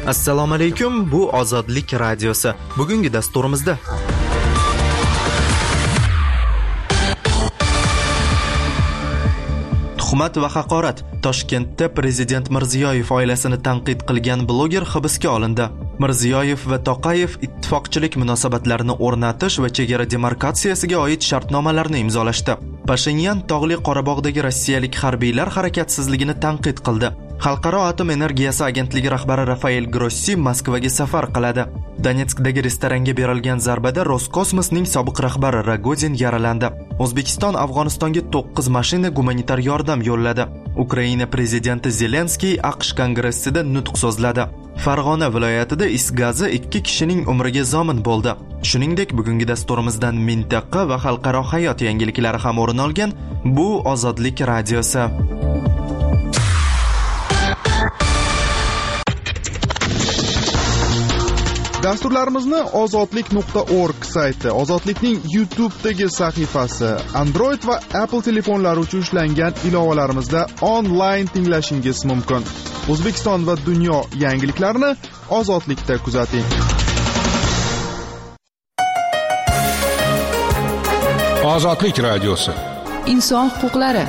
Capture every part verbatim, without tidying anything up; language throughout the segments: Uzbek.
Assalomu alaykum, bu Ozodlik radiosi. Bugungi dasturimizda tuhmat va haqorat. Toshkentda Prezident Mirziyoyev oilasini tanqid qilgan bloger hibsga olindi. Mirziyoyev va Toqayev ittifoqchilik munosabatlarini o'rnatish va chegara demarkatsiyasiga oid shartnomalarni imzolashdi. Pashinyan Tog'li Qorabog'dagi rossiyalik harbiylar harakatsizligini tanqid qildi. Xalqaro atom energiyasi agentligi rahbari Rafael Grossi Moskvaga safar qiladi. Donetskdagi restoranga berilgan zarbada Roskosmosning sobiq rahbari Rogozin yaralandi. O'zbekiston Afg'onistonga to'qqiz mashina gumanitar yordam yo'lladi. Ukraina prezidenti Zelenskiy AQSh kongressida nutq so'zladi. Farg'ona viloyatida is gazi ikki kishining umriga zomin bo'ldi. Shuningdek, bugungi dasturimizdan mintaqa va xalqaro hayot yangiliklari ham o'rin olgan. Bu Ozodlik radiosi. Dasturlarimizni ozodlik nuqta org sayti, Ozodlikning YouTube'dagi sahifasi, Android va Apple telefonlari uchun ishlangan ilovalarimizda onlayn tinglashingiz mumkin. O'zbekiston va dunyo yangiliklarini Ozodlikda kuzating. Ozodlik radiosi. Inson huquqlari.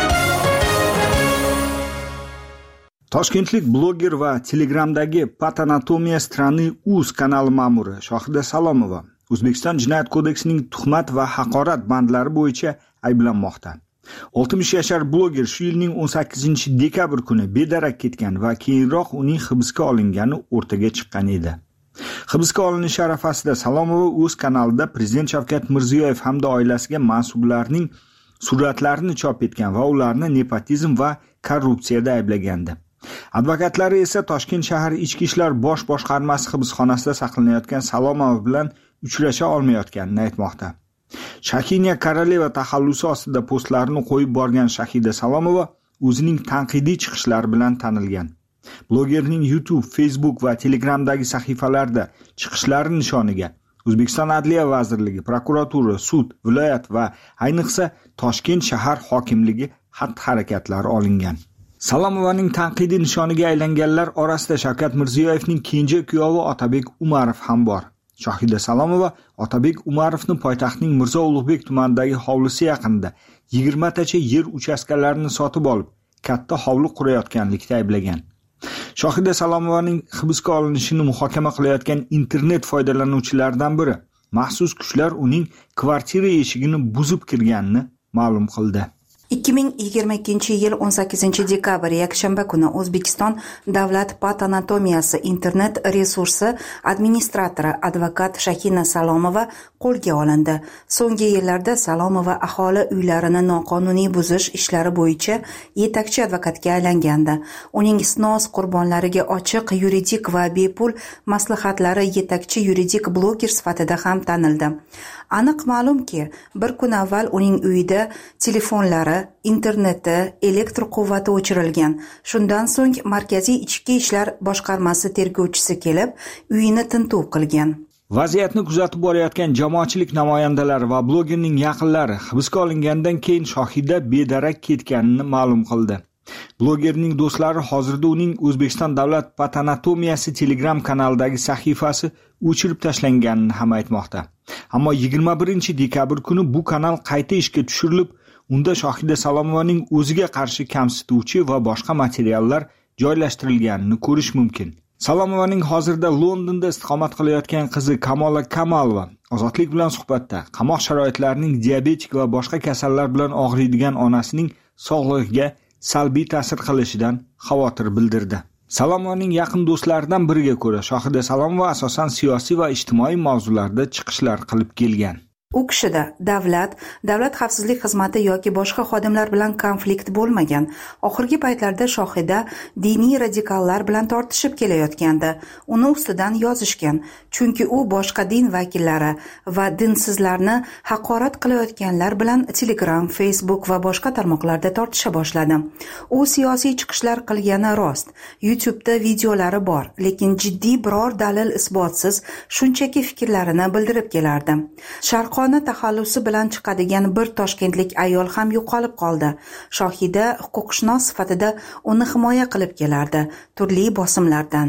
Toshkentlik bloger va Telegramdagi Patanatomiya strani uz kanali ma'muri Shohida Salomova O'zbekiston Jinoyat kodeksining tuhmat va haqorat bandlari bo'yicha ayblanmoqda. oltmish yashar bloger shu yilning o'n sakkizinchi dekabr kuni bedarak ketgan va keyinroq uning hibsga olingani o'rtaga chiqqan edi. Hibsga olinishi arafasida Salomova o'z kanalida Prezident Shavkat Mirziyoyev hamda oilasiga mansublarning suratlarini chop etgan va ularni nepotizm va korrupsiyada ayblagandi. Advokatlari esa Toshkent shahar Ichki ishlar bosh boshqarmasi hibsxonasida saqlanayotgan Salomova bilan uchrasha olmayotganini aytmoqda. Shakiniya Koroleva taxallusi ostida postlarini qo'yib borgan Shahida Salomova o'zining tanqidiy chiqishlari bilan tanilgan. Blogerning YouTube, Facebook va Telegramdagi sahifalarida chiqishlari nishoniga O'zbekiston Adliya vazirligi, prokuratura, sud, viloyat va ayniqsa Toshkent shahar hokimligi xatti-harakatlari olingan. Salomovaning tanqidiy nishoniga aylanganlar orasida Shavkat Mirziyoyevning kenja kuyovi Otabek Umarov ham bor. Shohida Salomova Otabek Umarovni poytaxtning Mirzo Ulug'bek tumanidagi hovlisi yaqinida yigirma tacha yer uchastkalarini sotib olib, katta hovli qurayotganlikda ayblagan. Shohida Salomovaning hibsga olinishini muhokama qilayotgan internet foydalanuvchilaridan biri maxsus kuchlar uning kvartira eshigini buzib kirganini ma'lum qildi. ikki ming yigirma ikkinchi yil o'n sakkizinchi dekabr yakshanba kuni O'zbekiston Davlat patanatomiyasi internet resursi administratori advokat Shakina Salomova qo'lga olindi. So'nggi yillarda Salomova aholi uylarini noqonuniy buzish ishlari bo'yicha yetakchi advokatga aylangandi. Uning snos qurbonlariga ochiq yuridik va bepul maslahatlari yetakchi yuridik bloger sifatida ham tanildi. Aniq ma'lumki, bir kun avval uning uyida telefonlari, interneti, elektr quvvati o'chirilgan. Shundan so'ng Markaziy ichki ishlar boshqarmasi tergovchisi kelib, uyini tintuv qilgan. Vaziyatni kuzatib borayotgan jamoatchilik namoyandalari va blogerning yaqinlari hibsga olingandan keyin Shohida bedarak ketganini ma'lum qildi. Blogerning do'stlari hozirda uning O'zbekiston Davlat patanatomiyasi Telegram kanalidagi sahifasi o'chirib tashlanganini ham aytmoqda. Ammo yigirma birinchi dekabr kuni bu kanal qayta ishga tushirilib, unda Shohida Salomovaning o'ziga qarshi kamsituvchi va boshqa materiallar joylashtirilganini ko'rish mumkin. Salomovaning hozirda Londonda istiqomat qilayotgan qizi Kamola Kamalova Ozodlik bilan suhbatda qamoq sharoitlarining diabetik va boshqa kasallar bilan og'riydigan onasining sog'lig'iga salbiy ta'sir qilishidan xavotir bildirdi. Salomovaning yaqin do'stlaridan biriga ko'ra, Shohida Salomova asosan siyosiy va ijtimoiy mavzularda chiqishlar qilib kelgan. U kishida davlat, davlat xavfsizlik xizmati yoki boshqa xodimlar bilan konflikt bo'lmagan. Oxirgi paytlarda Shohida diniy radikallar bilan tortishib kelayotgandi. Uni ustidan yozishgan, chunki u boshqa din vakillari va dinsizlarni haqorat qilayotganlar bilan Telegram, Facebook va boshqa tarmoqlarda tortisha boshladi. U siyosiy chiqishlar qilgani rost. YouTube'da videolari bor, lekin jiddiy biror dalil isbotsiz shunchaki fikrlarini bildirib kelardi. Sharq Xona taxallusi bilan chiqadigan bir toshkentlik ayol ham yo'qolib qoldi. Shohida huquqshunos sifatida uni himoya qilib kelardi turli bosimlardan.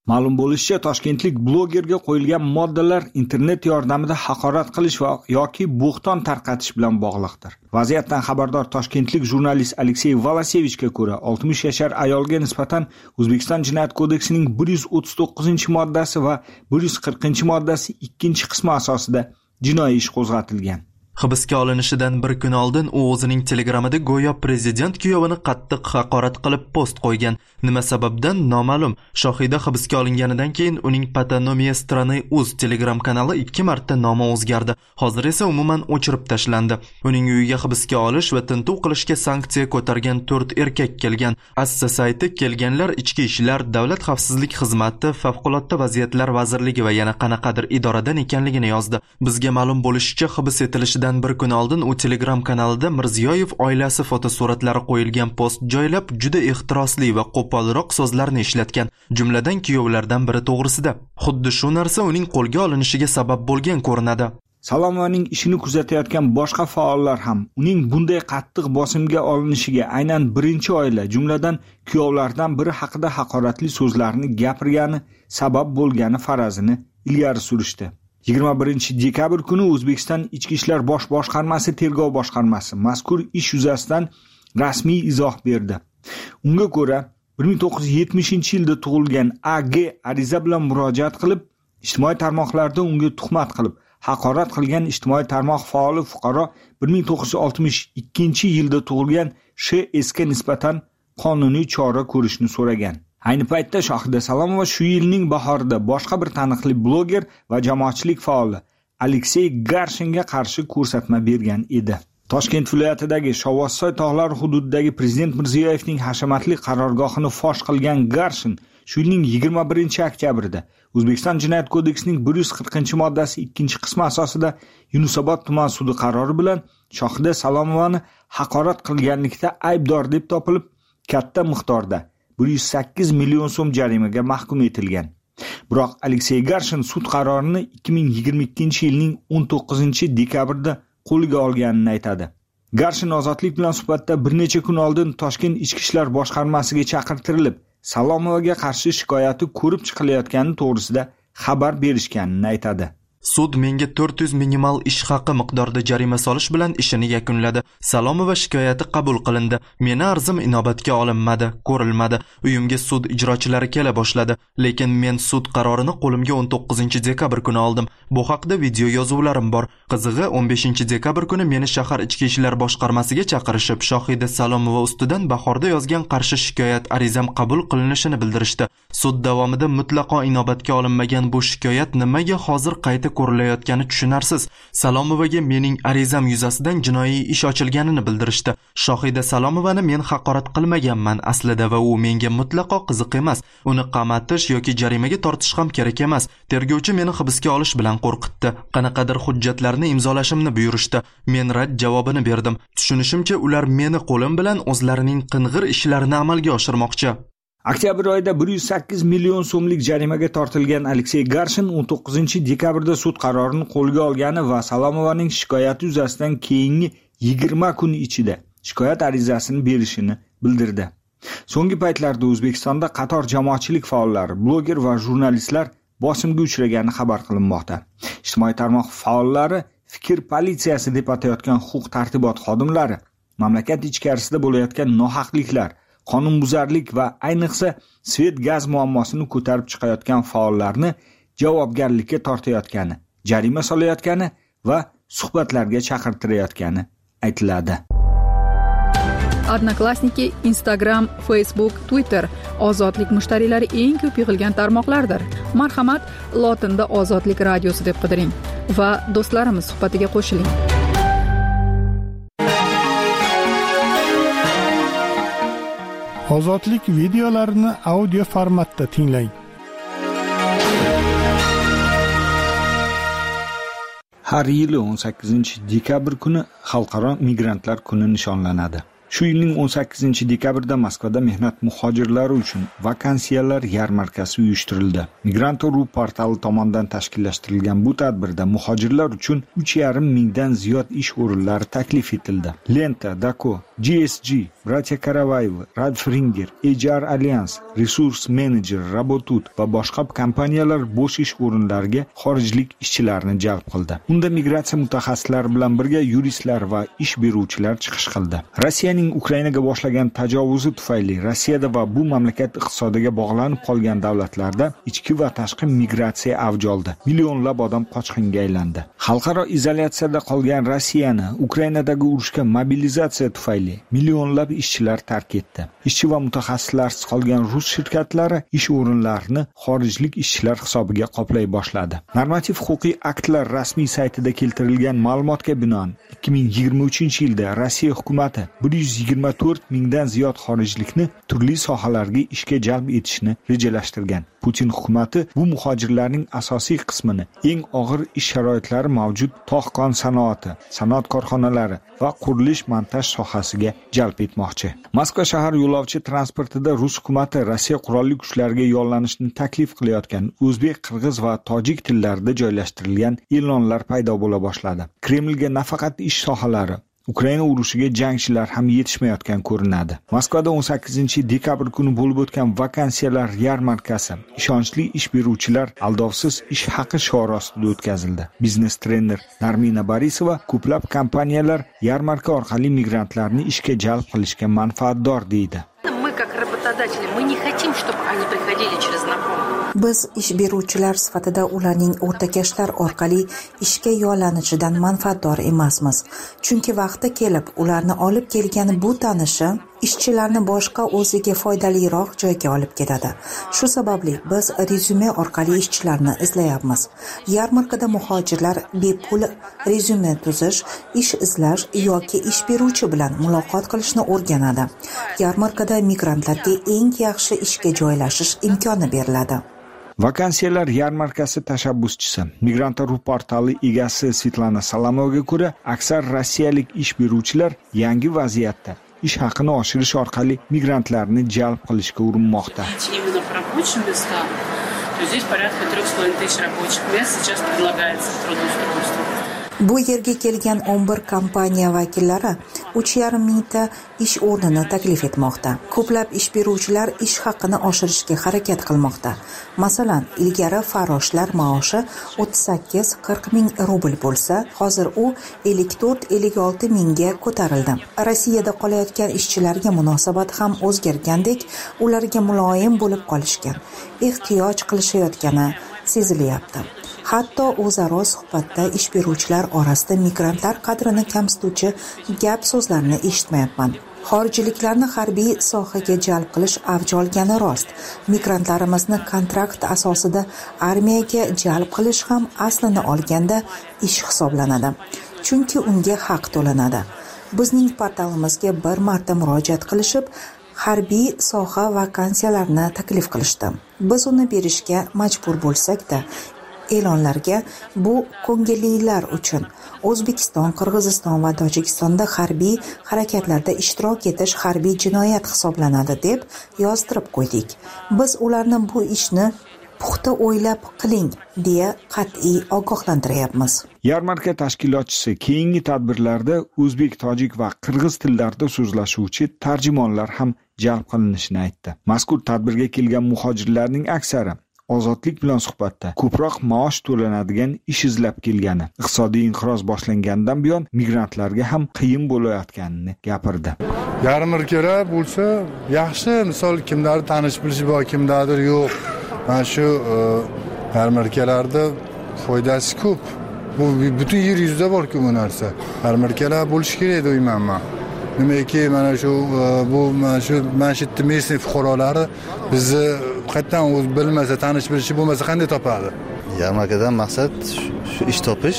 Ma'lum bo'lishicha, toshkentlik blogerga qo'yilgan moddalar internet yordamida haqorat qilish va yoki bo'xton tarqatish bilan bog'liqdir. Vaziyatdan xabardor toshkentlik jurnalist Aleksey Volosevichga ko'ra, oltmish yashar ayolga nisbatan O'zbekiston Jinoyat kodeksining bir yuz o'ttiz to'qqizinchi moddasi va bir yuz qirqinchi moddasi ikkinchi qismi asosida jinoiy ish qo'zg'atilgan. Hibsga olinishidan bir kun oldin u o'zining Telegramida go'yo prezident kuyovini qattiq haqorat qilib post qo'ygan. Nima sababdan noma'lum. Shohida hibsga olinganidan keyin uning Patanomiya Strany Uz Telegram kanali ikki marta nomi o'zgardi. Hozir esa umuman o'chirib tashlandi. Uning uyiga hibsga olish va tintuv qilishga sanksiya ko'targan to'rt erkak kelgan. Assa sayti kelganlar ichki ishlar, davlat xavfsizlik xizmati, favqulodda vaziyatlar vazirligi va yana qanaqadir idoradan ekanligini yozdi. Bizga ma'lum bo'lishicha, hibs etilishidan bir kun oldin u Telegram kanalida Mirziyoyev oilasi fotosuratlari qo'yilgan post joylab, juda ehtirosli va qo'polroq so'zlarni ishlatgan, jumladan kuyovlardan biri to'g'risida. Xuddi shu narsa uning qo'lga olinishiga sabab bo'lgan ko'rinadi. Salomovaning ishini kuzatayotgan boshqa faollar ham uning bunday qattiq bosimga olinishiga aynan birinchi oila, jumladan kuyovlardan biri haqida haqoratli so'zlarni gapirgani sabab bo'lgani farazini ilgari surishdi. yigirma birinchi dekabr kuni O'zbekiston Ichki ishlar bosh boshqarmasi tergov boshqarmasi mazkur ish yuzasidan rasmiy izoh berdi. Unga ko'ra, bir ming to'qqiz yuz yetmishinchi yilda tug'ilgan A G ariza bilan murojaat qilib, ijtimoiy tarmoqlarda unga tuhmat qilib, haqorat qilgan ijtimoiy tarmoq faoli fuqaro bir ming to'qqiz yuz oltmish ikkinchi yilda tug'ilgan Sh S ga nisbatan qonuniy chora ko'rishni so'ragan. Ayni paytda Shohida Salomova shu yilning bahorida boshqa bir taniqli bloger va jamoatchilik faoli Aleksey Garshinga qarshi ko'rsatma bergan edi. Toshkent viloyatidagi Shovvozsoy tog'lari hududidagi prezident Mirziyoyevning hashamatli qarorgohini fosh qilgan Garshin shu yilning yigirma birinchi oktyabrida O'zbekiston Jinoyat kodeksining bir yuz qirqinchi moddasi ikkinchi qismi asosida Yunusobod tuman sudi qarori bilan Shohida Salomovani haqorat qilganlikda aybdor deb topilib, katta miqdorda bir yuz sakkiz million so'm jarimaga mahkum etilgan. Biroq Aleksey Garshin sud qarorini ikki ming yigirma ikkinchi yilning o'n to'qqizinchi dekabrda qo'lga olganini aytadi. Garshin ozodlik bilan suhbatda bir necha kun oldin Toshkent ichki ishlar boshqarmasiga chaqirtirilib, Salomovaga qarshi shikoyati ko'rib chiqilayotgani to'g'risida xabar berishganini aytadi. Sud menga to'rt yuz minimal ish haqi miqdorida jarima solish bilan ishini yakunladi. Salomova shikoyati qabul qilindi. Meni arzim inobatga olinmadi, ko'rilmadi. Uyimga sud ijrochilari kela boshladi, lekin men sud qarorini qo'limga o'n to'qqizinchi dekabr kuni oldim. Bu haqda video yozuvlarim bor. Qizig'i o'n beshinchi dekabr kuni meni shahar ichki ishlar boshqarmasiga chaqirishib, Shohida Salomova ustidan bahorda yozgan qarshi shikoyat arizam qabul qilinishini bildirishdi. Sud davomida mutlaqo inobatga olinmagan bu shikoyat nimaga hozir qayta ko'rilayotgani tushunarsiz. Salomovaga mening arizam yuzasidan jinoiy ish ochilganini bildirishdi. Shohida Salomovani men haqorat qilmaganman aslida va u menga mutlaqo qiziq emas. Uni qamatish yoki jarimaga tortish ham kerak emas. Tergovchi meni hibsga olish bilan qo'rqitdi. Qanaqadir hujjatlarni imzolashimni buyurishdi. Men rad javobini berdim. Tushunishimcha, ular meni qo'lim bilan o'zlarining qing'ir ishlarini amalga oshirmoqchi. Oktyabr oyida bir yuz sakkiz million so'mlik jarimaga tortilgan Aleksey Garshin o'n to'qqizinchi dekabrda sud qarorini qo'lga olgani va Salomovaning shikoyati yuzasidan keyingi yigirma kun ichida shikoyat arizasini berishini bildirdi. So'nggi paytlarda O'zbekistonda qator jamoatchilik faollari, bloger va jurnalistlar bosimga uchragani xabar qilinmoqda. Ijtimoiy tarmoq faollari fikr politsiyasi deb atayotgan huquq-tartibot xodimlari mamlakat ichkarisida bo'layotgan nohaqliklar, qonunbuzarlik va ayniqsa svet gaz muammosini ko'tarib chiqayotgan faollarni javobgarlikka tortayotgani, jarima solayotgani va suhbatlarga chaqirtirayotgani aytiladi. Odnoklassniki, Instagram, Facebook, Twitter ozodlik mushtariylari eng ko'p yig'ilgan tarmoqlardir. Marhamat, lotinda Ozodlik radiosi deb qidiring va do'stlarimiz suhbatiga qo'shiling. Ozodlik videolarini audio formatda tinglang. Har yili o'n sakkizinchi dekabr kuni Xalqaro migrantlar kuni nishonlanadi. Shu yilning o'n sakkizinchi dekabrida Moskvada mehnat muhojirlari uchun vakansiyalar yarmarkasi uyushtirildi. Migrant.ru portali tomonidan tashkillashtirilgan bu tadbirda muhojirlar uchun uch yarim mingdan ziyod ish o'rinlari taklif etildi. Lenta, Dako, G S G, Bratya Karavayev, Radfringer, H R Alliance, Resource Manager, Rabotut va boshqa kompaniyalar bo'sh ish o'rinlariga xorijlik ishchilarni jalb qildi. Unda migratsiya mutaxassislari bilan birga yuristlar va ish beruvchilar chiqish qildi. Rossiyaning Ukrainaga boshlagan tajovuzi tufayli Rossiyada va bu mamlakat iqtisodiga bog'lanib qolgan davlatlarda ichki va tashqi migratsiya avj oldi. Millionlab odam qochqinga aylandi. Xalqaro izolyatsiyada qolgan Rossiyani Ukrainadagi urushga mobilizatsiya tufayli millionlab ishchilar tark etdi. Ishchi va mutaxassislarsiz qolgan rus shirkatlari ish o'rinlarini xorijlik ishchilar hisobiga qoplay boshladi. Normativ-huquqiy aktlar rasmiy saytida keltirilgan ma'lumotga binoan ikki ming yigirma uchinchi yilda Rossiya hukumati bir yuz yigirma to'rt mingdan ziyod xorijlikni turli sohalarga ishga jalb etishni rejalashtirgan. Putin hukumati bu muhojirlarning asosiy qismini eng og'ir ish sharoitlari mavjud tog'-kon sanoati, sanoat korxonalari va qurilish-montaj sohasiga jalb etmoqchi. Moskva shahar yo'lovchi transportida rus hukumati Rossiya qurolli kuchlariga yollanishni taklif qilayotgan o'zbek, qirg'iz va tojik tillarida joylashtirilgan e'lonlar paydo bo'la boshladi. Kremlga nafaqat ish sohalari, Ukraina urushiga jangchilar ham yetishmayotgan ko'rinadi. Moskvada o'n sakkizinchi dekabr kuni bo'lib o'tgan vakansiyalar yarmarkasi ishonchli ish beruvchilar aldovsiz ish haqi shiori ostida o'tkazildi. Biznes trener Narmina Borisova ko'plab kompaniyalar yarmarka orqali migrantlarni ishga jalb qilishga manfaatdor deydi. Biz ish beruvchilar sifatida ularning o'rtakashlar orqali ishga yollanishidan manfaatdor emasmiz. Chunki vaqti kelib ularni olib kelgan bu tanishi ishchilarni boshqa o'ziga foydaliroq joyga olib ketadi. Shu sababli biz rezyume orqali ishchilarni izlayapmiz. Yarmarkada muhojirlar bepul rezyume tuzish, ish izlash yoki ish beruvchi bilan muloqot qilishni o'rganadi. Yarmarkada migrantlarga eng yaxshi ishga joylashish imkoni beriladi. Vakansiyalar yarmarkasi tashabbuschisi, Migrant.ru portali egasi Svetlana Salamovga ko'ra, aksar rossiyalik ish beruvchilar yangi vaziyatda ish haqini oshirish orqali migrantlarni jalb qilishga urinmoqda. Bu yerga kelgan o'n bir kompaniya vakillari uch yarim mingta ish o'rnini taklif etmoqda. Ko'plab ish beruvchilar ish haqini oshirishga harakat qilmoqda. Masalan, ilgari farroshlar maoshi o'ttiz sakkiz qirq ming rubl bo'lsa, hozir u ellik to'rt ellik olti mingga ko'tarildi. Rossiyada qolayotgan ishchilarga munosabat ham o'zgargandek, ularga muloyim bo'lib qolishgan, ehtiyoj qilishayotgani sezilyapti. Hatto o'zaro suhbatda ish beruvchilar orasida migrantlar qadrini kamsituvchi gap so'zlarni eshitmayapman. Xorijliklarni harbiy sohaga jalb qilish avj olgani rost. Migrantlarimizni kontrakt asosida armiyaga jalb qilish ham aslini olganda ish hisoblanadi. Chunki unga haq to'lanadi. Bizning portalimizga bir marta murojaat qilishib, harbiy soha vakansiyalarini taklif qilishdi. Biz uni berishga majbur bo'lsak-da, e'lonlarga bu ko'ngillilar uchun O'zbekiston, Qirg'iziston va Tojikistonda harbiy harakatlarda ishtirok etish harbiy jinoyat hisoblanadi deb yozdirib qo'ydik. Biz ularni bu ishni puxta o'ylab qiling deya qat'iy ogohlantiryapmiz. Yarmarka tashkilotchisi keyingi tadbirlarda o'zbek, tojik va qirg'iz tillarida so'zlashuvchi tarjimonlar ham jalb qilinishini aytdi. Mazkur tadbirga kelgan muhojirlarning aksari ozodlik bilan suhbatda ko'proq maosh to'lanadigan ish izlab kelgani, iqtisodiy inqiroz boshlangandan buyon migrantlarga ham qiyin bo'layotganini gapirdi. Yarmarkalar bo'lsa, yaxshi, misol kimlar tanish bilish bor, kimdadir yo'q. Mana shu yarmarkalarda foydasi ko'p. Bu butun yer yuzida bor-ku bu narsa. Yarmarkalar bo'lish kerak deyman men. Nimaki mana shu bu mana shu mashitni mesni fuqarolari bizni qayerdan o'z bilmasa, tanish bilishi bo'lmasa qanday topadi? Yarmarkadan maqsad shu ish topish.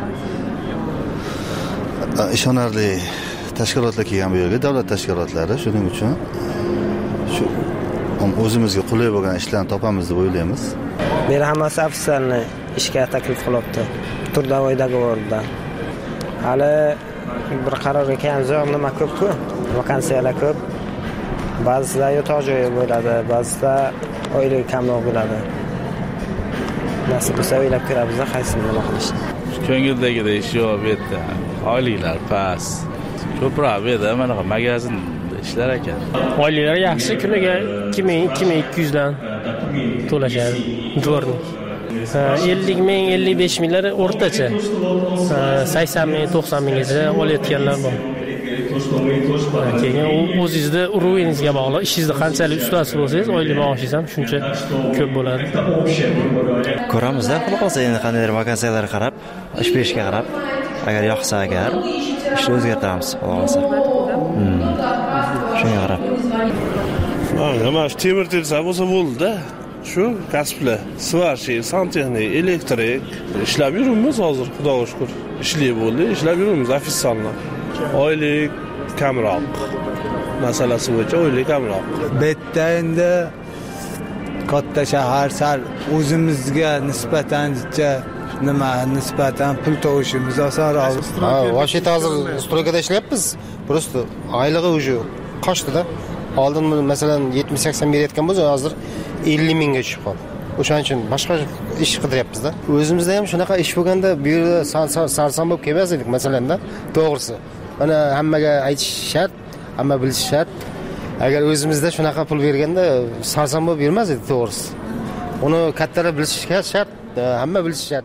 Ishonarli tashkilotlar kelgan bu yerga, davlat tashkilotlari, shuning uchun shu o'zimizga qulay bo'lgan ishlarni topamiz deb o'ylaymiz. Meni hammasi ofitserni ishga taklif qilyapti. Trudovой договорda. Hali bir qarorga kelamiz, nima ko'p-ku, vakansiyalar ko'p. Ba'zida yotoq joyi bo'ladi, ba'zida oylik kamroq bo'ladi. Nasib bo'lsa o'ylab ko'ramiz, qaysini nima qilishni. Ko'ngildagidek ish yo'q bu yerda. Oyliklar past. Ko'proq bu yerda mana magazin ishlar ekan. Oyliklar yaxshi, kuniga ikki ming ikki ming ikki yuz dan to'lashadi. Dvornik. ellik ming ellik besh minglar o'rtacha. sakson ming to'qson minggacha olayotganlar bor. Keyin o'zingizda uruvingizga bog'liq, ishingizni qanchalik ustasi bo'lsangiz, oylik maoshingiz ham shuncha ko'p bo'ladi. Ko'ramiz-da, xudo qolsa endi qandaydir vakansiyalarga qarab, ish berishga qarab, agar yoqsa agar ishni o'zgartiramiz, xudo qolsa. Hmm. Shunga qarab. Mana shu temir tersa bo'lsa bo'ldi-da. Shu kasblar, svarchi, santexnik, elektrik ishlab yuribmiz hozir, xudoga shukr. Ishli bo'ldi, ishlab yuribmiz ofitsialno. Oylik kamroq. Masalasi bo'yicha oylik kamroq. Bu yerda endi katta shahar sal o'zimizga nisbatan nima nisbatan pul to'lashimiz osonroq. Ha, vashita hozir stroykada ishlayapmiz. Просто oylig'i уже qochdi-da. Oldin masalan yetmish sakson berayotgan bo'lsa, hozir ellik mingga tushib qoldi. O'shaning uchun boshqa ish qidiryapmiz-da. O'zimizda ham shunaqa ish bo'lganda bu yerda sarson bo'lib kelmas edik, masalan-da, to'g'risi. Mana hammaga aytish shart, hamma bilishi shart. Agar o'zimizda shunaqa pul berganda sarson bo'lib bermas edi, to'g'risi. Uni kattalar bilishi shart, hamma bilishi shart.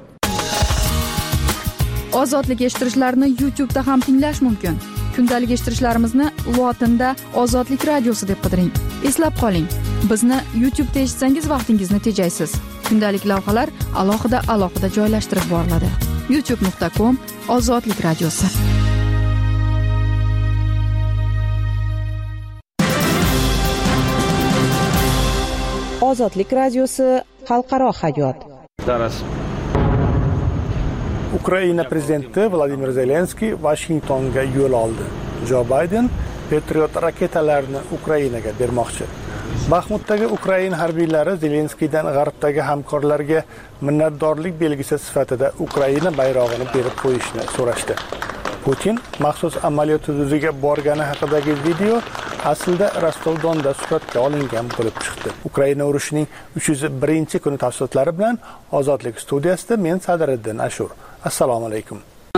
Ozodlik eshittirishlarni YouTube da ham tinglash mumkin. Kundalik eshittirishlarimizni lotinda Ozodlik radiosi deb qidiring. Eslab qoling, bizni YouTube'da eshitsangiz vaqtingizni tejaysiz. Kundalik lavhalar alohida alohida joylashtirib boriladi. youtube nuqta com Ozodlik radiosi. Ozodlik radiosi xalqaro hayot. Daras. Ukraina prezidenti Vladimir Zelenskiy Vashingtonga yo'l oldi. Jo Bayden Patriot raketalarini Ukrainaga bermoqchi. Baxmutdagi Ukraina harbiylari Zelenskiydan g'arbdagi hamkorlarga minnatdorlik belgisi sifatida Ukraina bayrog'ini berib qo'yishni so'rashdi. Putin maxsus amaliyot hududiga borgani haqidagi video aslida Rostov-Donda suratga olingan bo'lib chiqdi. Ukraina urushining uch yuz birinchi kuni tafsilotlari bilan Ozodlik studiyasida men Sadriddin Ashur. Assalomu alaykum.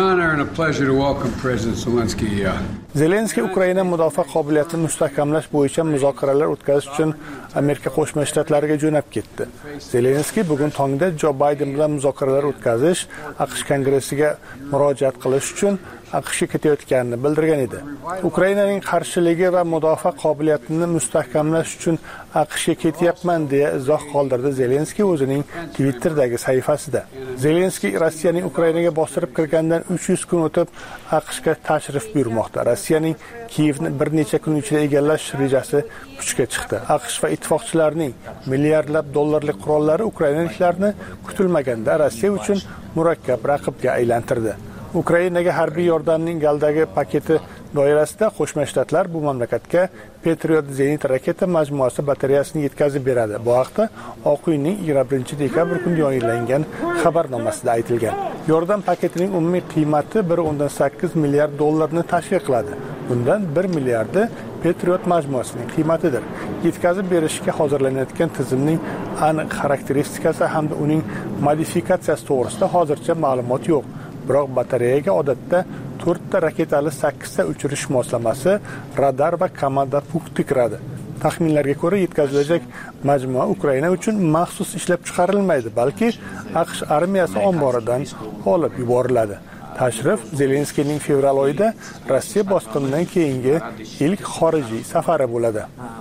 Zelenskiy Ukraina mudofaa qobiliyatini mustahkamlash bo'yicha muzokaralar o'tkazish uchun Amerika Qo'shma Shtatlariga jo'nab ketdi. Zelenskiy bugun tongda Jo Bayden bilan muzokaralar o'tkazish, AQSh kongressiga murojaat qilish uchun AQShga ketayotganini bildirgan edi. Ukrainaning qarshiligi va mudofaa qobiliyatini mustahkamlash uchun AQShga ketyapman deya izoh qoldirdi Zelenskiy o'zining Twitter'dagi sahifasida. Zelenskiy Rossiyaning Ukrainaga bostirib kirgandan uch yuz kun o'tib AQShga tashrif buyurmoqda. Rossiyaning Kiyevni bir necha kun ichida egallash rejasi kuchga chiqdi. AQSh va ittifoqchilarining milliardlab dollarlik qurollari ukrainaliklarni kutilmaganda Rossiya uchun murakkab raqibga aylantirdi. Ukrainaga harbiy yordamning galdagi paketi doirasida Qo'shma Shtatlar bu mamlakatga Patriot zenit raketa majmuasi batareyasini yetkazib beradi. Bu haqda Oq uyning yigirma birinchi dekabr kuni yayınlangan xabarnomasida aytilgan. Yordam paketining umumiy qiymati bir o'ndan sakkiz milliard dollarni tashkil qiladi. Bundan bir milliardi Patriot majmuasining qiymatidir. Yetkazib berishga hozirlanayotgan tizimning aniq xarakteristikasi hamda uning modifikatsiyasi to'g'risida hozircha ma'lumot yo'q. Biroq batareyaga odatda to'rtta raketali sakkizta uchirish moslamasi, radar va komanda punkti kiradi. Taxminlarga ko'ra yetkazilajak majmua Ukraina uchun maxsus ishlab chiqarilmaydi, balki AQSh armiyasi omboridan olib yuboriladi. Tashrif Zelenskiyning fevral oyida Rossiya bosqinidan keyingi ilk xorijiy safari bo'ladi.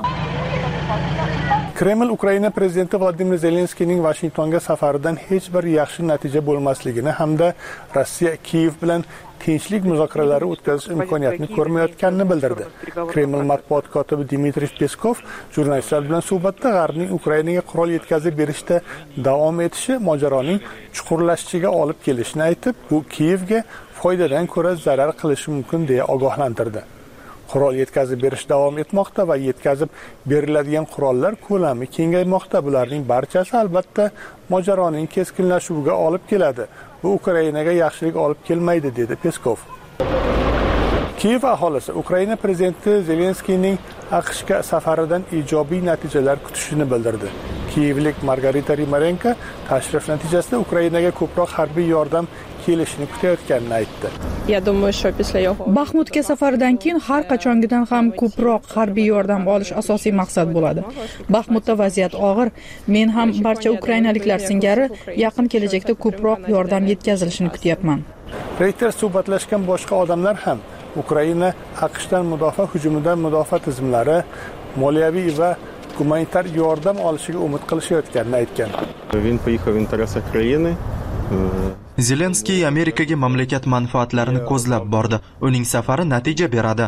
Kreml Ukraina prezidenti Vladimir Zelenskiyning Washingtonga safaridan hech bir yaxshi natija bo'lmasligini hamda Rossiya Kiyev bilan tinchlik muzokaralari o'tkazish imkoniyatini ko'rmayotganini bildirdi. Kreml matbuot kotibi Dmitriy Peskov jurnalistlar bilan suhbatda G'arbning Ukrainaga qurol yetkazib berishda davom etishi mojaroning chuqurlashishiga olib kelishini aytib, bu Kiyevga foydadan ko'ra zarar qilishi mumkin deya ogohlantirdi. Qurol yetkazib berish davom etmoqda va yetkazib beriladigan qurollar ko'lami kengaymoqda. Bularning barchasi albatta mojaroning keskinlashuviga olib keladi. Bu Ukrainaga yaxshilik olib kelmaydi, dedi Peskov. Kiyev aholisi Ukraina prezidenti Zelenskiyning AQShga safaridan ijobiy natijalar kutishini bildirdi. Kiyevlik Margarita Rimarenko tashrif natijasida Ukrainaga ko'proq harbiy yordam kelishini kutayotganini aytdi. Baxmutga safaridan keyin har qachongidan ham ko'proq harbiy yordam olish asosiy maqsad bo'ladi. Baxmutda vaziyat og'ir. Men ham barcha ukrainaliklar singari yaqin kelajakda ko'proq yordam yetkazilishini kutyapman. Reuters suhbatlashgan boshqa odamlar ham Ukraina AQShdan mudofaa hujumidan mudofaa tizimlari, moliyaviy va gumanitar yordam olishiga umid qilishayotganini aytgan. Zelenskiy Amerikaga mamlakat manfaatlarini ko'zlab bordi. Uning safari natija beradi.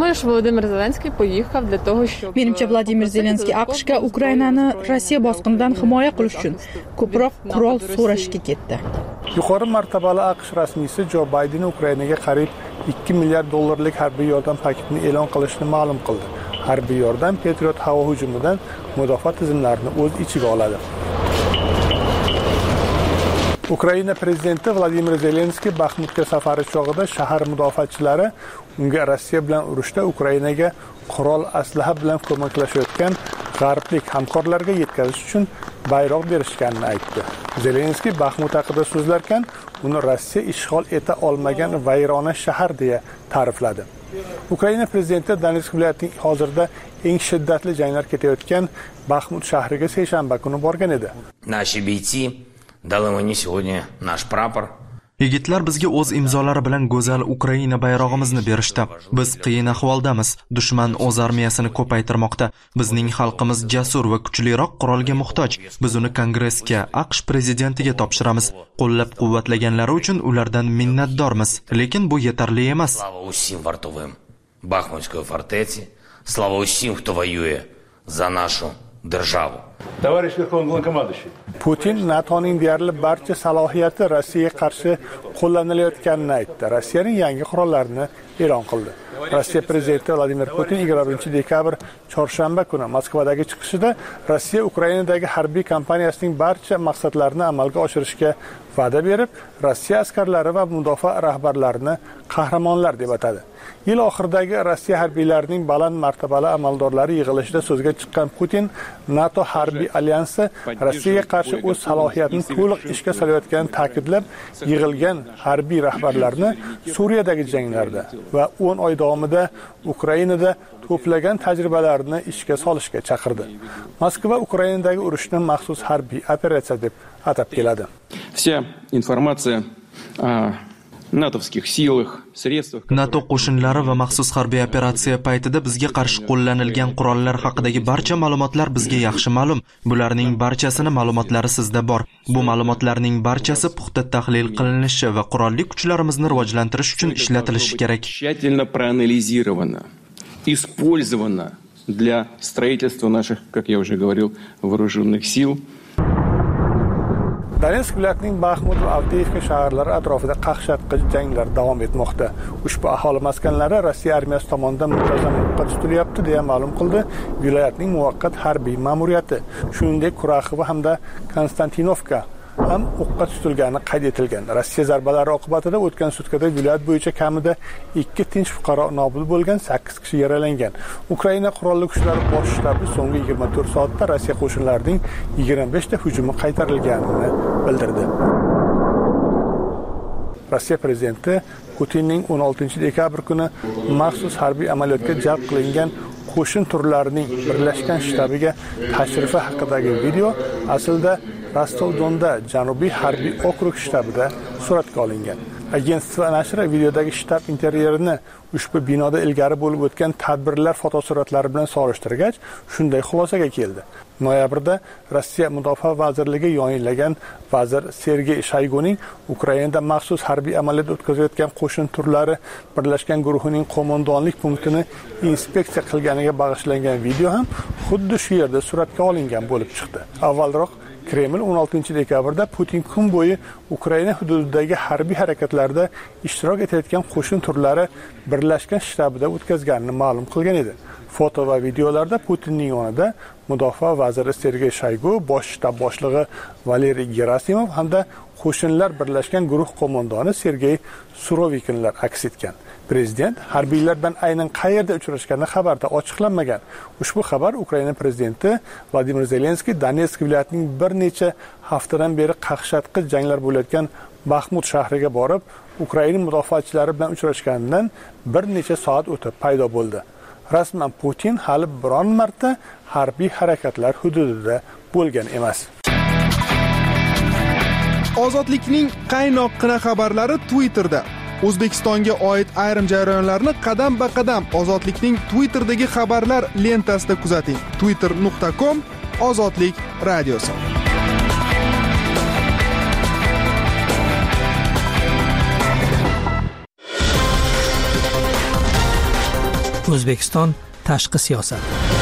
Menimcha Vladimir Zelenskiy AQShga Ukrainani Rossiya bosqinidan himoya qilish uchun ko'proq qurol so'rashga ketdi. Yuqori martabali AQSh rasmiysi Jo Bayden Ukrainaga qariyb ikki milliard dollarlik harbiy yordam paketini e'lon qilishni ma'lum qildi. Harbiy yordam Patriot havo hujumidan mudofaa tizimlarini o'z ichiga oladi. Ukraina prezidenti Vladimir Zelenskiy Baxmutga safari chog'ida shahar mudofaachilari unga Rossiya bilan urushda Ukrainaga qurol aslaha bilan ko'maklashayotgan g'arblik hamkorlarga yetkazish uchun bayroq berishganini aytdi. Zelenskiy Baxmut haqida so'zlarkan, uni Rossiya ishg'ol eta olmagan vayrona shahar deya ta'rifladi. Ukraina prezidenti Donetsk viloyatining hozirda eng shiddatli janglar ketayotgan Baxmut shahriga seshanba kuni borgan edi. Наши бойцы дали мне сегодня наш прапор. Yigitlar bizga o'z imzolari bilan go'zal Ukraina bayrog'imizni berishdi. Biz qiyin ahvoldamiz. Dushman o'z armiyasini ko'paytirmoqda. Bizning xalqimiz jasur va kuchliroq qurolga muhtoj. Biz uni Kongressga, AQSh prezidentiga topshiramiz. Qo'llab-quvvatlaganlari uchun ulardan minnatdormiz, lekin bu yetarli emas. Слава усім вартовим Бахмутської фортеці. Слава усім, хто воює за нашу державу. Товарищ Верховный Главнокомандующий. Putin NATOning deyarli barcha salohiyati Rossiyaga qarshi qo'llanilayotganini aytdi. Rossiyaning yangi qurollarini e'lon qildi. Rossiya prezidenti Vladimir Putin yigirma birinchi dekabr chorshanba kuni Moskvadagi chiqishida Rossiya Ukrainadagi harbiy kampaniyasining barcha maqsadlarini amalga oshirishga va'da berib, Rossiya askarlari va mudofaa rahbarlarini qahramonlar deb atadi. Yil oxiridagi Rossiya harbiylarining baland martabali amaldorlari yig'ilishida so'zga chiqqan Putin NATO harbiy alyansi Rossiyaga qarshi o'z salohiyatini to'liq ishga solayotganini ta'kidlab, yig'ilgan harbiy rahbarlarni Suriyadagi janglarda va o'n oy davomida Ukrainada to'plagan tajribalarini ishga solishga chaqirdi. Moskva Ukrainadagi urushni maxsus harbiy operatsiya deb atab keladi. Вся информация о натовских силах, средствах. NATO qo'shinlari va maxsus harbiy operatsiya paytida bizga qarshi qo'llanilgan qurollar haqidagi barcha ma'lumotlar bizga yaxshi ma'lum. Bularning barchasini ma'lumotlari sizda bor. Bu ma'lumotlarning barchasi puxta tahlil qilinishi va qurolli kuchlarimizni rivojlantirish uchun ishlatilishi kerak. Тщательно проанализировано, использовано для строительства наших, как я уже говорил, вооруженных сил. Donetsk viloyatining Baxmut va Avdiivka shaharlari atrofida qaqshatqich janglar davom etmoqda. Ushbu aholi maskanlari Rossiya armiyasi tomonidan muntazam o'qqa tutilyapti deya ma'lum qildi viloyatning muvaqqat harbiy ma'muriyati. Shuningdek, Kuraxova hamda Konstantinovka ham o'qqa tutilgani qayd etilgan. Rossiya zarbalari oqibatida o'tgan sutkada viloyat bo'yicha kamida ikki tinch fuqaro nobud bo'lgan, sakkiz kishi yaralangan. Ukraina qurolli kuchlari bosh shtabi so'nggi yigirma to'rt soatda Rossiya qo'shinlarining yigirma besh ta hujumi qaytarilganini bildirdi. Rossiya prezidenti Putinning o'n oltinchi dekabr kuni maxsus harbiy amaliyotga jalb qilingan qo'shin turlarining birlashgan shtabiga tashrifi haqidagi video aslida Rostov-Donda Janubiy harbiy okrug shtabida suratga olingan. Agentство nashri videodagi shtab interyerini ushbu binoda ilgari bo'lib o'tgan tadbirlar fotosuratlari bilan solishtirgach, shunday xulosaga keldi. Noyabrda Rossiya Mudofaa vazirligi yo'nilgan vazir Sergey Shayguning Ukrainada maxsus harbiy amaliyot o'tkazayotgan qo'shin turlari birlashgan guruhining qo'mondonlik punktini inspeksiya qilganiga bag'ishlangan video ham xuddi shu yerda suratga olingan bo'lib chiqdi. Avvalroq Kreml o'n oltinchi dekabrda Putin kun bo'yi Ukraina hududidagi harbiy harakatlarda ishtirok etayotgan qo'shin turlari birlashgan shtabida o'tkazganini ma'lum qilgan edi. Foto va videolarda Putinning yonida mudofaa vaziri Sergey Shaygu, bosh shtab boshlig'i Valeriy Gerasimov hamda qo'shinlar birlashgan guruh qo'mondoni Sergey Surovikinlar aks etgan. Prezident harbiylar bilan aynan qayerda uchrashgani xabarda ochiqlanmagan. Ushbu xabar Ukraina prezidenti Vladimir Zelenskiy Donetsk viloyatining bir necha haftadan beri qaqshatqich janglar bo'layotgan Baxmut shahriga borib, Ukraina mudofaachilari bilan uchrashganidan bir necha soat o'tib paydo bo'ldi. Rasman Putin hali biron marta harbiy harakatlar hududida bo'lgan emas. Ozodlikning qaynoqqina xabarlari Twitterda. O'zbekistonga oid ayrim jarayonlarni qadam-ba-qadam Ozodlikning Twitterdagi xabarlar lentasida kuzating. twitter nuqta com Ozodlik radiosi. O'zbekiston tashqi siyosat.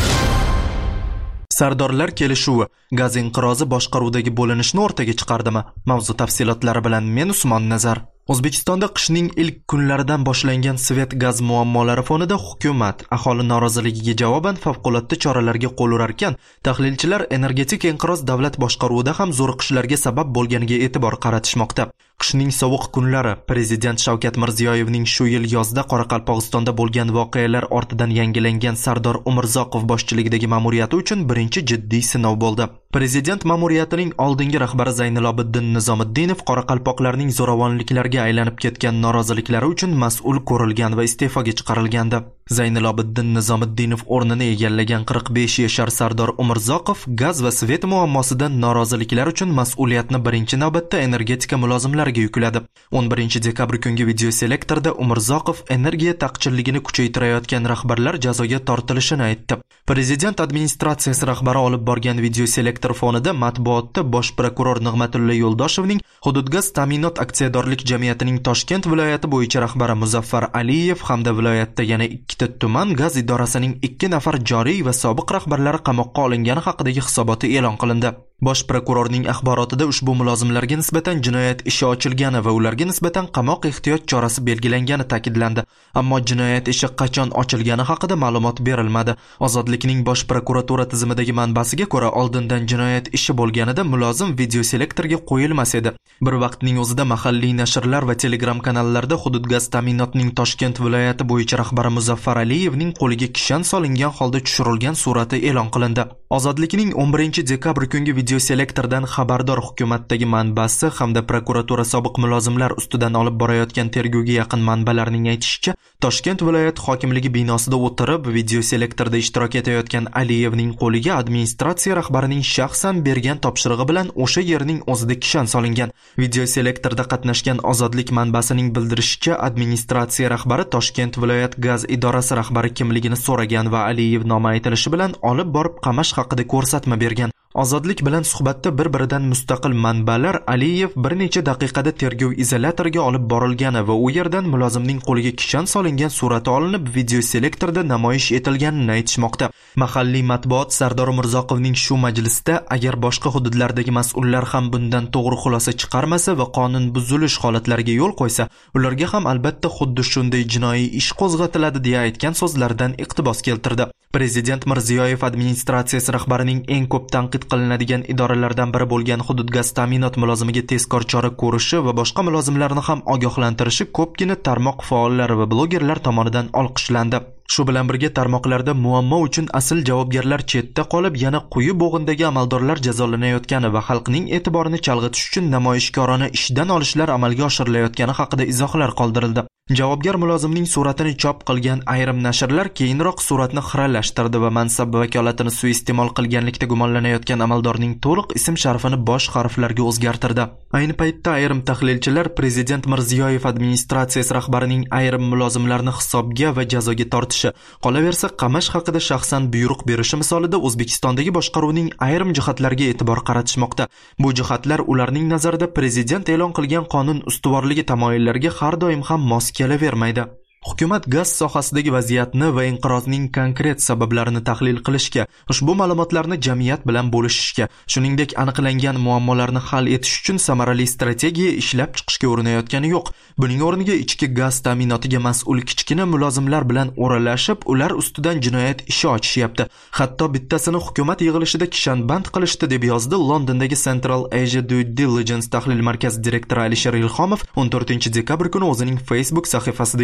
Sardorlar kelishuvi gaz inqirozi boshqaruvdagi bo'linishni o'rtaga chiqardimi? Mavzu tafsilotlari bilan men Usmon Nazar. O'zbekistonda qishning ilk kunlaridan boshlangan svet gaz muammolari fonida hukumat aholi noroziligiga javoban favqulodda choralarga qo'l urarkan, tahlilchilar energetik inqiroz davlat boshqaruvida ham zo'riqishlarga sabab bo'lganiga e'tibor qaratishmoqda. Qishning sovuq kunlari prezident Shavkat Mirziyoyevning shu yil yozda Qoraqalpog'istonda bo'lgan voqealar ortidan yangilangan Sardor Umurzoqov boshchiligidagi ma'muriyati uchun birinchi jiddiy sinov bo'ldi. Prezident ma'muriyatining oldingi rahbari Zaynilobiddin Nizomiddinov Qoraqalpoqlarning zo'ravonliklarga aylanib ketgan noroziliklari uchun mas'ul ko'rilgan va iste'foga chiqarilgandi. Zaynilobiddin Nizomiddinov o'rnini egallagan qirq besh yashar Sardor Umurzoqov gaz va svet muammosidan noroziliklar uchun mas'uliyatni birinchi navbatda energetika mulozimlariga yukladi. o'n birinchi dekabr kungi videoselektorda Umurzoqov energiya taqchilligini kuchaytirayotgan rahbarlar jazoga tortilishini aytdi. Prezident administratsiyasi rahbari olib borgan videoselektor fonida matbuotda bosh prokuror Nig'matilla Yo'ldoshevning Hududgaz ta'minot aksiyadorlik jamiyatining Toshkent viloyati bo'yicha rahbari Muzaffar Aliyev hamda viloyatda yana ikkita tuman gaz idorasining ikki nafar joriy va sobiq rahbarlari qamoqqa olingani haqidagi hisoboti e'lon qilindi. Bosh prokurorning axborotida ushbu mulozimlarga nisbatan jinoyat ishi ochilgani va ularga nisbatan qamoq ehtiyot chorasi belgilangani ta'kidlandi. Ammo jinoyat ishi qachon ochilgani haqida ma'lumot berilmadi. Ozodlikning bosh prokuratura tizimidagi manbasiga ko'ra, oldindan jinoyat ishi bo'lganida mulozim videoselektorga qo'yilmas edi. Bir vaqtning o'zida mahalliy nashrlar va Telegram kanallarda Hududgaz ta'minotning Toshkent viloyati bo'yicha rahbari Muzaffar Aliyevning qo'liga kishan solingan holda tushirilgan surati e'lon qilindi. Ozodlikning o'n birinchi dekabr kungi videoselektordan xabardor hukumatdagi manbasi hamda prokuratura sobiq mulozimlar ustidan olib borayotgan tergovga yaqin manbalarning aytishicha, Toshkent viloyat hokimligi binosida o'tirib videoselektorda ishtirok etayotgan Aliyevning qo'liga administratsiya rahbarining shaxsan bergan topshirig'i bilan o'sha yerning o'zida kishan solingan. Videoselektorda qatnashgan Ozodlik manbasining bildirishicha, administratsiya rahbari Toshkent viloyat gaz idorasi rahbari kimligini so'ragan va Aliyev nomi aytilishi bilan olib borib qamash haqida ko'rsatma bergan. Ozodlik bilan suhbatda bir-biridan mustaqil manbalar Aliyev bir necha daqiqada tergov izolyatoriga olib borilgani va u yerdan mulozimning qo'liga kishan solingan surati olinib videoselektorda namoyish etilganini aytishmoqda. Mahalliy matbuot Sardor Umurzoqovning shu majlisda agar boshqa hududlardagi mas'ullar ham bundan to'g'ri xulosa chiqarmasa va qonun buzilish holatlariga yo'l qo'ysa, ularga ham albatta xuddi shunday jinoiy ish qo'zg'atiladi deya aytgan so'zlaridan iqtibos keltirdi. Prezident Mirziyoyev administratsiyasi rahbarining eng ko'p tanqid qilinadigan idoralardan biri bo'lgan Hududgaz ta'minot mulozimiga tezkor chora ko'rishi va boshqa mulozimlarni ham ogohlantirishi ko'pgina tarmoq faollari va blogerlar tomonidan olqishlandi. Shu bilan birga tarmoqlarda muammo uchun asl javobgarlar chetda qolib, yana quyi bo'g'indagi amaldorlar jazolanayotgani va xalqning e'tiborini chalg'itish uchun namoyishkorona ishdan olishlar amalga oshirilayotgani haqida izohlar qoldirildi. Javobgar mulozimning suratini chop qilgan ayrim nashrlar keyinroq suratni xiralashtirdi va mansab vakolatini suiiste'mol qilganlikda gumonlanayotgan amaldorning to'liq ism sharifini bosh harflarga o'zgartirdi. Ayni paytda ayrim tahlilchilar prezident Mirziyoyev administratsiyasi rahbarining ayrim mulozimlarni hisobga va jazoga tortishi, qolaversa qamash haqida shaxsan buyruq berishi misolida O'zbekistondagi boshqaruvning ayrim jihatlariga e'tibor qaratishmoqda. Bu jihatlar ularning nazarida prezident e'lon qilgan qonun ustuvorligi tamoyillariga har doim ham mos kelavermaydi. Hukumat gaz sohasidagi vaziyatni va inqirozning konkret sabablarini tahlil qilishga, ushbu ma'lumotlarni jamiyat bilan bo'lishishga, shuningdek aniqlangan muammolarni hal etish uchun samarali strategiya ishlab chiqishga urinayotgani yo'q. Buning o'rniga ichki gaz ta'minotiga mas'ul kichkina mulozimlar bilan o'ralashib, ular ustidan jinoyat ishi ochishyapti. Hatto bittasini hukumat yig'ilishida kishanband qilishdi, deb yozdi Londondagi Central Asia Due Diligence tahlil markazi direktori Alisher Ilhomov o'n to'rtinchi dekabr kuni o'zining Facebook sahifasidagi postida.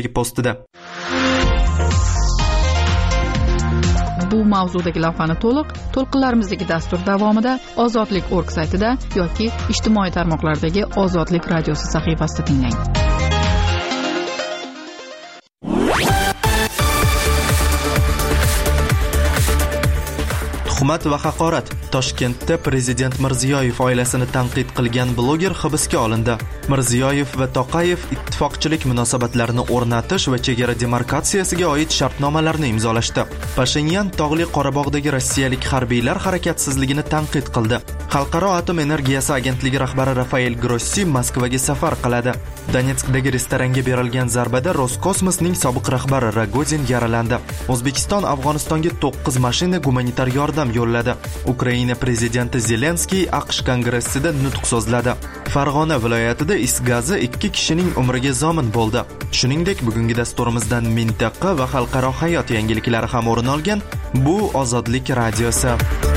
qildi. Bu mavzudagi lavhani to'liq to'lqinlarimizdagi dastur davomida ozodlik nokta org saytida yoki ijtimoiy tarmoqlardagi Ozodlik radiosi sahifasida tinglang. Tuhmat va haqorat. Toshkentda Prezident Mirziyoyev oilasini tanqid qilgan bloger hibsga olindi. Mirziyoyev va Toqayev ittifoqchilik munosabatlarini o'rnatish va chegara demarkatsiyasiga oid shartnomalarni imzolashdi. Pashinyan Tog'li Qorabog'dagi rossiyalik harbiylar harakatsizligini tanqid qildi. Xalqaro atom energiyasi agentligi rahbari Rafael Grossi Moskvaga safar qiladi. Donetskdagi restoranga berilgan zarbada Roskosmosning sobiq rahbari Rogozin yaralandi. O'zbekiston Afg'onistonga to'qqiz mashina gumanitar yordam yo'lladi. Ukraina prezidenti Zelenskiy AQSh kongressida nutq so'zladi. Farg'ona viloyatida is gazi ikki kishining umriga zomin bo'ldi. Shuningdek, bugungi dasturimizdan mintaqa va xalqaro hayot yangiliklari ham o'rin olgan. Bu Ozodlik radiosi.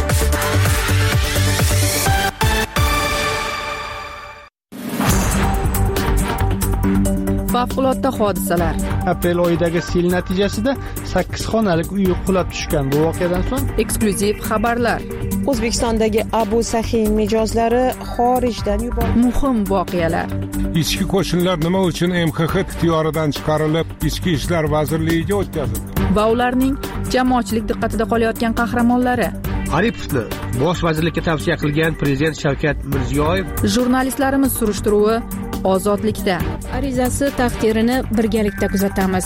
Favqulodda hodisalar. Aprel oyidagi sel natijasida sakkiz xonalik uy qulab tushgan. Bu voqeadan so'ng eksklyuziv xabarlar. O'zbekistondagi Abu Sahiy mijozlari xorijdan yuborildi. Muhim voqealar. Ichki qo'shinlar nima uchun M X X ixtiyoridan chiqarilib, Ichki ishlar vazirligiga o'tkazildi? Va ularning jamoatchilik diqqatida qolayotgan qahramonlari. Aripovni bosh vazirlikka tavsiya qilgan prezident Shavkat Mirziyoyev. Jurnalistlarimiz surishtiruvi Ozodlikda. Arizasi taqdirini birgalikda kuzatamiz.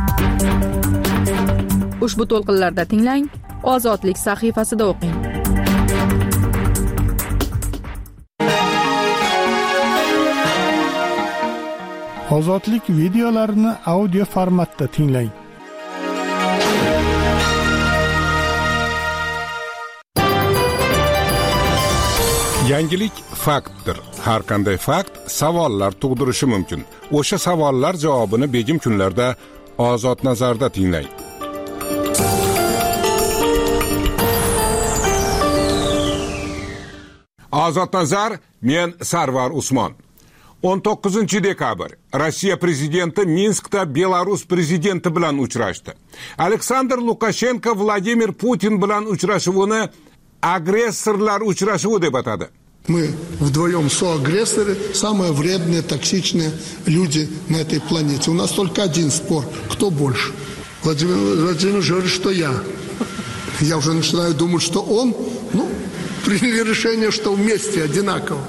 Ushbu to'lqinlarda tinglang, Ozodlik sahifasida o'qing. Ozodlik videolarini audio formatda tinglang. Yangilik faktdir. Har qanday fakt savollar tug'dirishi mumkin. O'sha savollar javobini begim kunlarda Ozod nazarda tinglang. Ozod nazar, men Sarvar Usmon. o'n to'qqizinchi dekabr Rossiya prezidenti Minskda Belarus prezidenti bilan uchrashdi. Aleksandr Lukashenko Vladimir Putin bilan uchrashuvini agressorlar uchrashuvi deb atadi. Мы вдвоем соагрессоры, самые вредные, токсичные люди на этой планете. У нас только один спор. Кто больше? Владимир Владимирович говорит, что я. Я уже начинаю думать, что он, ну, приняли решение, что вместе одинаково.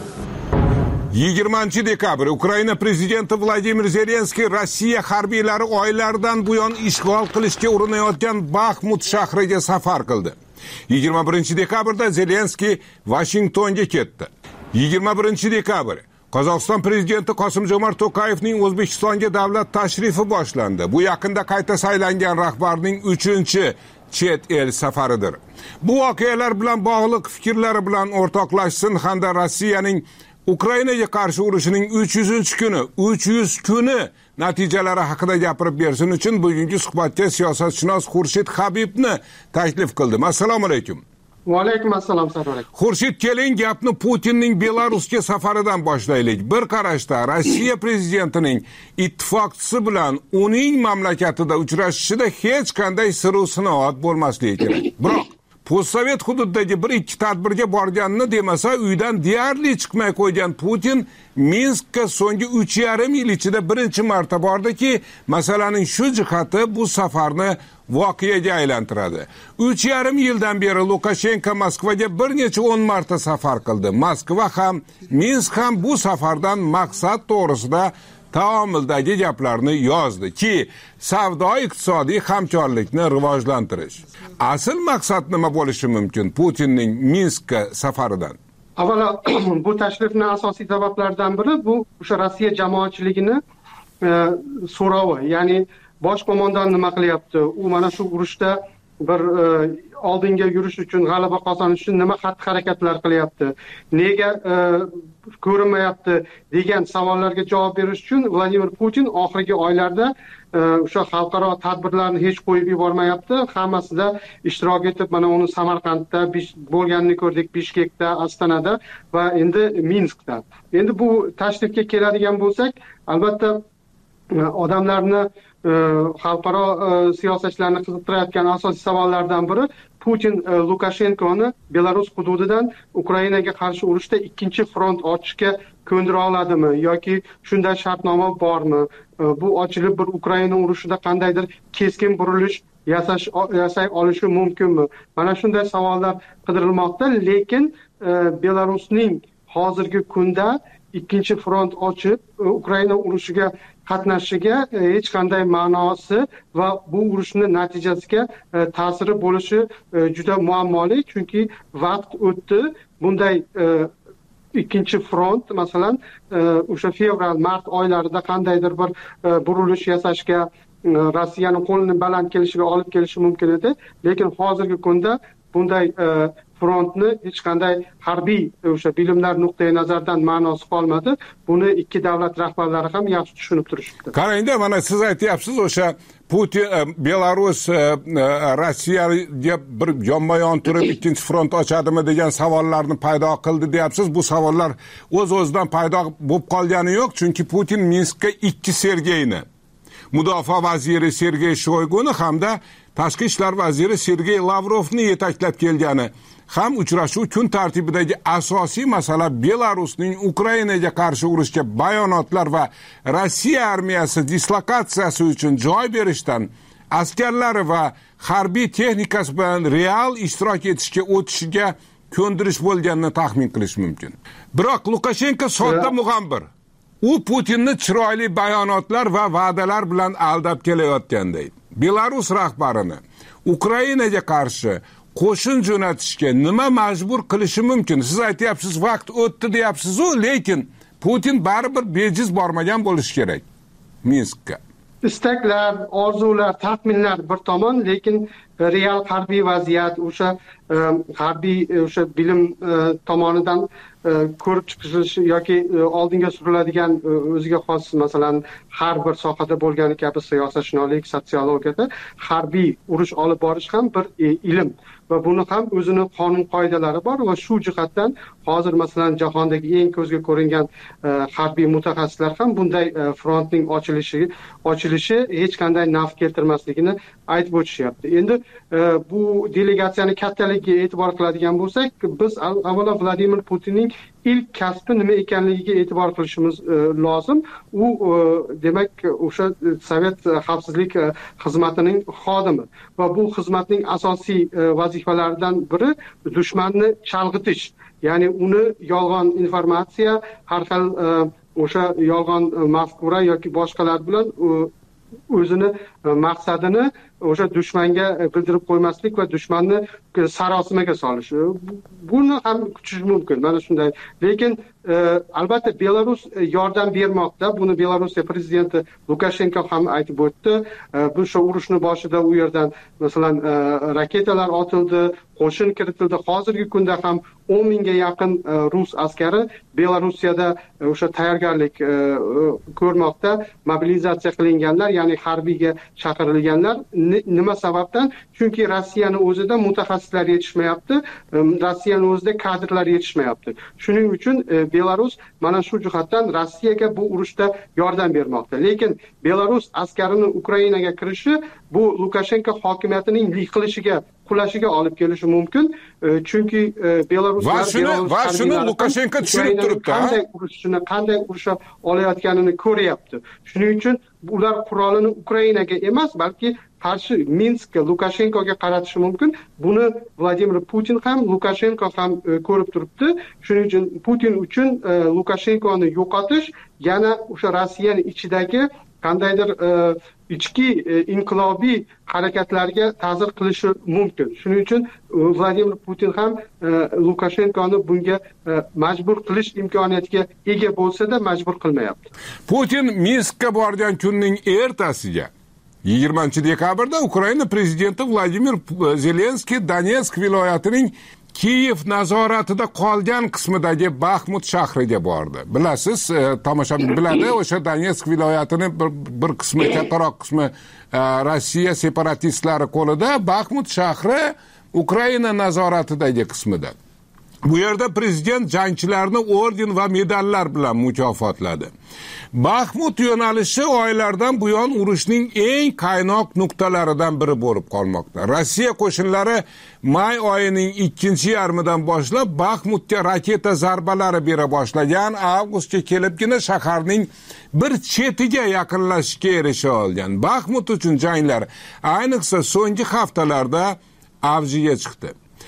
yigirmanchi dekabr Ukraina prezidenti Vladimir Zelenskiy Rossiya harbiylari oylardan buyon ishg'ol qilishga urinayotgan Baxmut shahriga safar qildi. yigirma birinchi dekabrda Zelenskiy Washingtonga ketdi. yigirma birinchi dekabr Qozog'iston prezidenti Qosim-Jomart To'qayevning O'zbekistonga davlat tashrifi boshlandi. Bu yaqinda qayta saylangan rahbarning uchinchi chet el safaridir. Bu voqealar bilan bog'liq fikrlari bilan o'rtoqlashsin hamda Rossiyaning Ukrainaga qarshi urushining uch yuzinchi kuni, uch yuz kuni natijalari haqida gapirib bersin uchun bugungi suhbatga siyosatshunos Xurshid Habibni taklif qildim. Assalomu alaykum. Va alaykum assalom. Xurshid, keling gapni Putinning Belarusga safaridan boshlaylik. Bir qarashda Rossiya prezidentining ittifoqchisi bilan uning mamlakatida uchrashishida hech qanday sir-u sinoat bo'lmasligi kerak. Biroq postsovet hududdagi bir ikki tadbirga borganini demasa, uydan deyarli chiqmay qo'ygan Putin Minskka so'nggi uch yarim yil ichida birinchi marta bordiki, masalaning shu jihati bu safarni voqeaga aylantiradi. uch yarim yildan beri Lukashenko Moskvaga bir necha o'n marta safar qildi. Moskva ham, Minsk ham bu safardan maqsad to'g'risida taomildagi gaplarni yozdi ki, savdo-iqtisodiy hamkorlikni rivojlantirish. Asl maqsad nima bo'lishi mumkin Putinning Minskka safaridan? Avvalo, bu tashrifning asosiy sabablaridan biri bu o'sha Rossiya jamoatchiligini e, so'rovi, ya'ni bosh qo'mondon nima qilyapti? U mana shu urushda bir e, oldinga yurish uchun, g'alaba qozonish uchun nima xatti-harakatlar qilyapti? Nega e, ko'rinmayapti degan savollarga javob berish uchun Vladimir Putin oxirgi oylarda o'sha xalqaro tadbirlarni hech qo'yib yubormayapti. Hammasida ishtirok etib, mana uni Samarqandda bo'lganini ko'rdik, Bishkekda, Ostonada va endi Minskda. Endi bu tashrifga keladigan bo'lsak, albatta odamlarni xalqaro siyosatchilarni qiziqtirayotgan asosiy savollardan biri Putin Lukashenkoni Belarus hududidan Ukrainaga qarshi urushda ikkinchi front ochishga ko'ndira oladimi yoki shunday shartnoma bormi? Bu ochilib bir Ukraina urushida qandaydir keskin burilish yasash yasay olishi mumkinmi? Mana shunday savollar qidirilmoqda, lekin Belarusning hozirgi kunda ikkinchi front ochib Ukraina urushiga qatnashishiga hech qanday ma'nosi va bu urushning natijasiga ta'siri bo'lishi juda muammoli, chunki vaqt o'tdi. Bunday ikkinchi front masalan o'sha fevral mart oylarida qandaydir bir burilish yasashga Rossiyani qo'lini baland kelishiga olib kelishi mumkin edi, lekin hozirgi kunda bunday frontni hech qanday harbiy o'sha bilimlar nuqtai nazaridan ma'nosi qolmadi. Buni ikki davlat rahbarlari ham yaxshi tushunib turishibdi. Qarangda, mana siz aytyapsiz, o'sha Putin Belarus Rossiyaga bir yonma-yon turib ikkinchi front ochadimi degan savollarni paydo qildi deyapsiz. Bu savollar o'z-o'zidan paydo bo'lib qolgani yo'q, chunki Putin Minskka ikki Sergeyni, Mudofaa vaziri Sergey Shoyguni hamda Tashqi ishlar vaziri Sergey Lavrovni yetaklab kelgani ham uchrashuv kun tartibidagi asosiy masala Belarusning Ukrainaga qarshi urushga bayonotlar va Rossiya armiyasi dislokatsiyasi uchun joy berishdan, askarlari va harbiy texnikasi bilan real ishtirok etishga o'tishiga ko'ndirish bo'lganini taxmin qilish mumkin. Biroq Lukashenko sodda mug'ambir. U Putinni chiroyli bayonotlar va va'dalar bilan aldab kelayotganday. Belarus rahbarini Ukrainaga qarshi qo'shin jo'natishga nima majbur qilishi mumkin? Siz aytyapsiz, vaqt o'tdi deyapsiz-ku, lekin Putin baribir bejiz bormagan bo'lishi kerak Minskka. Istaklar, orzular, taxminlar bir tomon, lekin real harbiy vaziyat o'sha harbiy o'sha bilim tomonidan ko'rib chiqish yoki oldinga suriladigan o'ziga xos masalan har bir sohada bo'lgani kabi siyosatshunoslik, sotsiologiyada harbiy urush olib borish ham bir ilm va buni ham o'zini qonun qoidalari bor va shu jihatdan hozir masalan jahondagi eng ko'zga ko'ringan harbiy mutaxassislar ham bunday frontning ochilishi ochilishi hech qanday naf keltirmasligini aytib o'tishyapti. Endi bu delegatsiyani kattaligiga e'tibor qiladigan bo'lsak, biz avvalo Vladimir Putinning ilk kasbi nima ekanligiga e'tibor qilishimiz lozim. U demak o'sha Sovet xavfsizlik xizmatining xodimi va bu xizmatning asosiy vazifalaridan biri dushmanni chalg'itish, ya'ni uni yolg'on informatsiya, har xil o'sha yolg'on mafkura yoki boshqalar bilan o'zini maqsadini o'sha dushmanga bildirib qo'ymaslik va dushmanni sarosimaga solish. Buni ham kutish mumkin. Mana shunday. Lekin albatta Belarus yordam bermoqda. Buni Belorussiya prezidenti Lukashenko ham aytib o'tdi. Bu shu urushni boshida u yerdan masalan raketalar otildi, qo'shin kiritildi. Hozirgi kunda ham o'n mingga yaqin rus askari Belarusiyada o'sha tayyorgarlik ko'rmoqda. Mobilizatsiya qilinganlar, ya'ni harbiyga chaqirilganlar. Nima sababdan? Chunki Rossiyani o'zida mutaxassislar yetishmayapti, Rossiyani o'zida kadrlar yetishmayapti. Shuning uchun Belarus mana shu jihatdan Rossiyaga bu urushda yordam bermoqda. Lekin Belarus askarini Ukrainaga kirishi bu Lukashenko hokimiyatining yiqilishiga, qulashiga olib kelishi mumkin. Chunki Belaruslar va shuni va shuni Lukashenko tushunib turibdi. Qanday urushni, qanday urusha olayotganini ko'ryapti. Shuning uchun ular qurolini Ukrainaga emas, balki qarshi Minskka, Lukashenkoga qaratishi mumkin. Buni Vladimir Putin ham, Lukashenko ham ko'rib turibdi. Shuning uchun Putin uchun Lukashenkoni yo'qotish yana o'sha Rossiyaning ichidagi qandaydir ichki inqilobiy harakatlarga ta'sir qilishi mumkin. Shuning uchun Vladimir Putin ham Lukashenkoni bunga majbur qilish imkoniyatiga ega bo'lsa-da majbur qilmayapti. Putin Minskka borgan kunning ertasiga yigirmanchi dekabrda Ukraina prezidenti Vladimir Zelenskiy Donetsk viloyatining Kiyev nazoratida qolgan qismidagi Baxmut shahriga bordi. Bilasiz, tomoshabin biladi, o'sha Donetsk viloyatini bir, bir qismi, kattaroq qismi Rossiya separatistlari qo'lida, Baxmut shahri Ukraina nazoratidagi qismida. Bu yerda prezident jangchilarni orden va medallar bilan mukofotladi. Baxmut yo'nalishi oylardan buyon urushning eng qaynoq nuqtalaridan biri bo'lib qolmoqda. Rossiya qo'shinlari may oyining ikkinchi yarmidan boshlab Baxmutga raketa zarbalari bera boshlagan, avgustga kelibgina shaharning bir chetiga yaqinlashishga erisha olgan. Baxmut uchun janglar ayniqsa so'nggi haftalarda avjiga chiqdi.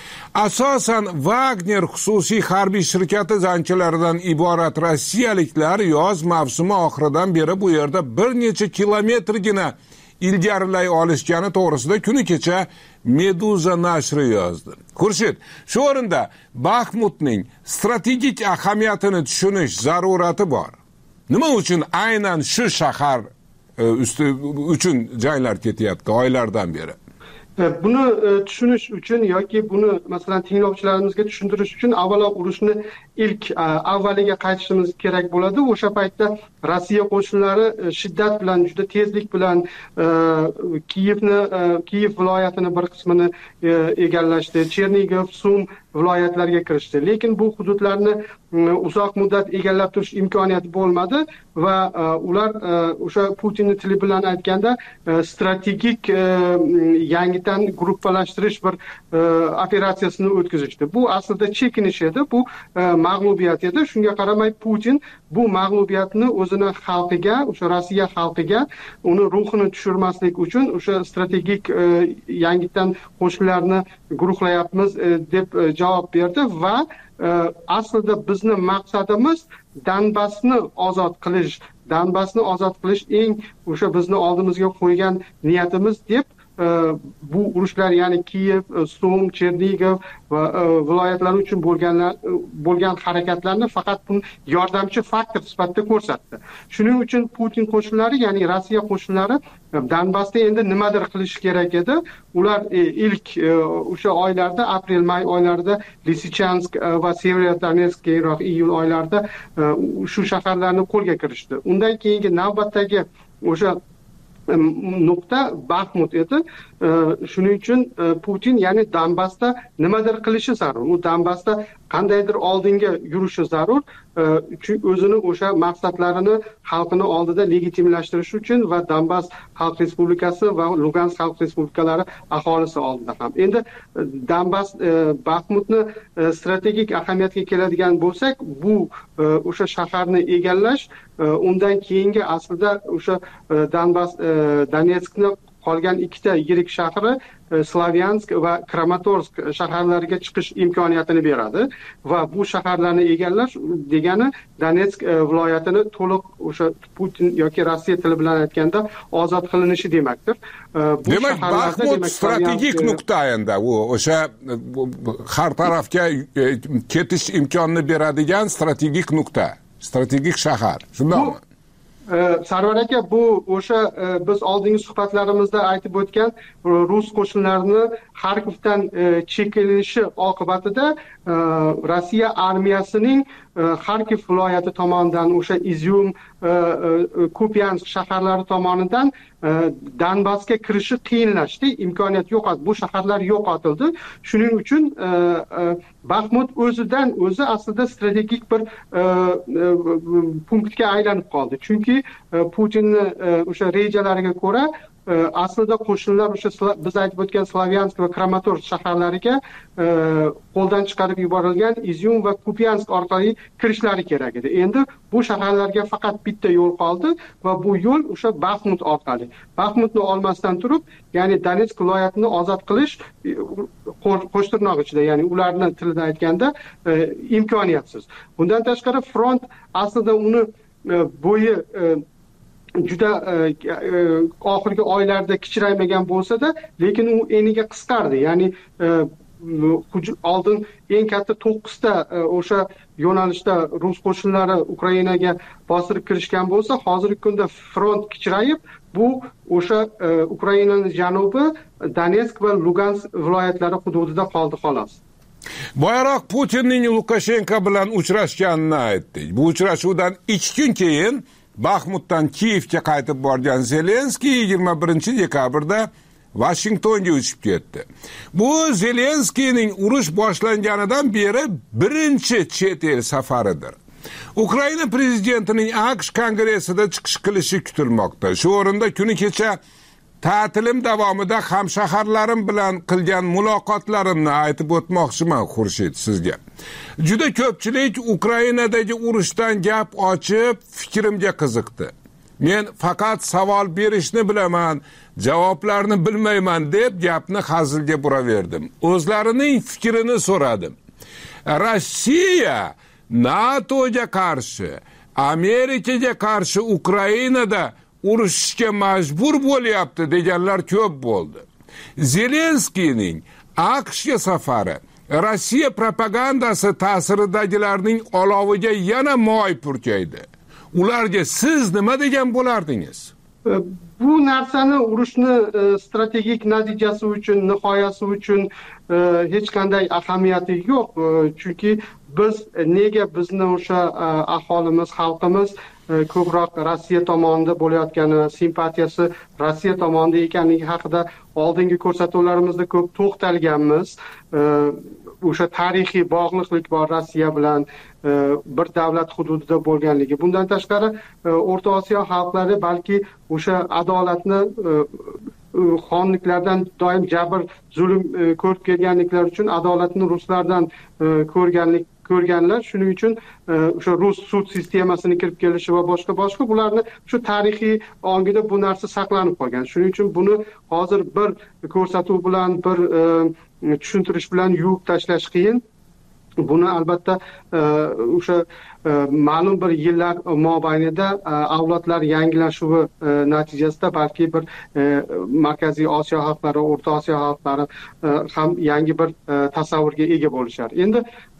Asosan Wagner xususiy harbiy shirkati jangchilaridan iborat rossiyaliklar yoz mavsumi oxiridan beri bu yerda bir necha kilometrgina ilgarilay olishgani to'g'risida kuni kecha Meduza nashri yozdi. Xurshid, shu o'rinda Baxmutning strategik ahamiyatini tushunish zarurati bor. Nima uchun aynan shu shahar usti uchun janglar ketyapti oylardan beri? Buni tushunish uchun yoki buni masalan tinglovchilarimizga tushuntirish uchun avvalo urushni ilk avvaliga qaytishimiz kerak bo'ladi. O'sha paytda Rossiya qo'shinlari shiddat bilan, juda tezlik bilan Kiyevni, Kiyev viloyatini bir qismini egallashdi. Chernigov, Sum viloyatlarga kirishdi. Lekin bu hududlarni uzoq muddat egallab turish imkoniyati bo'lmadi va ular o'sha Putinning tili bilan aytganda strategik yangidan gruppalashtirish bir operatsiyasini o'tkazishdi. Bu aslida chekinish edi, bu mag'lubiyat edi. Shunga qaramay Putin bu mag'lubiyatni o'zini xalqiga, o'sha Rossiya xalqiga uni ruhini tushirmaslik uchun o'sha strategik yangidan qo'shinlarni guruhlayapmiz deb javob berdi va aslida bizni maqsadimiz Donbassni ozod qilish, Donbassni ozod qilish eng o'sha bizni oldimizga qo'ygan niyatimiz deb bu urushlar, ya'ni Kiyev, Sum, Chernigov va viloyatlari uchun bo'lganlar bo'lgan harakatlarni faqat bu yordamchi faktor sifatida ko'rsatdi. Shuning uchun Putin qo'shinlari, ya'ni Rossiya qo'shinlari Donbassda endi nimadir qilish kerak edi. Ular ilk o'sha oylarda, aprel-may oylarida Lysychansk va Severodonetsk, keyinroq iyul oylarida shu shaharlarni qo'lga kirishdi. Undan keyingi navbatdagi o'sha nuqta Baxmut edi. Shuning uchun Putin ya'ni Donbassda nimadir qilishi zarur. U Donbassda qandaydir oldinga yurishi zarur. Chunki o'zini o'sha maqsadlarini xalqini oldida legitimlashtirish uchun va Donbass Xalq Respublikasi va Lugansk Xalq Respublikalari aholisi oldida ham. Endi Donbass Baxmutni strategik ahamiyatga keladigan bo'lsak, bu o'sha shaharni egallash, undan keyingi aslida o'sha Donbass Donetskni qolgan ikkita yirik shahri Slavyansk va Kramatorsk shaharlariga chiqish imkoniyatini beradi va bu shaharlarni egallash degani Donetsk viloyatini to'liq o'sha Putin yoki Rossiya tili bilan aytganda ozod qilinishi demakdir. Bu demak, Baxmut strategik nuqta endi u o'sha har tarafga ketish imkonini beradigan strategik nuqta, strategik shahar. Shundaymi? Sarvar aka, bu o'sha biz oldingi suhbatlarimizda aytib o'tgan rus qo'shinlarini Xarkovdan chekinishi oqibatida Rossiya armiyasining Xarkov viloyati tomonidan o'sha Izyum, Kupiansk shaharlari tomonidan Donbassga kirishi qiyinlashdi, imkoniyat yo'qoldi, bu shaharlar yo'qotildi. Shuning uchun Baxmut o'zidan o'zi aslida strategik bir punktga aylanib qoldi. Chunki Putinning o'sha rejalariga ko'ra aslida qo'shinlar o'sha biz aytib o'tgan Slavyansk va Kramatorsk shaharlariga qo'ldan chiqarib yuborilgan Izyum va Kupiansk orqali kirishlari kerak edi. Endi bu shaharlarga faqat bitta yo'l qoldi va bu yo'l o'sha Baxmut orqali. Baxmutni olmasdan turib, ya'ni Donetsk viloyatini ozod qilish qo'shtirnoq ichida, ya'ni ularning tilida aytganda imkoniyatsiz. Bundan tashqari front aslida uni bo'yi juda oxirgi oylarda kichraymagan bo'lsa-da, lekin u eniga qisqardi. Ya'ni oldin eng katta to'qqizta o'sha yo'nalishda rus qo'shinlari Ukrainaga bostirib kirishgan bo'lsa, hozirgi kunda front kichrayib, bu o'sha Ukrainaning janubi Donetsk va Lugansk viloyatlari hududida qoldi xolos. Boyaroq Putinning Lukashenko bilan uchrashganini aytdik. Bu uchrashuvdan ikki kun keyin Baxmutdan Kiyevga qaytib borgan Zelenskiy yigirma birinchi dekabrda Vashingtonga uchib ketdi. Bu Zelenskiyning urush boshlanganidan beri birinchi chet el safaridir. Ukraina prezidentining AQSh kongressida chiqish qilishi kutilmoqda. Shu o'rinda kuni kecha ta'tilim davomida hamshaharlarim bilan qilgan muloqotlarimni aytib o'tmoqchiman Xurshid sizga. Juda ko'pchilik Ukrainadagi urushdan gap ochib, fikrimga qiziqdi. Men faqat savol berishni bilaman, javoblarni bilmayman deb gapni hazilga buraverdim. O'zlarining fikrini so'radim. Rossiya NATOga qarshi, Amerikaga qarshi Ukrainada urushishga majbur bo'lyapti deganlar ko'p bo'ldi. Zelenskiyning AQShga safari Rossiya propagandasi ta'siridagilarning oloviga yana moy purkaydi. Ularga siz nima degan bo'lardingiz? Bu narsani urushni strategik natijasi uchun, nihoyasi uchun hech qanday ahamiyati yo'q. Chunki biz nega bizni o'sha aholimiz, xalqimiz ko'proq Rossiya tomonida bo'layotgani, simpatiyasi Rossiya tomonida ekanligi haqida oldingi ko'rsatuvlarimizda ko'p to'xtalganmiz. O'sha tarixiy bog'liqlik bor Rossiya bilan, bir davlat hududida bo'lganligi. Bundan tashqari O'rta Osiyo xalqlari balki o'sha adolatni xonliklardan doim jabr, zulm ko'rib kelganliklari uchun adolatni ruslardan ko'rganlik ko'rganlar. Shuning uchun o'sha rus sud sistemasini kirib kelishi va boshqa boshqa bularni shu tarixiy ongida bu narsa saqlanib qolgan. Shuning uchun buni hozir bir ko'rsatuv bilan, bir tushuntirish bilan yuvib tashlash qiyin. Buni albatta o'sha ma'lum bir yillar mobaynida avlodlar yangilashuvi natijasida balki bir Markaziy Osiyo xalqlari, O'rta Osiyo xalqlari ham yangi bir tasavvurga ega bo'lishar. Endi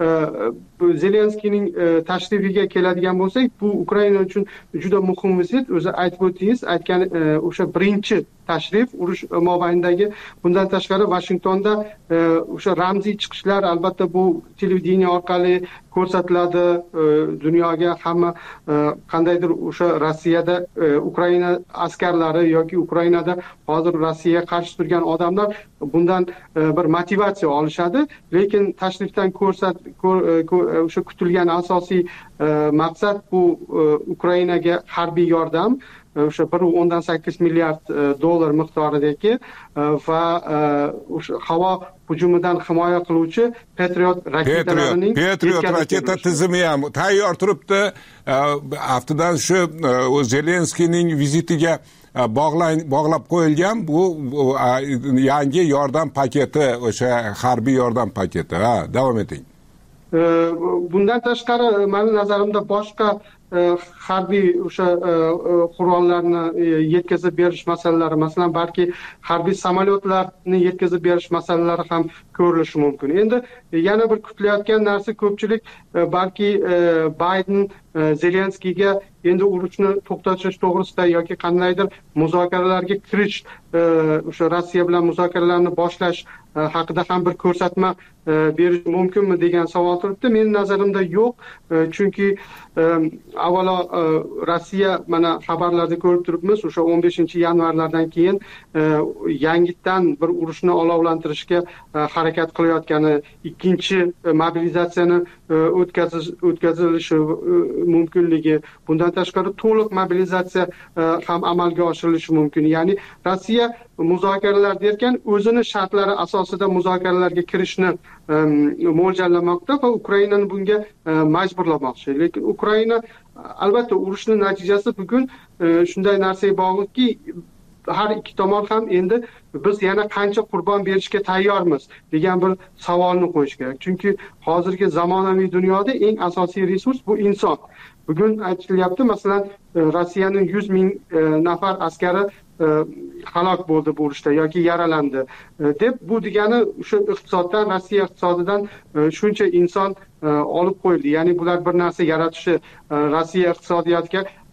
Zelenskiyning tashrifiga keladigan bo'lsak, bu Ukraina uchun juda muhim vizit. O'zi aytib o'tdingiz, aytgan o'sha birinchi tashrif urush mobaynidagi. Bundan tashqari Vashingtonda o'sha ramziy chiqishlar albatta bu televideniya orqali ko'rsatiladi dunyoga. Hamma qandaydir o'sha Rossiyada Ukraina askarlari yoki Ukrainada hozir Rossiyaga qarshi turgan odamlar bundan bir motivatsiya olishadi. Lekin tashrifdan ko'rsat o'sha kutilgan asosiy maqsad bu Ukrainaga harbiy yordam. O'sha bir nuqta o'ndan sakkiz milliard dollar miqdoridagi va o'sha havo hujumidan himoya qiluvchi Patriot raketalarining Patriot raketa tizimi ham tayyor turibdi. Haftadan shu Zelenskiyning vizitiga bog'lab qo'yilgan bu yangi yordam paketi, o'sha harbiy yordam paketi. Ha, davom eting. Bundan tashqari meni nazarimda boshqa harbiy o'sha qurollarni yetkazib berish masalalari, masalan balki harbiy samolyotlarni yetkazib berish masalalari ham ko'rilishi mumkin. Endi yana bir kutilayotgan narsa, ko'pchilik balki Bayden Zelenskiyga endi urushni to'xtatish to'g'risida yoki qandaydir muzokaralarga kirish, o'sha Rossiya bilan muzokaralarni boshlash haqida ham bir ko'rsatma berish mumkinmi degan savol turibdi. Mening nazarimda yo'q. Chunki avvalo Rossiya, mana xabarlarda ko'rib turibmiz, o'sha o'n beshinchi yanvarlardan keyin yangitdan bir urushni olovlantirishga harakat qilayotgani, ikkinchi mobilizatsiyani o'tkazish o'tkazilishi mumkinligi, bundan tashqari to'liq mobilizatsiya ham amalga oshirilishi mumkin. Ya'ni Rossiya muzokaralar derkan o'zini shartlari asosida muzokaralarga kirishni mo'ljallamoqda va Ukrainani bunga majburlamoqchi. Lekin Ukraina albatta urushning natijasi bugun shunday narsaga bog'liqki, har ikki tomon ham endi biz yana qancha qurbon berishga tayyormiz degan bir savolni qo'yish kerak. Chunki hozirgi zamonaviy dunyoda eng asosiy resurs bu inson. Bugun aytilyapti, masalan, Rossiyaning yuz ming nafar askari halok bo'ldi bu urushda yoki yaralandi deb, bu degani o'sha iqtisoddan, Rossiya iqtisodidan shuncha inson olib qo'yildi. Ya'ni bular bir narsa yaratishi, Rossiya iqtisodiyotiga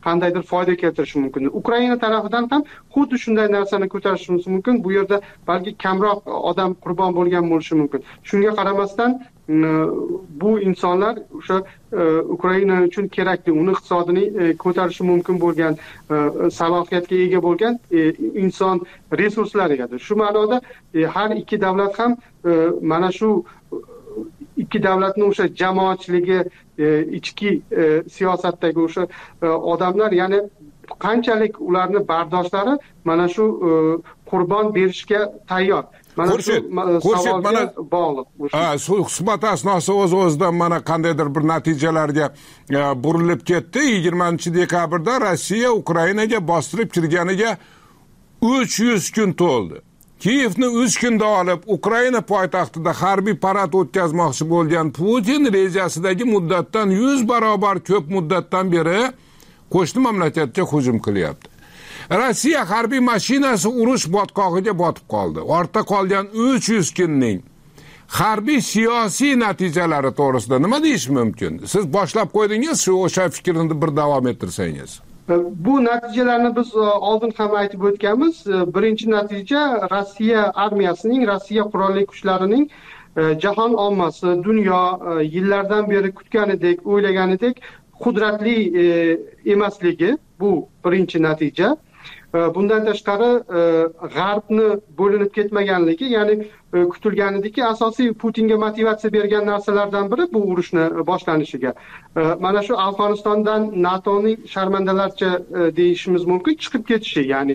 qandaydir foyda keltirishi mumkin. Ukraina tarafidan ham xuddi shunday narsani ko'tarishimiz mumkin. Bu yerda balki kamroq odam qurbon bo'lgan bo'lishi mumkin. Shunga qaramasdan bu insonlar o'sha Ukraina uchun kerakli, uni iqtisodini ko'tarishi mumkin bo'lgan, salohiyatga ega bo'lgan inson resurslari edi. Shu ma'noda har ikki davlat ham mana shu ikki davlatning o'sha jamoatchiligi, ichki siyosatdagi o'sha odamlar, ya'ni qanchalik ularni bardoshlari mana shu qurbon berishga tayyor. Mana shu savolga bog'liq. Ha, suhbat asnosi o'z-o'zidan mana qandaydir bir natijalarga burilib ketdi. yigirmanchi dekabrda Rossiya Ukrainaga bostirib kirganiga uch yuz kun to'ldi. Kiyevni uch kunda olib, Ukraina poytaxtida harbiy parad o'tkazmoqchi bo'lgan Putin rejasidagi muddatdan yuz barobar ko'p muddatdan beri qo'shni mamlakatga hujum qilyapti. Rossiya harbiy mashinasi urush botqog'iga botib qoldi. Ortda qolgan uch yuz kunning harbiy siyosiy natijalari to'g'risida nima deyish mumkin? Siz boshlab qo'ydingiz, shu o'sha fikrni bir davom ettirsangiz. Bu natijalarni biz oldin ham aytib o'tganmiz. Birinchi natija Rossiya armiyasining, Rossiya qurolli kuchlarining jahon ommasi, dunyo yillardan beri kutganidek, o'ylaganidek qudratli emasligi. Bu birinchi natija. Bundan tashqari g'arbni bo'linib ketmaganligi, ya'ni kutilganidiki, asosiy Putinga motivatsiya bergan narsalardan biri bu urushni boshlanishiga. Mana shu Afg'onistondan NATOning sharmandalarcha deyishimiz mumkin chiqib ketishi, ya'ni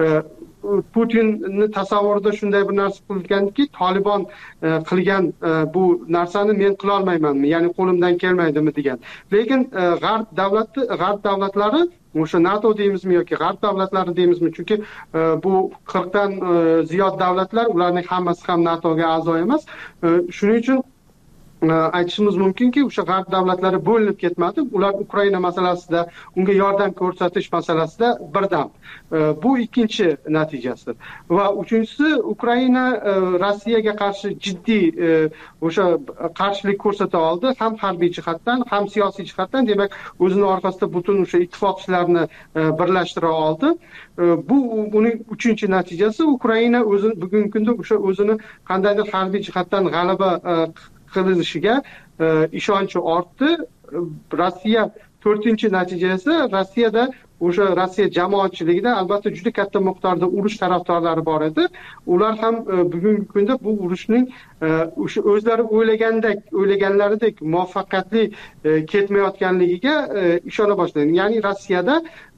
Putinni tasavvurida shunday bir narsa qilgandiki, Taliban qilgan bu narsani men qila olmaymanmi, ya'ni qo'limdan kelmaydimi degan. Lekin g'arb davlati, g'arb davlatlari, o'sha NATO deymizmi yoki g'arb davlatlari deymizmi, chunki bu qirqdan ziyod davlatlar, ularning hammasi ham NATOga a'zo emas. Shuning uchun aytishimiz mumkinki, o'sha g'arb davlatlari bo'linib ketmadi. Ular Ukraina masalasida, unga yordam ko'rsatish masalasida birdam. Bu ikkinchi natijasidir. Va uchinchisi, Ukraina Rossiyaga qarshi jiddiy o'sha qarshilik ko'rsata oldi, ham harbiy jihatdan, ham siyosiy jihatdan. Demak, o'zini orqasida butun o'sha ittifoqchilarni birlashtira oldi. Bu uning uchinchi natijasi. Ukraina o'zi bugungi kunda o'sha o'zini qandaydir harbiy jihatdan g'alaba qilishiga ishonchi ortdi. Rossiya to'rtinchi natijasi, Rossiyada o'sha Rossiya jamoatchiligida albatta juda katta miqdorda urush tarafdorlari bor edi. Ular ham bugungi kunda bu urushning o'sha o'zlari o'ylagandek, o'ylaganlaridek muvaffaqiyatli ketmayotganligiga ishona boshladi. Ya'ni Rossiyada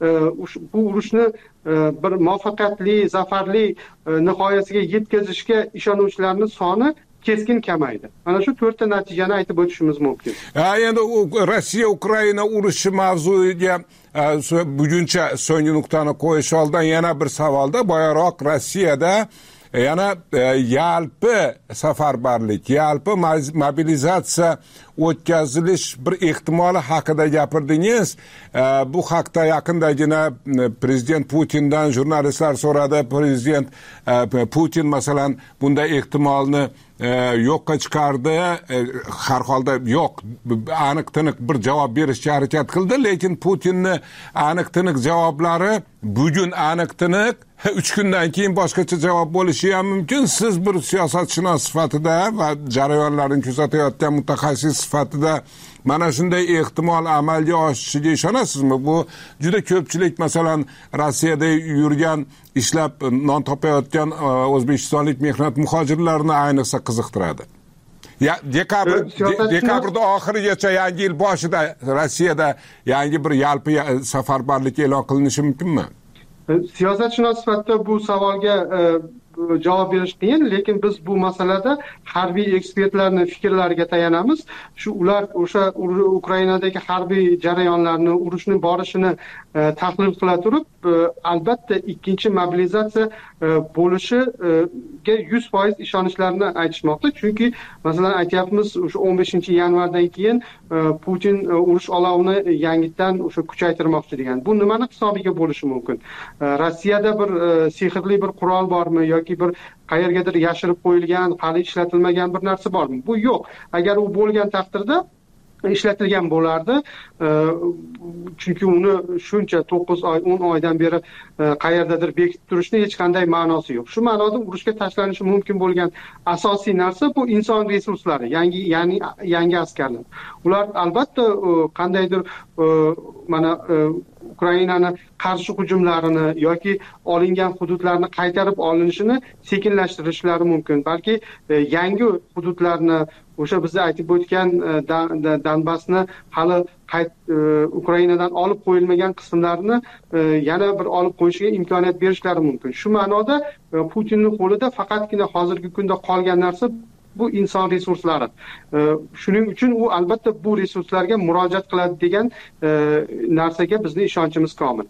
bu urushni bir muvaffaqiyatli, zafarli nihoyasiga yetkazishga ishonuvchilarning soni keskin kamaydi. Mana shu to'rtta natijani aytib o'tishimiz mumkin. Ha, endi Rossiya Ukraina urushi mavzuiga buguncha so'nggi nuqtani qo'yish oldidan yana bir savolda, boyaroq Rossiyada yana yalpi safarbarlik, yalpi mobilizatsiya o'tkazilish bir ehtimoli haqida gapirdingiz. Bu haqda yaqindagina prezident Putindan jurnalistlar so'radi. Prezident Putin masalan bunday ehtimolni yo'qqa chiqardi. Har holda yo'q, aniq tiniq bir javob berishga harakat qildi, lekin Putinni aniq tiniq javoblari bugun aniq tiniq, uch kundan keyin boshqacha javob bo'lishi ham mumkin. Siz bir siyosatshunos sifatida va jarayonlarni kuzatayotgan mutaxassis sifatida mana shunday ehtimol amalga oshishiga ishonasizmi? Bu juda ko'pchilik masalan Rossiyada yurgan, ishlab non topayotgan o'zbekistonlik mehnat muhojirlarini ayniqsa qiziqtiradi. Ya dekabr dekabrda oxirigacha, yangi yil boshida Rossiyada yangi bir yalpi safarbarlik e'lon qilinishi mumkinmi? Siyosatshunos sifatida bu savolga javob berish qiyin, lekin biz bu masalada harbiy ekspertlarning fikrlariga tayanamiz. Shu ular o'sha Ukrainadagi harbiy jarayonlarni, urushning borishini tahlil qila turib, albatta ikkinchi mobilizatsiya bo'lishiga yuz foiz ishonishlarini aytishmoqda. Chunki masalan aytyapmiz, o'sha o'n beshinchi yanvardan keyin Putin urush olovini yangitdan o'sha kuchaytirmoqchi degan. Bu nimani hisobiga bo'lishi mumkin? Rossiyada bir sehrli bir qurol bormi yoki bir qayergadir yashirib qo'yilgan, hali ishlatilmagan bir narsa bormi? Bu yo'q. Agar u bo'lgan taqdirda ishlatilgan bo'lardi. Chunki uni shuncha to'qqiz oy o'n oydan beri qayerdadir bekitib turishni hech qanday ma'nosi yo'q. Shu ma'noda urushga tashlanishi mumkin bo'lgan asosiy narsa bu inson resurslari, yangi ya'ni yangi askarlar. Ular albatta qandaydir mana Ukrainani qarshi hujumlarini yoki olingan hududlarni qaytarib olinishini sekinlashtirishlari mumkin. Balki yangi hududlarni, o'sha biz aytib o'tgan Donbassni hali Ukrainadan olib qo'yilmagan qismlarini yana bir olib qo'yishga imkoniyat berishlari mumkin. Shu ma'noda Putinning qo'lida faqatgina hozirgi kunda qolgan narsa bu inson resurslari. Shuning uchun u albatta bu resurslarga murojaat qiladi degan narsaga bizning ishonchimiz komil.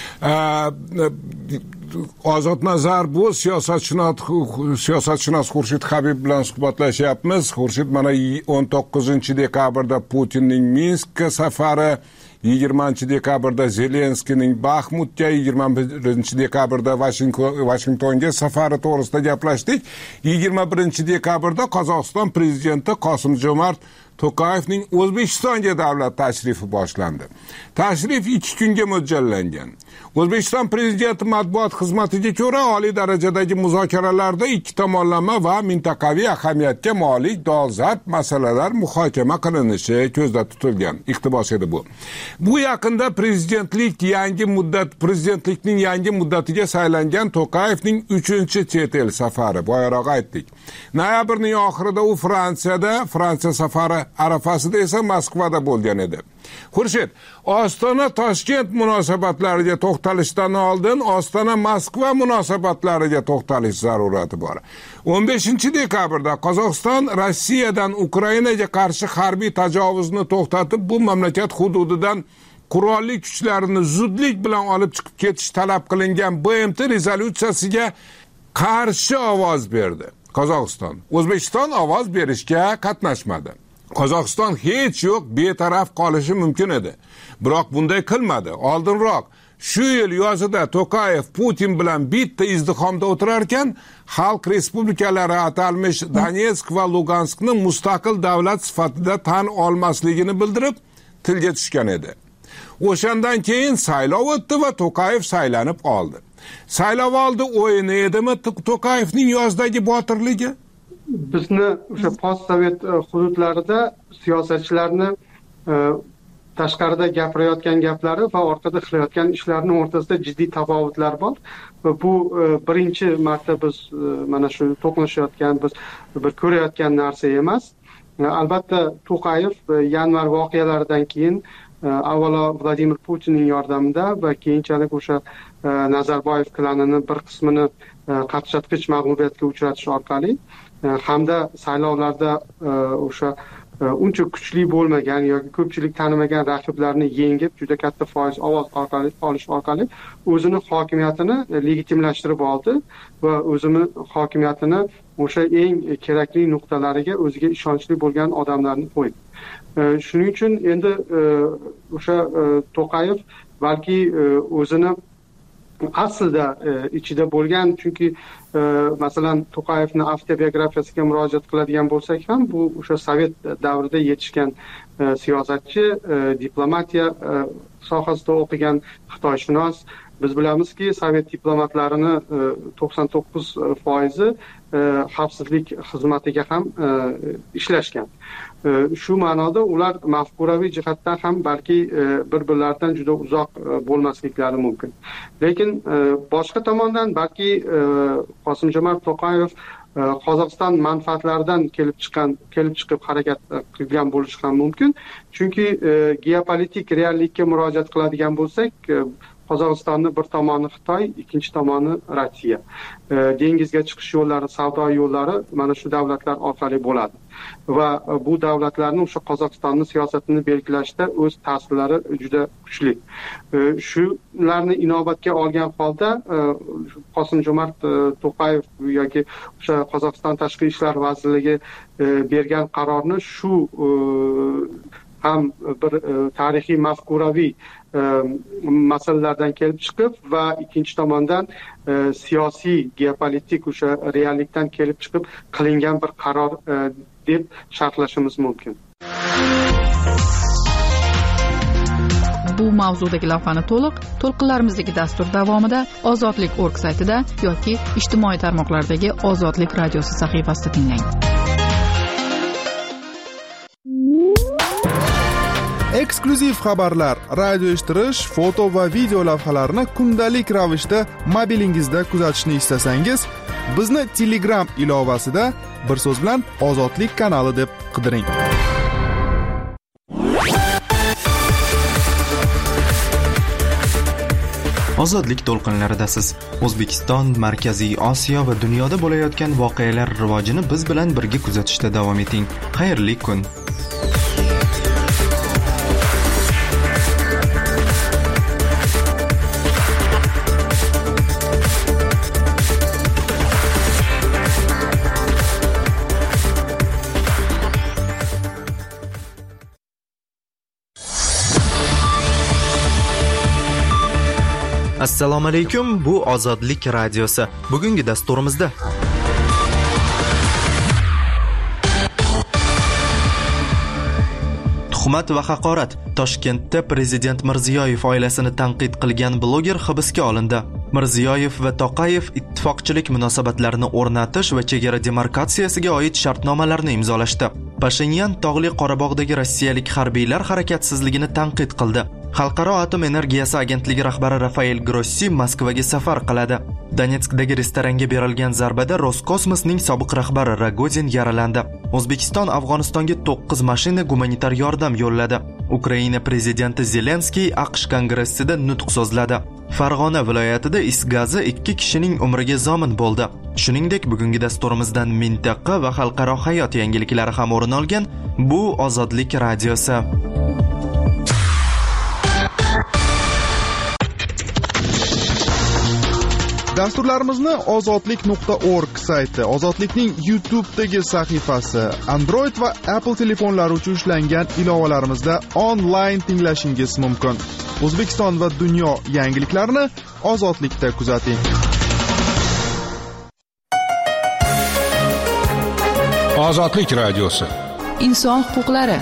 Ozodnazar bu siyosatshunos siyosatshunos Xurshid Habib bilan suhbatlashyapmiz. Xurshid, mana o'n to'qqizinchi dekabrda Putinning Minskka safari, yigirmanchi dekabrda Zelenskiyning Baxmutga, yigirma birinchi dekabrda Vashingtonga safari to'g'risida gaplashdik. yigirma birinchi dekabrda Qozog'iston prezidenti Qosim-Jomart To'qayevning O'zbekistonga davlat tashrifi boshlandi. Tashrif ikki kunga mo'ljallangan. O'zbekiston prezidenti matbuot xizmatiga ko'ra, oliy darajadagi muzokaralarda ikki tomonlama va mintaqaviy ahamiyatga molik dolzarb masalalar muhokama qilinishi ko'zda tutilgan. Iqtibos edi bu. Bu yaqinda prezidentlik yangi muddat prezidentlikning yangi muddatiga saylangan To'qayevning uchinchi chet el safari. Boyaroq aytdik. Noyabrning oxirida u Fransiyada, Fransiya safari arafasida esa Moskvada bo'lgan edi. Xurshid, Ostona-Toshkent munosabatlariga to'xtalishdan oldin Ostona-Moskva munosabatlariga to'xtalish zarurati bor. o'n beshinchi dekabrda Qozog'iston Rossiyadan Ukrainaga qarshi harbiy tajovuzni to'xtatib, bu mamlakat hududidan qurolli kuchlarini zudlik bilan olib chiqib ketish talab qilingan B M T rezolyutsiyasiga qarshi ovoz berdi. Qozog'iston, O'zbekiston ovoz berishga qatnashmadi. Qozog'iston hech yo'q betaraf qolishi mumkin edi. Biroq bunday qilmadi. Oldinroq shu yil yozida To'qayev Putin bilan bitta izdihomda o'tirar ekan, xalq respublikalari atalmish Donetsk va Luganskni mustaqil davlat sifatida tan olmasligini bildirib tilga tushgan edi. O'shandan keyin saylov o'tdi va To'qayev saylanib oldi. Saylov oldi o'yini edimi To'qayevning yozdagi botirligi? Bizni o'sha post-sovet hududlarida siyosatchilarni tashqarida gapirayotgan gaplari va orqada qilayotgan ishlarining o'rtasida jiddiy tafovutlar bor. Bu birinchi marta biz mana shu to'qnashayotgan, biz bir ko'rayotgan narsa emas. Albatta To'qayev yanvar voqealaridan keyin avvalo Vladimir Putinning yordamida va keyinchalik o'sha Nazarboyev klanini bir qismini qaqshatqich mag'lubiyatga uchratish orqali hamda saylovlarda o'sha uncha kuchli bo'lmagan yoki ko'pchilik tanimagan raqiblarni yengib juda katta foiz ovoz orqali olish orqali o'zini hokimiyatini legitimlashtirib oldi va o'zini hokimiyatini o'sha eng kerakli nuqtalariga o'ziga ishonchli bo'lgan odamlarni qo'ydi. Shuning uchun endi o'sha To'qayev balki o'zini aslida ichida bo'lgan, chunki masalan To'qayevning avtobiografiyasiga murojaat qiladigan bo'lsak ham, bu o'sha sovet davrida yetishgan siyosatchi, diplomatiya sohasida o'qigan xitoyshunos. Biz bilamizki, sovet diplomatlarini to'qson to'qqiz foizi xavfsizlik xizmatiga ham ishlashgan. Shu ma'noda ular mafkuraviy jihatdan ham balki bir-birlaridan juda uzoq bo'lmasliklari mumkin. Lekin boshqa tomondan balki Qosim-Jomart To'qayev Qozog'iston manfaatlaridan kelib chiqqan, kelib chiqib harakat qilgan bo'lishi ham mumkin. Chunki geopolitik reallikka murojaat qiladigan bo'lsak, Qozog'istonning bir tomoni Xitoy, ikkinchi tomoni Rossiya. Dengizga chiqish yo'llari, savdo yo'llari mana shu davlatlar orqali bo'ladi. Va bu davlatlarning o'sha Qozog'istonning siyosatini belgilashda o'z ta'sirlari juda kuchli. Shularni inobatga olgan holda Qosim-Jomart To'qayev yoki o'sha Qozog'iston tashqi ishlar vazirligi bergan qarorni shu ham bir tarixiy mafkuraviy masalalardan kelib chiqib va ikkinchi tomondan siyosiy geopolitik o'sha reallikdan kelib chiqib qilingan bir qaror deb sharhlashimiz mumkin. bu mavzudagi lavhani to'liq to'lqinlarimizdagi dastur davomida ozodlik nokta org saytida yoki ijtimoiy tarmoqlardagi Ozodlik radiosi sahifasida tinglang. Eksklyuziv xabarlar, radio eshittirish, foto va video lavhalarni kundalik ravishda mobilingizda kuzatishni istasangiz, bizni Telegram ilovasida bir so'z bilan Ozodlik kanali deb qidiring. Ozodlik to'lqinlaridasiz. O'zbekiston, Markaziy Osiyo va dunyoda bo'layotgan voqealar rivojini biz bilan birga kuzatishda davom eting. Xayrli kun. Assalomu alaykum, bu Ozodlik radiosi. Bugungi dasturimizda tuhmat va haqorat. Toshkentda prezident Mirziyoyev oilasini tanqid qilgan bloger hibsga olindi. Mirziyoyev va Toqayev ittifoqchilik munosabatlarini o'rnatish va chegara demarkatsiyasiga oid shartnomalarni imzolashdi. Pashinyan Tog'li Qorabog'dagi rossiyalik harbiylar harakatsizligini tanqid qildi. Xalqaro atom energiyasi agentligi rahbari Rafael Grossi Moskvaga safar qiladi. Donetskdagi restoranga berilgan zarbada Roskosmosning sobiq rahbari Rogozin yaralandi. O'zbekiston Afg'onistonga to'qqiz mashina gumanitar yordam yo'lladi. Ukraina prezidenti Zelenskiy AQSh kongressida nutq so'zladi. Farg'ona viloyatida is gazi ikki kishining umriga zomin bo'ldi. Shuningdek, bugungi dasturimizdan mintaqa va xalqaro hayot yangiliklari ham o'rin olgan. Bu Ozodlik radiosi. Dasturlarimizni ozodlik nokta org sayti, Ozodlikning YouTube'dagi sahifasi, Android va Apple telefonlari uchun ishlangan ilovalarimizda onlayn tinglashingiz mumkin. O'zbekiston va dunyo yangiliklarini Ozodlikda kuzating. Ozodlik radiosi. Inson huquqlari.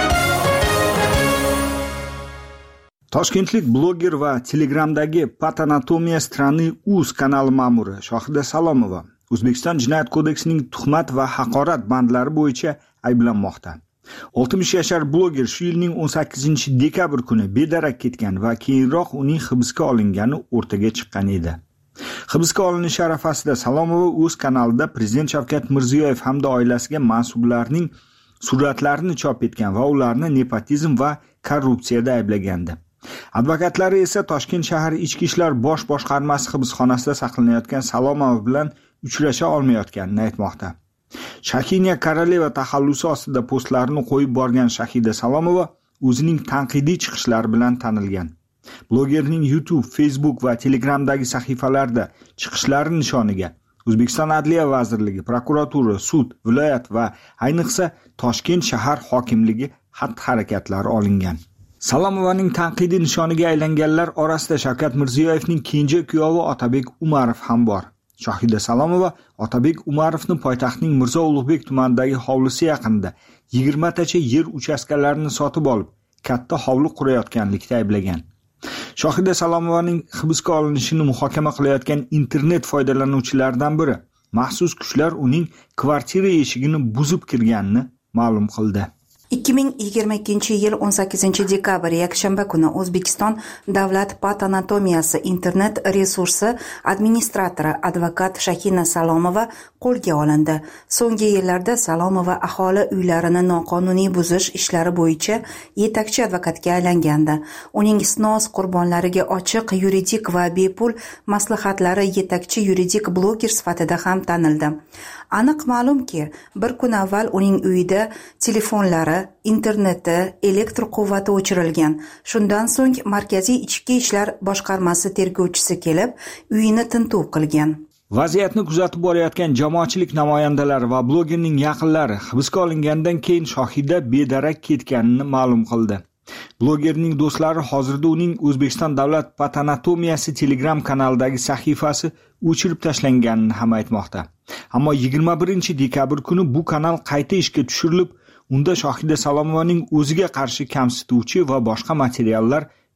Toshkentlik bloger va Telegramdagi Patanatomiya strani uz kanali ma'muri Shohida Salomova O'zbekiston Jinoyat kodeksining tuhmat va haqorat bandlari bo'yicha ayblanmoqda. oltmish yashar bloger shu yilning o'n sakkizinchi dekabr kuni bedarak ketgan va keyinroq uning hibsga olingani o'rtaga chiqqan edi. Hibsga olinishi arafasida Salomova o'z kanalida Prezident Shavkat Mirziyoyev hamda oilasiga mansublarning suratlarini chop etgan va ularni nepotizm va korrupsiyada ayblagandi. Advokatlari esa Toshkent shahar Ichki ishlar bosh boshqarmasi hibsxonasida saqlanayotgan Salomova bilan uchrasha olmayotganini aytmoqda. Shakiniya Koroleva taxallusi ostida postlarini qo'yib borgan Shahida Salomova o'zining tanqidiy chiqishlari bilan tanilgan. Blogerning YouTube, Facebook va Telegramdagi sahifalarida chiqishlari nishoniga O'zbekiston Adliya vazirligi, prokuratura, sud, viloyat va ayniqsa Toshkent shahar hokimligi xatti-harakatlari olingan. Salomovaning tanqidiy nishoniga aylanganlar orasida Shavkat Mirziyoyevning kenja kuyovi Otabek Umarov ham bor. Shohida Salomova Otabek Umarovni poytaxtning Mirzo Ulug'bek tumanidagi hovlisi yaqinida yigirma tacha yer uchastkalarini sotib olib, katta hovli qurayotganlikda ayblagan. Shohida Salomovaning hibsga olinishini muhokama qilayotgan internet foydalanuvchilaridan biri maxsus kuchlar uning kvartira eshigini buzib kirganini ma'lum qildi. ikki ming yigirma ikkinchi yil o'n sakkizinchi dekabr yakshanba kuni O'zbekiston Davlat patanatomiyasi internet resursi administratori advokat Shakina Salomova qo'lga olindi. So'nggi yillarda Salomova aholi uylarini noqonuniy buzish ishlari bo'yicha yetakchi advokatga aylangandi. Uning snos qurbonlariga ochiq yuridik va bepul maslahatlari yetakchi yuridik bloger sifatida ham tanildi. Aniq ma'lumki, bir kun avval uning uyida telefonlari, interneti, elektr quvvati o'chirilgan. Shundan so'ng Markaziy ichki ishlar boshqarmasi tergovchisi kelib, uyini tintuv qilgan. Vaziyatni kuzatib borayotgan jamoatchilik namoyandalari va blogerning yaqinlari hibsga olingandan keyin Shohida bedarak ketganini ma'lum qildi. Blogerning do'stlari hozirda uning O'zbekiston Davlat patanatomiyasi Telegram kanalidagi sahifasi o'chirib tashlanganini ham aytmoqda. Ammo yigirma birinchi dekabr kuni bu kanal qayta ishga tushirilib, unda Shohida Salomovaning o'ziga qarshi kamsituvchi va boshqa materiallar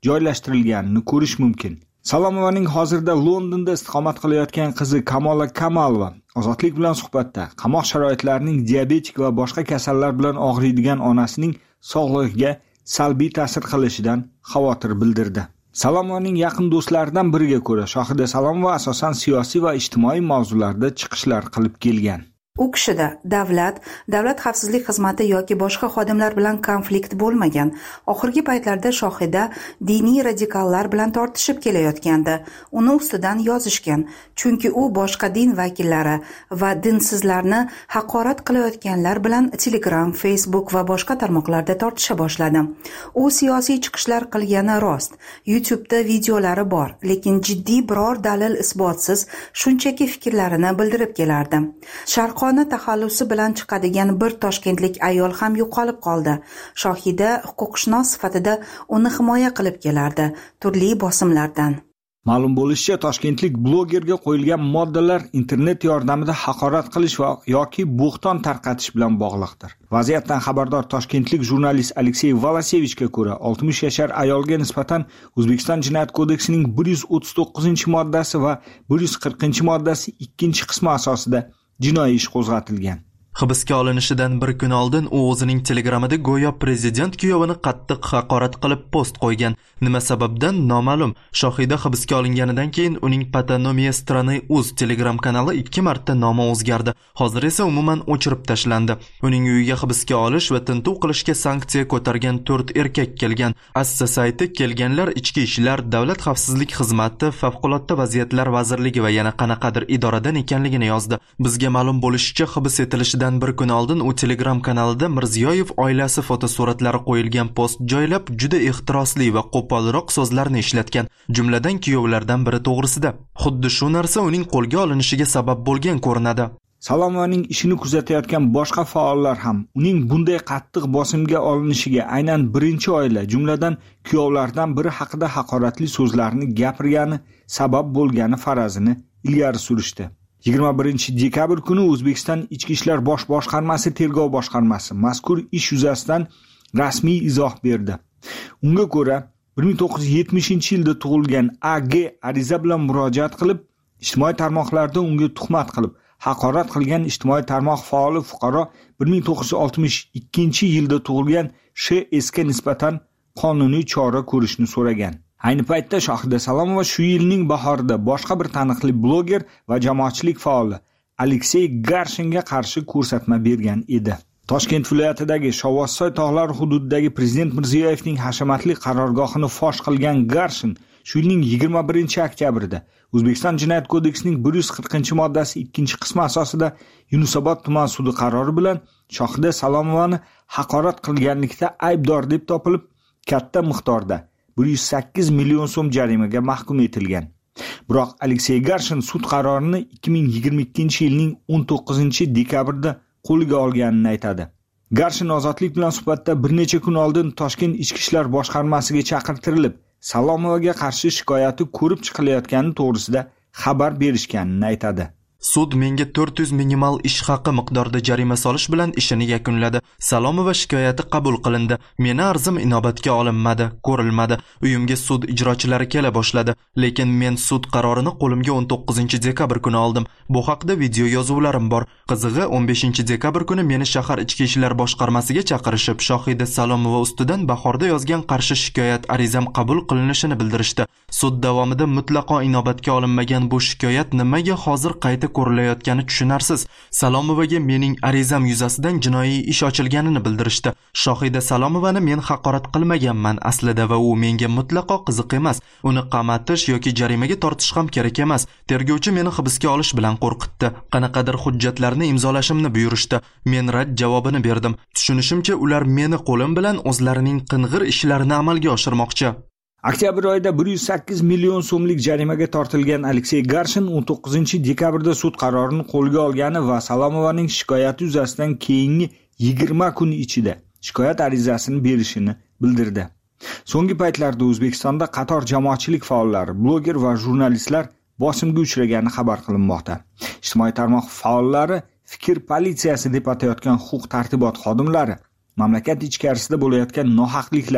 joylashtirilganini ko'rish mumkin. Salomovaning hozirda Londonda istiqomat qilayotgan qizi Kamola Kamalova Ozodlik bilan suhbatda qamoq sharoitlarining diabetik va boshqa kasallar bilan og'riydigan onasining sog'lig'iga salbiy ta'sir qilishidan xavotir bildirdi. Salomovaning yaqin do'stlaridan biriga ko'ra, Shohida Salomova asosan siyosiy va ijtimoiy mavzularda chiqishlar qilib kelgan. U kishida davlat, davlat xavfsizlik xizmati yoki boshqa xodimlar bilan konflikt bo'lmagan. Oxirgi paytlarda Shohida diniy radikallar bilan tortishib kelayotgandi. Uni ustidan yozishgan, chunki u boshqa din vakillari va dinsizlarni haqorat qilayotganlar bilan Telegram, Facebook va boshqa tarmoqlarda tortisha boshladi. U siyosiy chiqishlar qilgani rost. YouTube'da videolari bor, lekin jiddiy biror dalil isbotsiz shunchaki fikrlarini bildirib kelardi. Sharq Qona taxallusi bilan chiqadigan bir toshkentlik ayol ham yo'qolib qoldi. Shohida huquqshunos sifatida uni himoya qilib kelardi turli bosimlardan. Ma'lum bo'lishicha, toshkentlik blogerga qo'yilgan moddalar internet yordamida haqorat qilish va yoki bo'xton tarqatish bilan bog'liqdir. Vaziyatdan xabardor toshkentlik jurnalist Aleksey Valasevichga ko'ra, oltmish yashar ayolga nisbatan O'zbekiston Jinoyat kodeksining bir yuz o'ttiz to'qqizinchi moddasi va bir yuz qirqinchi moddasi ikkinchi qismi asosida jinoiy ish qo'zg'atilgan. Hibsga olinishidan bir kun oldin u o'zining Telegramida go'yo prezident kuyovini qattiq haqorat qilib post qo'ygan. Nima sababdan noma'lum. Shohida hibsga olinganidan keyin uning Patanomiya strani uz Telegram kanali ikki marta nomi o'zgardi. Hozir esa umuman o'chirib tashlandi. Uning uyiga hibsga olish va tintuv qilishga sanksiya ko'targan to'rt erkak kelgan. Assa sayti kelganlar ichki ishlar, davlat xavfsizlik xizmati, favqulodda vaziyatlar vazirligi va yana qanaqadir idoradan ekanligini yozdi. Bizga ma'lum bo'lishicha, hibs etilishidan bir kun oldin u Telegram kanalida Mirziyoyev oilasi fotosuratlari qo'yilgan post joylab, juda ehtirosli va qo'polroq so'zlarni ishlatgan, jumladan kuyovlardan biri to'g'risida. Xuddi shu narsa uning qo'lga olinishiga sabab bo'lgan ko'rinadi. Salomovaning ishini kuzatayotgan boshqa faollar ham uning bunday qattiq bosimga olinishiga aynan birinchi oila, jumladan kuyovlardan biri haqida haqoratli so'zlarni gapirgani sabab bo'lgani farazini ilgari surishdi. yigirma birinchi dekabr kuni O'zbekiston Ichki ishlar bosh boshqarmasi tergov boshqarmasi mazkur ish yuzasidan rasmiy izoh berdi. Unga ko'ra, bir ming to'qqiz yuz yetmishinchi yilda tug'ilgan A G ariza bilan murojaat qilib, ijtimoiy tarmoqlarda unga tuhmat qilib, haqorat qilgan ijtimoiy tarmoq faoli fuqaro bir ming to'qqiz yuz oltmish ikkinchi yilda tug'ilgan Sh S ga nisbatan qonuniy chora ko'rishni so'ragan. Ayni paytda Shohida Salomova shu yilning bahorida boshqa bir taniqli bloger va jamoatchilik faoli Aleksey Garshinga qarshi ko'rsatma bergan edi. Toshkent viloyatidagi Shovvozsoy tog'lari hududidagi prezident Mirziyoyevning hashamatli qarorgohini fosh qilgan Garshin shu yilning yigirma birinchi oktyabrida O'zbekiston Jinoyat kodeksining bir yuz qirqinchi moddasi ikkinchi qismi asosida Yunusobod tuman sudi qarori bilan Shohida Salomovani haqorat qilganlikda aybdor deb topilib, katta miqdorda bir yuz sakkiz million so'm jarimaga mahkum etilgan. Biroq Aleksey Garshin sud qarorini ikki ming yigirma ikkinchi yilning o'n to'qqizinchi dekabrida qo'lga olganini aytadi. Garshin Ozodlik bilan suhbatda bir necha kun oldin Toshkent ichki ishlar boshqarmasiga chaqirtirilib, Salomovaga qarshi shikoyati ko'rib chiqilayotgani to'g'risida xabar berishganini aytadi. Sud menga to'rt yuz minimal ish haqi miqdorida jarima solish bilan ishini yakunladi. Salomova shikoyati qabul qilindi. Meni arzim inobatga olinmadi, ko'rilmadi. Uyimga sud ijrochilari kela boshladi, lekin men sud qarorini qo'limga o'n to'qqizinchi dekabr kuni oldim. Bu haqda video yozuvlarim bor. Qizig'i o'n beshinchi dekabr kuni meni shahar ichki ishlar boshqarmasiga chaqirishib, Shohida Salomova ustidan bahorda yozgan qarshi shikoyat arizam qabul qilinishini bildirishdi. Sud davomida mutlaqo inobatga olinmagan bu shikoyat nimaga hozir qayta ko'rilayotgani tushunarsiz. Salomovaga mening arizam yuzasidan jinoiy ish ochilganini bildirishdi. Shohida Salomovani men haqorat qilmaganman aslida va u menga mutlaqo qiziq emas. Uni qamatish yoki jarimaga tortish ham kerak emas. Tergovchi meni hibsga olish bilan qo'rqitdi. Qanaqadir hujjatlarni imzolashimni buyurishdi. Men rad javobini berdim. Tushunishimcha, ular meni qo'lim bilan o'zlarining qing'ir ishlarini amalga oshirmoqchi. Oktyabr oyida bir yuz sakkiz million so'mlik jarimaga tortilgan Aleksey Garshin o'n to'qqizinchi dekabrda sud qarorini qo'lga olgani va Salomovaning shikoyati yuzasidan keyingi yigirma kun ichida shikoyat arizasini berishini bildirdi. So'nggi paytlarda O'zbekistonda qator jamoatchilik faollari, bloger va jurnalistlar bosimga uchragani xabar qilinmoqda. Ijtimoiy tarmoq faollari fikr politsiyasi deb atayotgan huquq tartibot xodimlari mamlakat ichkarisida bo'layotgan nohaqliklar,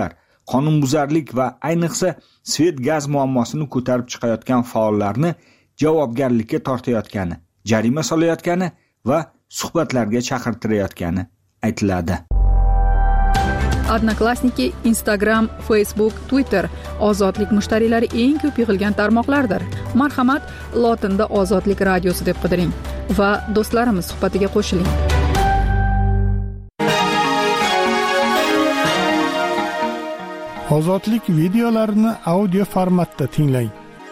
qonunbuzarlik va ayniqsa svet gaz muammosini ko'tarib chiqayotgan faollarni javobgarlikka tortayotgani, jarima solayotgani va suhbatlarga chaqirtirayotgani aytiladi. Odnoklassniki, Instagram, Facebook, Twitter ozodlik mushtariylari eng ko'p yig'ilgan tarmoqlardir. Marhamat, lotinda Ozodlik radiosi deb qidiring va do'stlarimiz suhbatiga qo'shiling. Ozodlik videolarini audio formatda tinglang.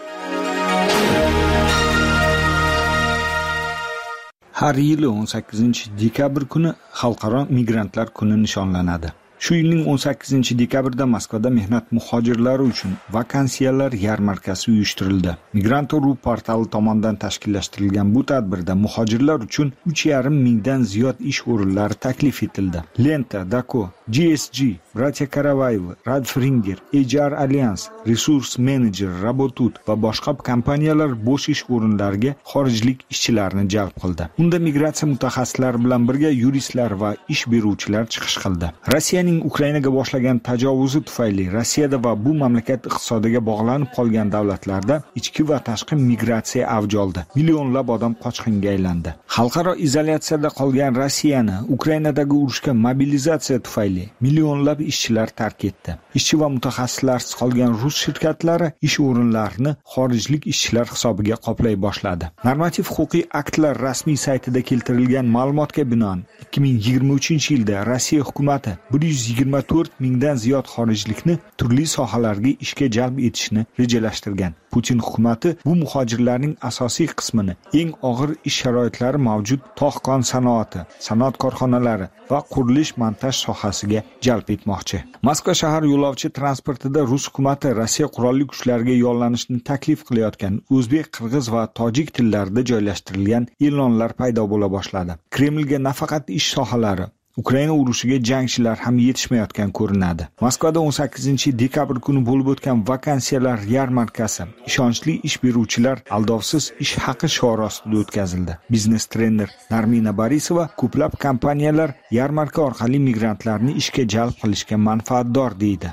Har yili o'n sakkizinchi dekabr kuni Xalqaro migrantlar kuni nishonlanadi. Shu yilning o'n sakkizinchi dekabrda Moskvada mehnat muhojirlari uchun vakansiyalar yarmarkasi uyushtirildi. Migrant.ru portali tomonidan tashkillashtirilgan bu tadbirda muhojirlar uchun uch yarim mingdan ziyod ish o'rinlari taklif etildi. Lenta, Dako, G S G, Bratya Karavayev, Radfringer, H R Alliance, Resource Manager, Rabotut va boshqa kompaniyalar bo'sh ish o'rinlariga xorijlik ishchilarni jalb qildi. Unda migratsiya mutaxassislari bilan birga yuristlar va ish beruvchilar chiqish qildi. Rossiyaning Ukrainaga boshlagan tajovuzi tufayli Rossiyada va bu mamlakat iqtisodiga bog'lanib qolgan davlatlarda ichki va tashqi migratsiya avj oldi. Millionlab odam qochqinga aylandi. Xalqaro izolyatsiyada qolgan Rossiyani Ukrainadagi urushga mobilizatsiya tufayli millionlab ishchilar tark etdi. Ishchi va mutaxassislarsiz qolgan rus shirkatlari ish o'rinlarini xorijlik ishchilar hisobiga qoplay boshladi. Normativ-huquqiy aktlar rasmiy saytida keltirilgan ma'lumotga binoan ikki ming yigirma uchinchi yilda Rossiya hukumatı bir yuz yigirma to'rt mingdan ziyod xorijlikni turli sohalarga ishga jalb etishni rejalashtirgan. Putin hukumatı bu muhojirlarning asosiy qismini eng og'ir ish sharoitlari mavjud tog'-kon sanoati, sanoat korxonalari va qurilish-montaj sohasiga jalb etmoqchi. Moskva shahar yo'lovchi transportida Rus hukumatı Rossiya qurolli kuchlariga yollanishni taklif qilayotgan o'zbek, qirg'iz va tojik tillarida joylashtirilgan e'lonlar paydo bo'la boshladi. Kremlga nafaqat ish sohalari, Ukraina urushiga jangchilar ham yetishmayotgan ko'rinadi. Moskvada o'n sakkizinchi dekabr kuni bo'lib o'tgan vakansiyalar yarmarkasi ishonchli ish beruvchilar aldovsiz ish haqi shiori ostida o'tkazildi. Biznes trener Narmina Borisova ko'plab kompaniyalar yarmarka orqali migrantlarni ishga jalb qilishga manfaatdor deydi.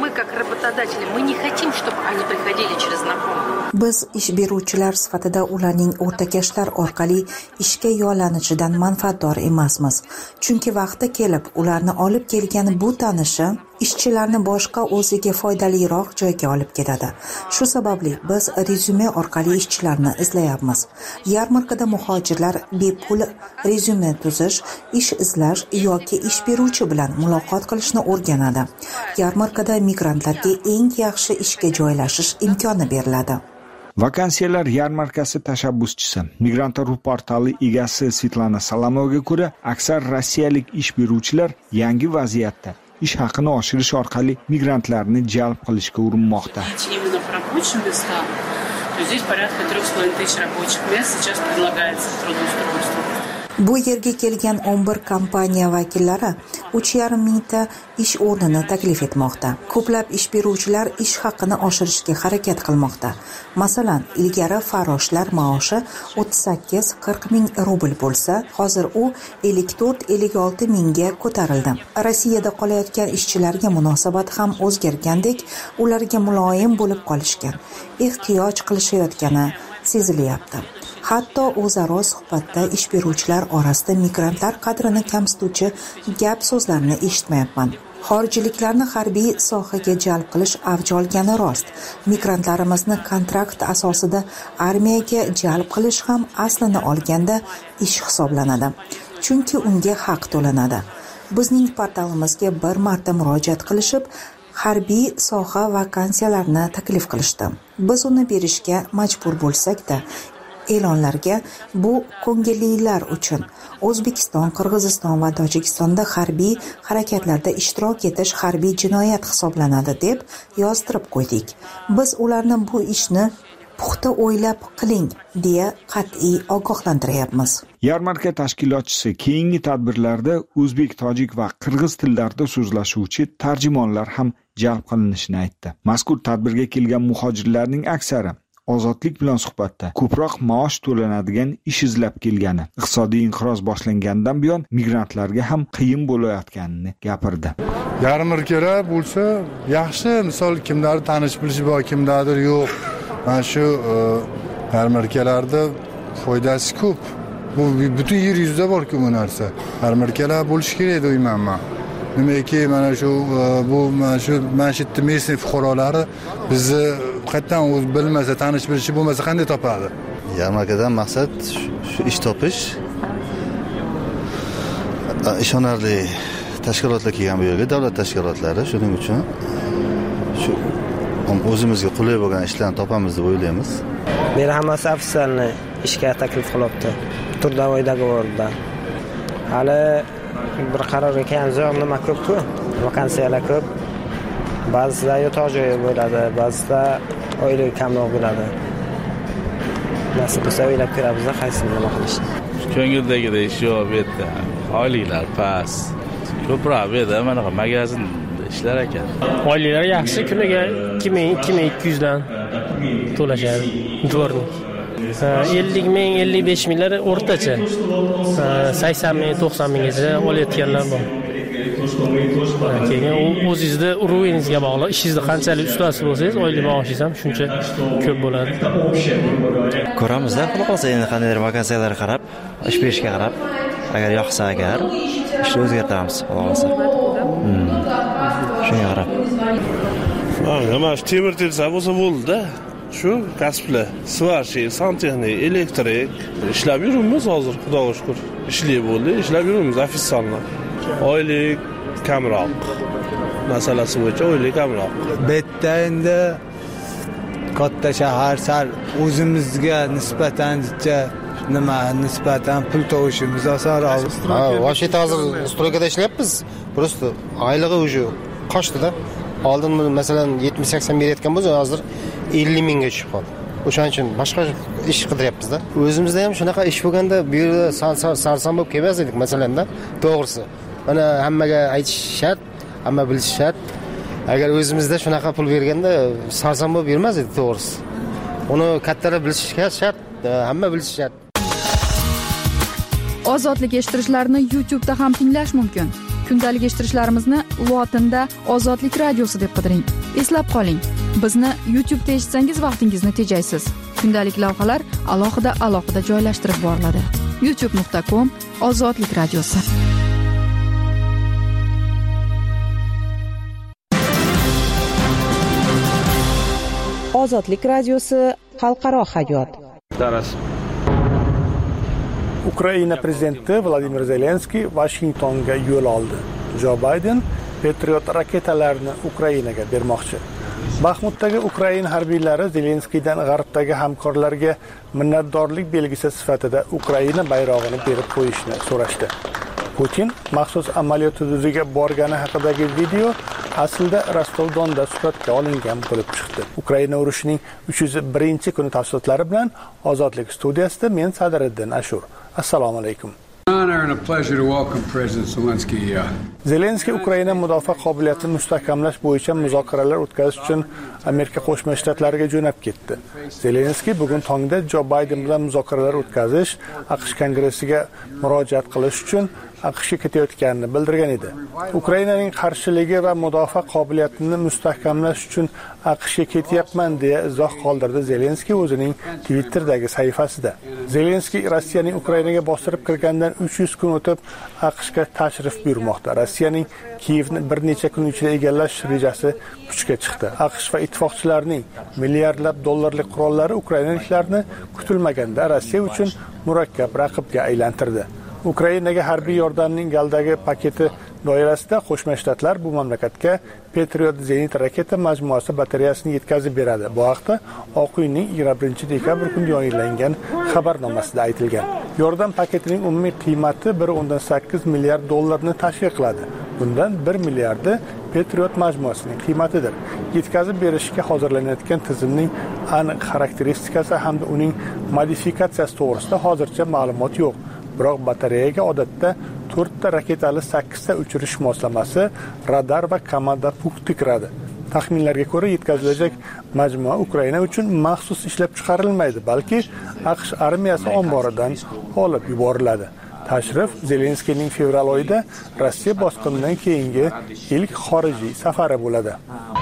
Biz ish beruvchilar sifatida ularning o'rtakashlar orqali ishga yollanishidan manfaatdor emasmiz. Chunki vaqti kelib ularni olib kelgan bu tanishi ishchilarni boshqa o'ziga foydaliroq joyga olib ketadi. Shu sababli biz rezyume orqali ishchilarni izlayapmiz. Yarmarkada muhojirlar bepul rezyume tuzish, ish izlash yoki ish beruvchi bilan muloqot qilishni o'rganadi. Yarmarkada migrantlarga eng yaxshi ishga joylashish imkoni beriladi. Vakansiyalar yarmarkasi tashabbuschisi, Migrant.ru portali egasi Svetlana Salamovaga ko'ra, aksar rossiyalik ish beruvchilar yangi vaziyatda ish haqini oshirish orqali migrantlarni jalb qilishga urinmoqda. Bu yerga kelgan o'n bir kompaniya vakillari uch yarim mingta ish o'rnini taklif etmoqda. Ko'plab ish beruvchilar ish haqini oshirishga harakat qilmoqda. Masalan, ilgari farroshlar maoshi o'ttiz sakkiz qirq ming rubl bo'lsa, hozir u ellik to'rt ellik olti mingga ko'tarildi. Rossiyada qolayotgan ishchilarga munosabat ham o'zgargandek, ularga muloyim bo'lib qolishgan, ehtiyoj qilishayotgani sezilyapti. Hatto o'zaro suhbatda ish beruvchilar orasida migrantlar qadrini kamsituvchi gap so'zlarni eshitmayapman. Xorijliklarni harbiy sohaga jalb qilish avj olgani rost. Migrantlarimizni kontrakt asosida armiyaga jalb qilish ham aslini olganda ish hisoblanadi. Chunki unga haq to'lanadi. Bizning portalimizga bir marta murojaat qilishib, harbiy soha vakansiyalarini taklif qilishdi. Biz uni berishga majbur bo'lsak-da, e'lonlarga bu ko'ngillilar uchun O'zbekiston, Qirg'iziston va Tojikistonda harbiy harakatlarda ishtirok etish harbiy jinoyat hisoblanadi deb yozdirib qo'ydik. Biz ularni bu ishni puxta o'ylab qiling deya qat'iy ogohlantiryapmiz. Yarmarka tashkilotchisi keyingi tadbirlarda o'zbek, tojik va qirg'iz tillarida so'zlashuvchi tarjimonlar ham jalb qilinishini aytdi. Mazkur tadbirga kelgan muhojirlarning aksari ozodlik bilan suhbatda ko'proq maosh to'lanadigan ish izlab kelgani, iqtisodiy inqiroz boshlanganidan buyon migrantlarga ham qiyin bo'layotganini gapirdi. Yarmarkalar bo'lsa yaxshi, misol kimlarni tanish bilish bor, kimlardir yo'q. Mana shu yarmarkalarda foydasi ko'p. Bu butun yer yuzida bor-ku bu narsa. Yarmarkalar bo'lishi kerak deyman men. Nimaki mana shu bu mana shu mashitni mesni fuqarolari bizni qayerdan o'z bilmasa, tanish bilishi bo'lmasa qanday topadi? Yarmarkadan maqsad shu ish topish. Ishonarli tashkilotlar kelgan bu yerga, davlat tashkilotlari, shuning uchun shu o'zimizga qulay bo'lgan ishlarni topamiz deb o'ylaymiz. Meni hammasi ofitserni ishga taklif qilibdi. Turdovoy dogovorda. Hali bir qarorga kelamiz, nima ko'p-ku, vakansiyalar ko'p. Ba'zida yotoq joyi bo'ladi, ba'zida oylik kamroq bo'ladi. Nasib bo'lsa o'ylab ko'ramiz, qaysini nima qilishni. Ko'ngildagidek ish yo'q bu yerda. Oyliklar past. Ko'proq bu yerda mana magazin ishlar ekan. Oyliklar yaxshi, kuniga ikki ming ikki ming ikki yuz dan to'lashadi. Dvornik. ellik ming ellik besh minglar o'rtacha. sakson ming to'qson minggacha olayotganlar bor. Keyin o'zingizda uruvingizga bog'liq. Ishingizda qanchalik ustasi bo'lsangiz, oylik maoshingiz ham shuncha ko'p bo'ladi. Ko'ramiz-da, xudo qolsa endi qandaydir vakansiyalarga qarab, ish berishga qarab, agar yoqsa agar ishni o'zgartiramiz, xudo qolsa. Shunga qarab. Mana shu temir tersa bo'lsa bo'ldi-da. Shu kasblar, svarchi, santexnik, elektrik ishlab yuribmiz hozir, xudoga shukr. Ishli bo'ldi, ishlab yuribmiz ofitsiallar. Oylik kamroq. Masalasi bo'yicha oylik kamroq. Betda endi katta shahar sar o'zimizga nisbatan nima nisbatan pul to'lashimiz osonroq. Ha, vashita hozir stroykada ishlayapmiz. Просто oylig'i уже qochdi-da. Oldin masalan yetmish sakson berayotgan bo'lsa, hozir ellik mingga tushib qoldi. O'shaning uchun boshqa ish qidiryapmiz-da. O'zimizda ham shunaqa ish bo'lganda bu yerda sarson bo'lib kelmas edik masalanda, to'g'risi. Mana hammaga aytish shart, hamma bilish shart. Agar o'zimizda shunaqa pul berganda sarson bo'lib bermas edi, to'g'risi. Uni kattalar bilishi shart, hamma bilishi shart. Ozodlik eshittirishlarni YouTube da ham tinglash mumkin. Kundalik eshittirishlarimizni lotinda Ozodlik radiosi deb qidiring. Eslab qoling, bizni YouTube da eshitsangiz vaqtingizni tejaysiz. Kundalik lavhalar alohida alohida joylashtirib boriladi. youtube nuqta com Ozodlik radiosi. Ozodlik radiosi xalqaro hayot. Daras. Ukraina prezidenti Vladimir Zelenskiy Vashingtonga yo'l oldi. Jo Bayden Patriot raketalarini Ukrainaga bermoqchi. Baxmutdagi Ukraina harbiylari Zelenskiydan g'arbdagi hamkorlarga minnatdorlik belgisi sifatida Ukraina bayrog'ini berib qo'yishni so'rashdi. Putin maxsus amaliyot hududiga borgani haqidagi video aslida Rostov-Donda suratga olingan bo'lib chiqdi. Ukraina urushining uch yuz birinchi kuni tafsilotlari bilan Ozodlik studiyasida men Sadiriddin Ashur. Assalomu alaykum. Zelenskiy Ukraina mudofaa qobiliyatini mustahkamlash bo'yicha muzokaralar o'tkazish uchun Amerika Qo'shma Shtatlariga jo'nab ketdi. Zelenskiy bugun tongda Jo Bayden bilan muzokaralar o'tkazish, AQSh kongressiga murojaat qilish uchun AQShga ketayotganini bildirgan edi. Ukrainaning qarshiligi va mudofaa qobiliyatini mustahkamlash uchun AQShga ketyapman deya izoh qoldirdi Zelenskiy o'zining Twitter'dagi sahifasida. Zelenskiy Rossiyaning Ukrainaga bostirib kirgandan uch yuz kun o'tib AQShga tashrif buyurmoqda. Rossiyaning Kiyevni bir necha kun ichida egallash rejasi kuchga chiqdi. AQSh va ittifoqchilarining milliardlab dollarlik qurollari ukrainaliklarni kutilmaganda Rossiya uchun murakkab raqibga aylantirdi. Ukrainaga harbiy yordamning galdagi paketi doirasida Qo'shma Shtatlar bu mamlakatga Patriot zenit raketa majmuasi batareyasini yetkazib beradi. Bu haqda Oq uyning yigirma birinchi dekabr kuni yayınlangan xabarnomasida aytilgan. Yordam paketining umumiy qiymati bir o'ndan sakkiz milliard dollarni tashkil qiladi. Bundan bir milliardi Patriot majmuasining qiymatidir. Yetkazib berishga hozirlanayotgan tizimning aniq xarakteristikasi hamda uning modifikatsiyasi to'g'risida hozircha ma'lumot yo'q. Biroq batareyaga odatda to'rtta raketali sakkizta uchirish moslamasi, radar va komanda punkti kiradi. Taxminlarga ko'ra, yetkazilajak majmua Ukraina uchun maxsus ishlab chiqarilmaydi, balki AQSh armiyasi omboridan olib yuboriladi. Tashrif Zelenskiyning fevral oyida Rossiya bosqinidan keyingi ilk xorijiy safari bo'ladi.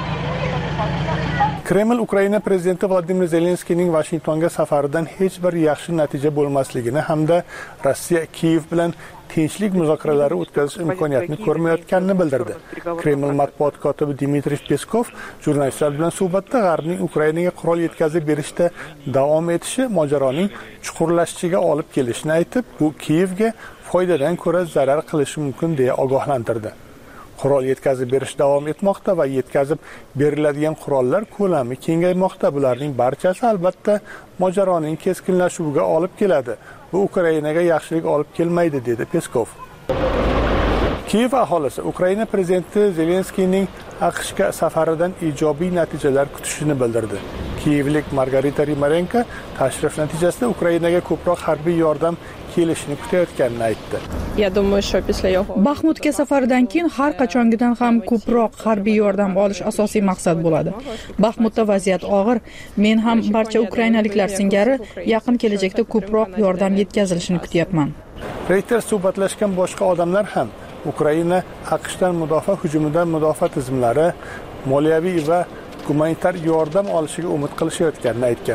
Kreml Ukraina prezidenti Vladimir Zelenskiyning Washingtonga safaridan hech bir yaxshi natija bo'lmasligini hamda Rossiya Kiyev bilan tinchlik muzokaralari o'tkazish imkoniyatini ko'rmayotganini bildirdi. Kreml matbuot kotibi Dmitriy Peskov jurnalistlar bilan suhbatda G'arbning Ukrainaga qurol yetkazib berishda davom etishi mojaroning chuqurlashishiga olib kelishini aytib, bu Kiyevga foydadan ko'ra zarar qilishi mumkin deya ogohlantirdi. Qurol yetkazib berish davom etmoqda va yetkazib beriladigan qurollar ko'lami kengaymoqda. Bularning barchasi albatta mojaroning keskinlashuviga olib keladi. Bu Ukrainaga yaxshilik olib kelmaydi, dedi Peskov. Kiyev aholisi Ukraina prezidenti Zelenskiyning AQShga safaridan ijobiy natijalar kutishini bildirdi. Kiyevlik Margarita Rimarenko tashrif natijasida Ukrainaga ko'proq harbiy yordam kelishini kutayotganini aytdi. Baxmutga safaridan keyin har qachongidan ham ko'proq harbiy yordam olish asosiy maqsad bo'ladi. Baxmutda vaziyat og'ir. Men ham barcha ukrainaliklar singari yaqin kelajakda ko'proq yordam yetkazilishini kutyapman. Reuters suhbatlashgan boshqa odamlar ham Ukraina AQShdan mudofaa hujumidan mudofaa tizimlari, moliyaviy va gumanitar yordam olishiga umid qilishayotganini aytgan.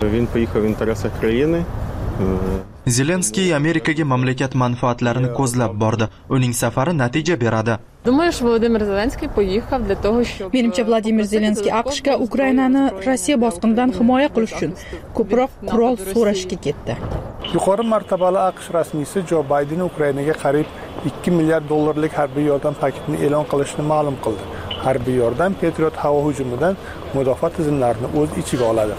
Zelenskiy Amerikaga mamlakat manfaatlarini ko'zlab bordi. Uning safari natija beradi. Menimcha Vladimir Zelenskiy AQShga Ukrainani Rossiya bosqinidan himoya qilish uchun ko'proq qurol so'rashga ketdi. Yuqori martabali AQSh rasmiysi Jo Bayden Ukrainaga qariyb ikki milliard dollarlik harbiy yordam paketini e'lon qilishini ma'lum qildi. Harbiy yordam Patriot havo hujumidan mudofaa tizimlarini o'z ichiga oladi.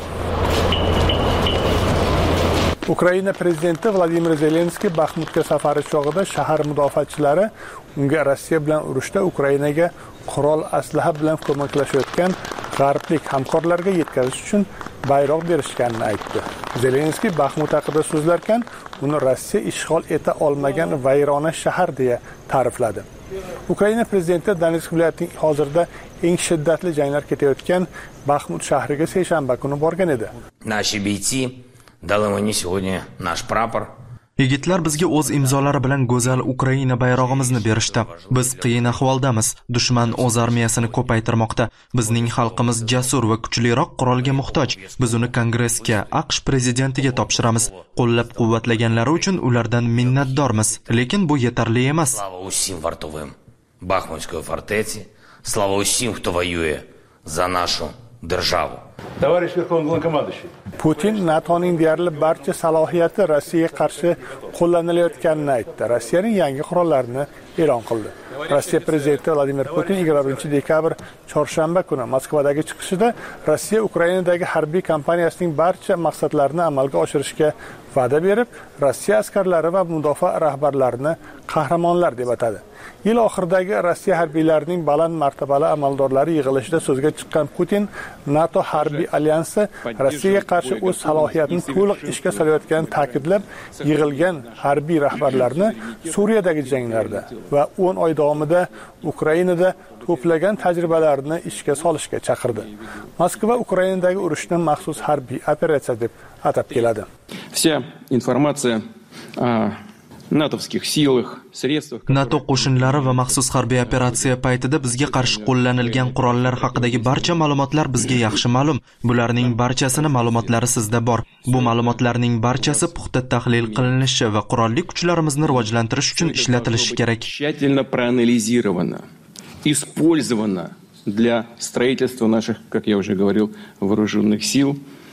Ukraina prezidenti Vladimir Zelenskiy Baxmutga safari chog'ida shahar mudofaachilari unga Rossiya bilan urushda Ukrainaga qurol aslaha bilan ko'maklashayotgan g'arblik hamkorlarga yetkazish uchun bayroq berishganini aytdi. Zelenskiy Baxmut haqida so'zlarkan, uni Rossiya ishg'ol eta olmagan vayrona shahar deya ta'rifladi. Ukraina prezidenti Donetsk viloyatining hozirda eng shiddatli janglar ketayotgan Baxmut shahriga seshanba kuni borgan edi. Наши бойцы дали мне сегодня наш прапор. Yigitlar bizga o'z imzolari bilan go'zal Ukraina bayrog'imizni berishdi. Biz qiyin ahvoldamiz. Dushman o'z armiyasini ko'paytirmoqda. Bizning xalqimiz jasur va kuchliroq qurolga muhtoj. Biz uni Kongressga, AQSh prezidentiga topshiramiz. Qo'llab-quvvatlaganlari uchun ulardan minnatdormiz, lekin bu yetarli emas. Слава усім вартовим Бахмутської фортеці. Слава усім, хто воює за нашу державу. Товарищ Верховный Главнокомандующий. Putin NATOning deyarli barcha salohiyati Rossiyaga qarshi qo'llanilayotganini aytdi. Rossiyaning yangi qurollarini e'lon qildi. Rossiya prezidenti Vladimir Putin yigirma birinchi dekabr chorshanba kuni Moskvadagi chiqishida Rossiya Ukrainadagi harbiy kampaniyasining barcha maqsadlarini amalga oshirishga va'da berib, Rossiya askarlari va mudofaa rahbarlarini qahramonlar deb atadi. Yil oxiridagi Rossiya harbiylarining baland martabali amaldorlari yig'ilishida so'zga chiqqan Putin NATO harbiy alyansi Rossiyaga qarshi o'z salohiyatini to'liq ishga solayotganini ta'kidlab, yig'ilgan harbiy rahbarlarni Suriyadagi janglarda va o'n oy davomida Ukrainada to'plagan tajribalarini ishga solishga chaqirdi. Moskva Ukrainadagi urushni maxsus harbiy operatsiya deb atab keladi. Вся информация о натовских силах, средствах. NATO qo'shinlari va maxsus harbiy operatsiya paytida bizga qarshi qo'llanilgan qurollar haqidagi barcha ma'lumotlar bizga yaxshi ma'lum. Bularning barchasini ma'lumotlari sizda bor. Bu ma'lumotlarning barchasi puxta tahlil qilinishi va qurolli kuchlarimizni rivojlantirish uchun ishlatilishi kerak. Тщательно проанализировано, использовано для строительства наших, как я уже говорил, вооруженных сил.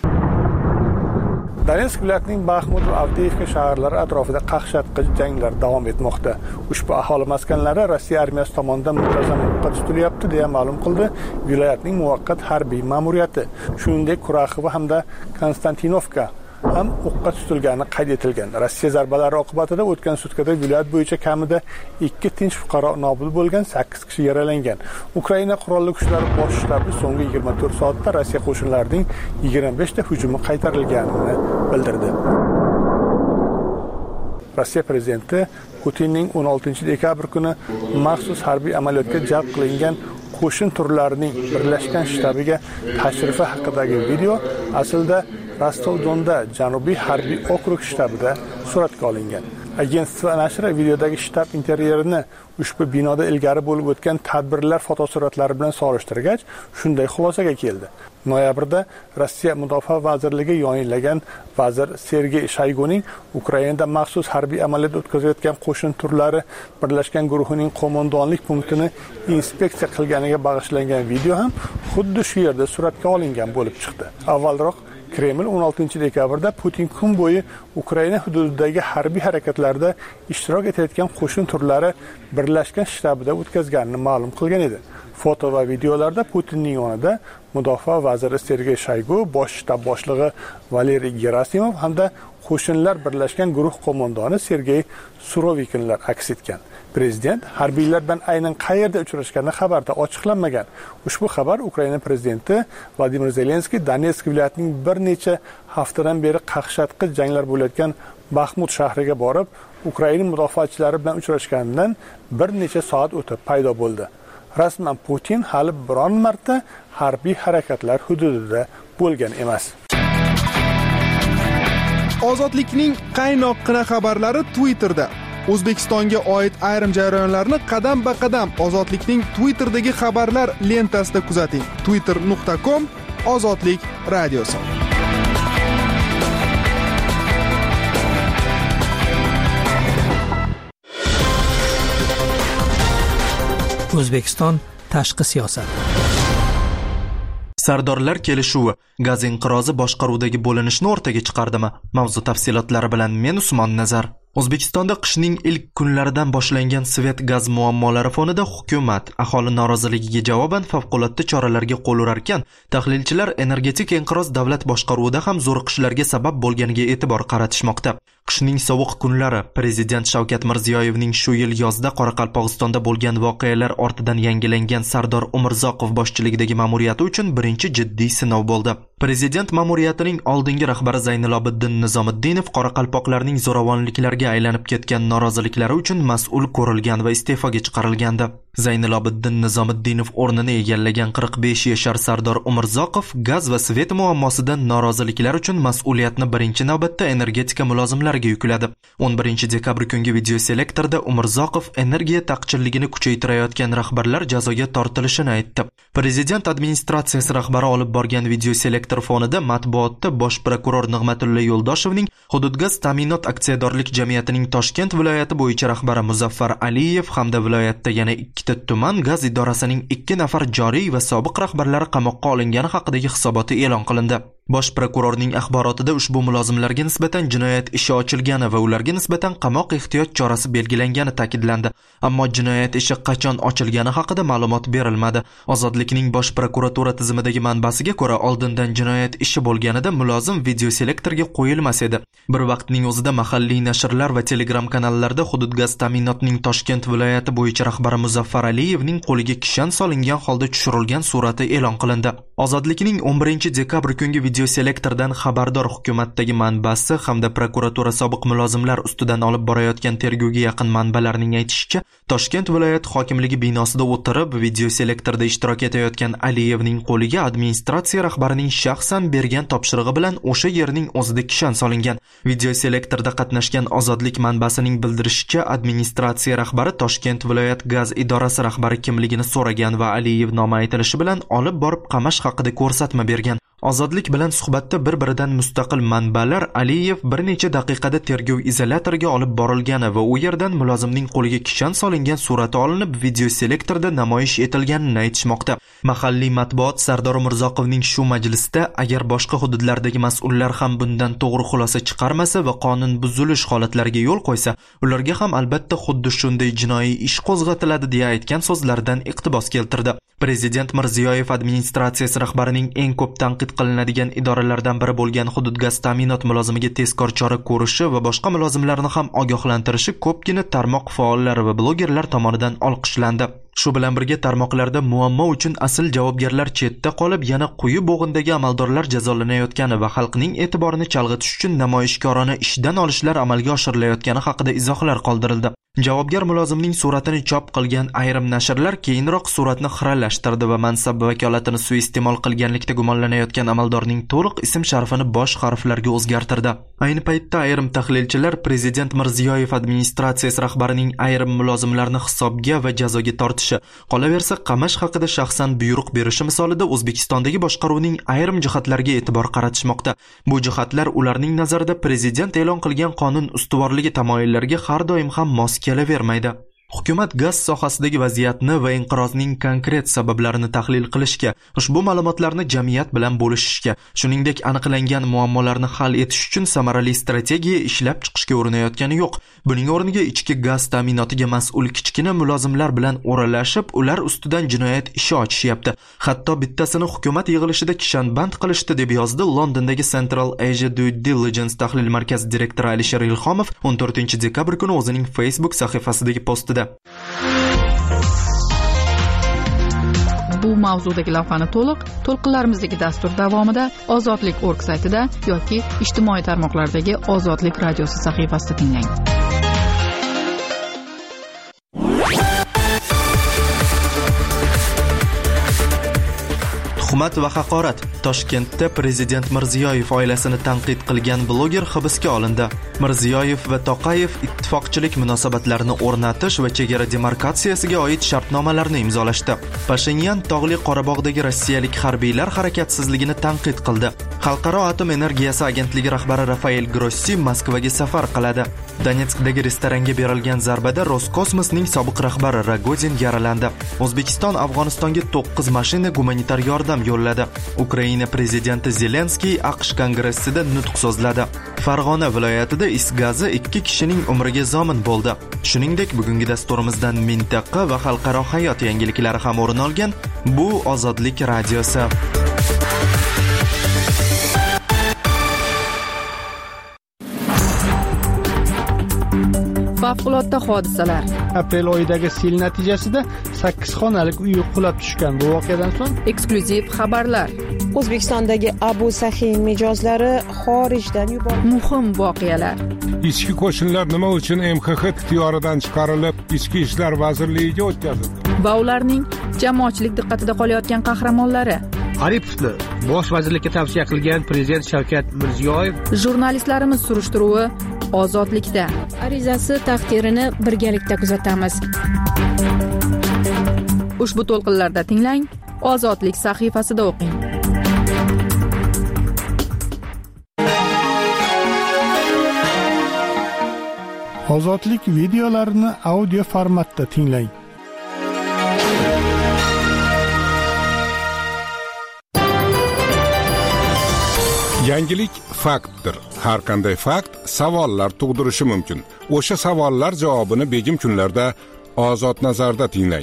Donetsk viloyatining Baxmut va Avdiivka shaharlari atrofida qaqshatqich janglar davom etmoqda. Ushbu aholi maskanlari Rossiya armiyasi tomonidan muntazam o'qqa tutilyapti deya ma'lum qildi viloyatning muvaqqat harbiy ma'muriyati. Shuningdek, Kuraxova hamda Konstantinovka ham o'qqa tutilgani qayd etilgan. Rossiya zarbalari oqibatida o'tgan sutkada viloyat bo'yicha kamida ikki tinch fuqaro nobud bo'lgan, sakkiz kishi yaralangan. Ukraina qurolli kuchlari bosh shtabi so'nggi yigirma to'rt soatda Rossiya qo'shinlarining yigirma besh ta hujumi qaytarilganini bildirdi. Rossiya prezidenti Putinning o'n oltinchi dekabr kuni maxsus harbiy amaliyotga jalb qilingan qo'shin turlarining birlashgan shtabiga tashrifi haqidagi video aslida Rostov-Donda Janubiy harbiy okrug shtabida suratga olingan. Agentlik nashri videodagi shtab interyerini ushbu binoda ilgari bo'lib o'tgan tadbirlar fotosuratlari bilan solishtirgach, shunday xulosaga keldi. Noyabrda Rossiya Mudofaa vazirligi yo'nilgan vazir Sergey Shayguning Ukrainada maxsus harbiy amaliyot o'tkazayotgan qo'shin turlari birlashgan guruhining qo'mondonlik punktini inspeksiya qilganiga bag'ishlangan video ham xuddi shu yerda suratga olingan bo'lib chiqdi. Avvalroq Kreml o'n oltinchi dekabrda Putin kun bo'yi Ukraina hududidagi harbiy harakatlarda ishtirok etayotgan qo'shin turlari birlashgan shtabida o'tkazganini ma'lum qilgan edi. Foto va videolarda Putinning yonida Mudofaa vaziri Sergey Shaygu, bosh shtab boshlig'i Valeriy Gerasimov hamda qo'shinlar birlashgan guruh qo'mondoni Sergey Surovikinlar aks etgan. Prezident harbiylar bilan aynan qayerda uchrashgani xabarda ochiqlanmagan. Ushbu xabar Ukraina prezidenti Vladimir Zelenskiy Donetsk viloyatining bir necha haftadan beri qaqshatqich janglar bo'layotgan Baxmut shahriga borib, Ukraina mudofaachilar bilan uchrashganidan bir necha soat o'tib paydo bo'ldi. Rasman Putin hali biron marta harbiy harakatlar hududida bo'lgan emas. Ozodlikning qaynoqqina xabarlari Twitterda. O'zbekistonga oid ayrim jarayonlarni qadam-ba-qadam Ozodlikning Twitter'dagi xabarlar lentasida kuzating. twitter nuqta com Ozodlik radiosi. O'zbekiston tashqi siyosat. Sardorlar kelishuvi gaz inqirozi boshqaruvdagi bo'linishni o'rtaga chiqardimi? Mavzu tafsilotlari bilan men Usmon Nazar. O'zbekistonda qishning ilk kunlaridan boshlangan svet gaz muammolari fonida hukumat aholi noroziligiga javoban favqulodda choralarga qo'l urarkan, tahlilchilar energetik inqiroz davlat boshqaruvida ham zo'riqishlarga sabab bo'lganiga e'tibor qaratishmoqda. Qishning sovuq kunlari prezident Shavkat Mirziyoyevning shu yil yozda Qoraqalpog'istonda bo'lgan voqealar ortidan yangilangan Sardor Umurzoqov boshchiligidagi ma'muriyati uchun birinchi jiddiy sinov bo'ldi. Prezident ma'muriyatining oldingi rahbari Zaynilobiddin Nizomiddinov qoraqalpoqlarning zo'ravonliklarga aylanib ketgan noroziliklari uchun mas'ul ko'rilgan va iste'foga chiqarilgandi. Zaynilobiddin Nizomiddinov o'rnini egallagan qirq besh yashar Sardor Umurzoqov gaz va svet muammosidan noroziliklar uchun mas'uliyatni birinchi navbatda energetika mulozimlariga yukladi. o'n birinchi dekabr kungi videoselektorda Umurzoqov energiya taqchilligini kuchaytirayotgan rahbarlar jazoga tortilishini aytdi. Prezident administratsiyasi rahbari olib borgan videoselektor fonida matbuotda bosh prokuror Nig'matulla Yo'ldoshevning Hududgaz ta'minot aksiyadorlik jamiyatining Toshkent viloyati bo'yicha rahbari Muzaffar Aliyev hamda viloyatda yana ikkita tuman gaz idorasining ikki nafar joriy va sobiq rahbarlari qamoqqa olingani haqidagi hisoboti e'lon qilindi. Bosh prokurorning axborotida ushbu mulozimlarga nisbatan jinoyat ishi ochilgani va ularga nisbatan qamoq ehtiyot chorasi belgilangani ta'kidlandi. Ammo jinoyat ishi qachon ochilgani haqida ma'lumot berilmadi. Ozodlikning bosh prokuratura tizimidagi manbasiga ko'ra, oldindan jinoyat ishi bo'lganida mulozim videoselektorga qo'yilmas edi. Bir vaqtning o'zida mahalliy nashrlar va Telegram kanallarda Hududgaz ta'minotning Toshkent viloyati bo'yicha rahbari Muzaffar Aliyevning qo'liga kishan solingan holda tushirilgan surati e'lon qilindi. Ozodlikning o'n birinchi dekabr kungi videoselektordan xabardor hukumatdagi manbasi hamda prokuratura sobiq mulozimlar ustidan olib borayotgan tergovga yaqin manbalarning aytishicha, Toshkent viloyat hokimligi binosida o'tirib videoselektorda ishtirok etayotgan Aliyevning qo'liga administratsiya rahbarining shaxsan bergan topshirig'i bilan o'sha yerning o'zida kishan solingan. Videoselektorda qatnashgan Ozodlik manbasining bildirishicha, administratsiya rahbari Toshkent viloyat gaz idorasi rahbari kimligini so'ragan va Aliyev nomi aytilishi bilan olib borib qamash haqida ko'rsatma bergan. Ozodlik bilan suhbatda bir-biridan mustaqil manbalar Aliyev bir necha daqiqada tergov izolyatoriga olib borilgani va u yerdan mulozimning qo'liga kishan solingan surati olinib videoselektorda namoyish etilganini aytishmoqda. Mahalliy matbuot Sardor Umurzoqovning shu majlisda agar boshqa hududlardagi mas'ullar ham bundan to'g'ri xulosa chiqarmasa va qonun buzilish holatlariga yo'l qo'ysa, ularga ham albatta xuddi shunday jinoiy ish qo'zg'atiladi deya aytgan so'zlaridan iqtibos keltirdi. Prezident Mirziyoyev administratsiyasi rahbarining eng ko'p tanqid qilinadigan idoralardan biri bo'lgan Hududgaz ta'minot mulozimiga tezkor chora ko'rishi va boshqa mulozimlarni ham ogohlantirishi ko'pgina tarmoq faollari va blogerlar tomonidan olqishlandi. Shu bilan birga tarmoqlarda muammo uchun asl javobgarlar chetda qolib, yana quyi bo'g'indagi amaldorlar jazolanayotgani va xalqning e'tiborini chalg'itish uchun namoyishkorona ishdan olishlar amalga oshirilayotgani haqida izohlar qoldirildi. Javobgar mulozimning suratini chop qilgan ayrim nashrlar keyinroq suratni xiralashtirdi va mansab vakolatini suiiste'mol qilganlikda gumonlanayotgan amaldorning to'liq ism-sharifini bosh harflarga o'zgartirdi. Ayni paytda ayrim tahlilchilar prezident Mirziyoyev administratsiyasi rahbarining ayrim mulozimlarni hisobga va jazoga tortishi, qolaversa qamash haqida shaxsan buyruq berishi misolida O'zbekistondagi boshqaruvning ayrim jihatlariga e'tibor qaratishmoqda. Bu jihatlar ularning nazarida prezident e'lon qilgan qonun ustuvorligi tamoyillariga har doim ham mos kelavermaydi. Hukumat gaz sohasidagi vaziyatni va inqirozning konkret sabablarini tahlil qilishga, ushbu ma'lumotlarni jamiyat bilan bo'lishishga, shuningdek aniqlangan muammolarni hal etish uchun samarali strategiya ishlab chiqishga urinayotgani yo'q. Buning o'rniga ichki gaz ta'minotiga mas'ul kichkina mulozimlar bilan o'ralashib, ular ustidan jinoyat ishi ochishyapti. Hatto bittasini hukumat yig'ilishida kishanband qilishdi, deb yozdi Londondagi Central Asia Due Diligence tahlil markazi direktori Alisher Ilhomov o'n to'rtinchi dekabr kuni o'zining Facebook sahifasidagi postida. Bu mavzudagi lavhani to'liq to'lqinlarimizdagi dastur davomida Ozodlik nokta org saytida yoki ijtimoiy tarmoqlardagi Ozodlik radiosi sahifasida tinglang. Tuhmat va haqorat. Toshkentda prezident Mirziyoyev oilasini tanqid qilgan bloger hibsga olindi. Mirziyoyev va Toqayev ittifoqchilik munosabatlarini o'rnatish va chegara demarkatsiyasiga oid shartnomalarni imzolashdi. Pashinyan Tog'li Qorabog'dagi rossiyalik harbiylar harakatsizligini tanqid qildi. Xalqaro atom energiyasi agentligi rahbari Rafael Grossi Moskvaga safar qiladi. Donetskdagi restoranga berilgan zarbada Roskosmosning sobiq rahbari Rogozin yaralandi. O'zbekiston Afg'onistonga to'qqiz mashina gumanitar yordam yo'lladi. Ukraina prezidenti Zelenskiy AQSh kongressida nutq so'zladi. Farg'ona viloyatida is gazi ikki kishining umriga zomin bo'ldi. Shuningdek, bugungi dasturimizdan mintaqa va xalqaro hayot yangiliklari ham o'rin olgan. Bu Ozodlik radiosi. Favqulodda hodisalar. Aprel oyidagi sel natijasida sakkiz xonalik uy qulab tushgan. Bu voqeadan so'ng eksklyuziv xabarlar. O'zbekistondagi Abu Sahiy mijozlari xorijdan yuborildi. Muhim voqealar. Ichki qo'shinlar nima uchun M X X ixtiyoridan chiqarilib, Ichki ishlar vazirligiga o'tkazildi? Va ularning jamoatchilik diqqatida qolayotgan qahramonlari. Aripovni bosh vazirlikka tavsiya qilgan prezident Shavkat Mirziyoyev. Jurnalistlarimiz surishtiruvi Ozodlikda. Arizasi taqdirini birgalikda kuzatamiz. Ushbu to'lqinlarda tinglang, Ozodlik sahifasida o'qing. Ozodlik videolarini audio formatda tinglang. Yangilik faktdir. Har qanday fakt savollar tug'dirishi mumkin. O'sha savollar javobini begim kunlarda Ozod nazarda tinglang.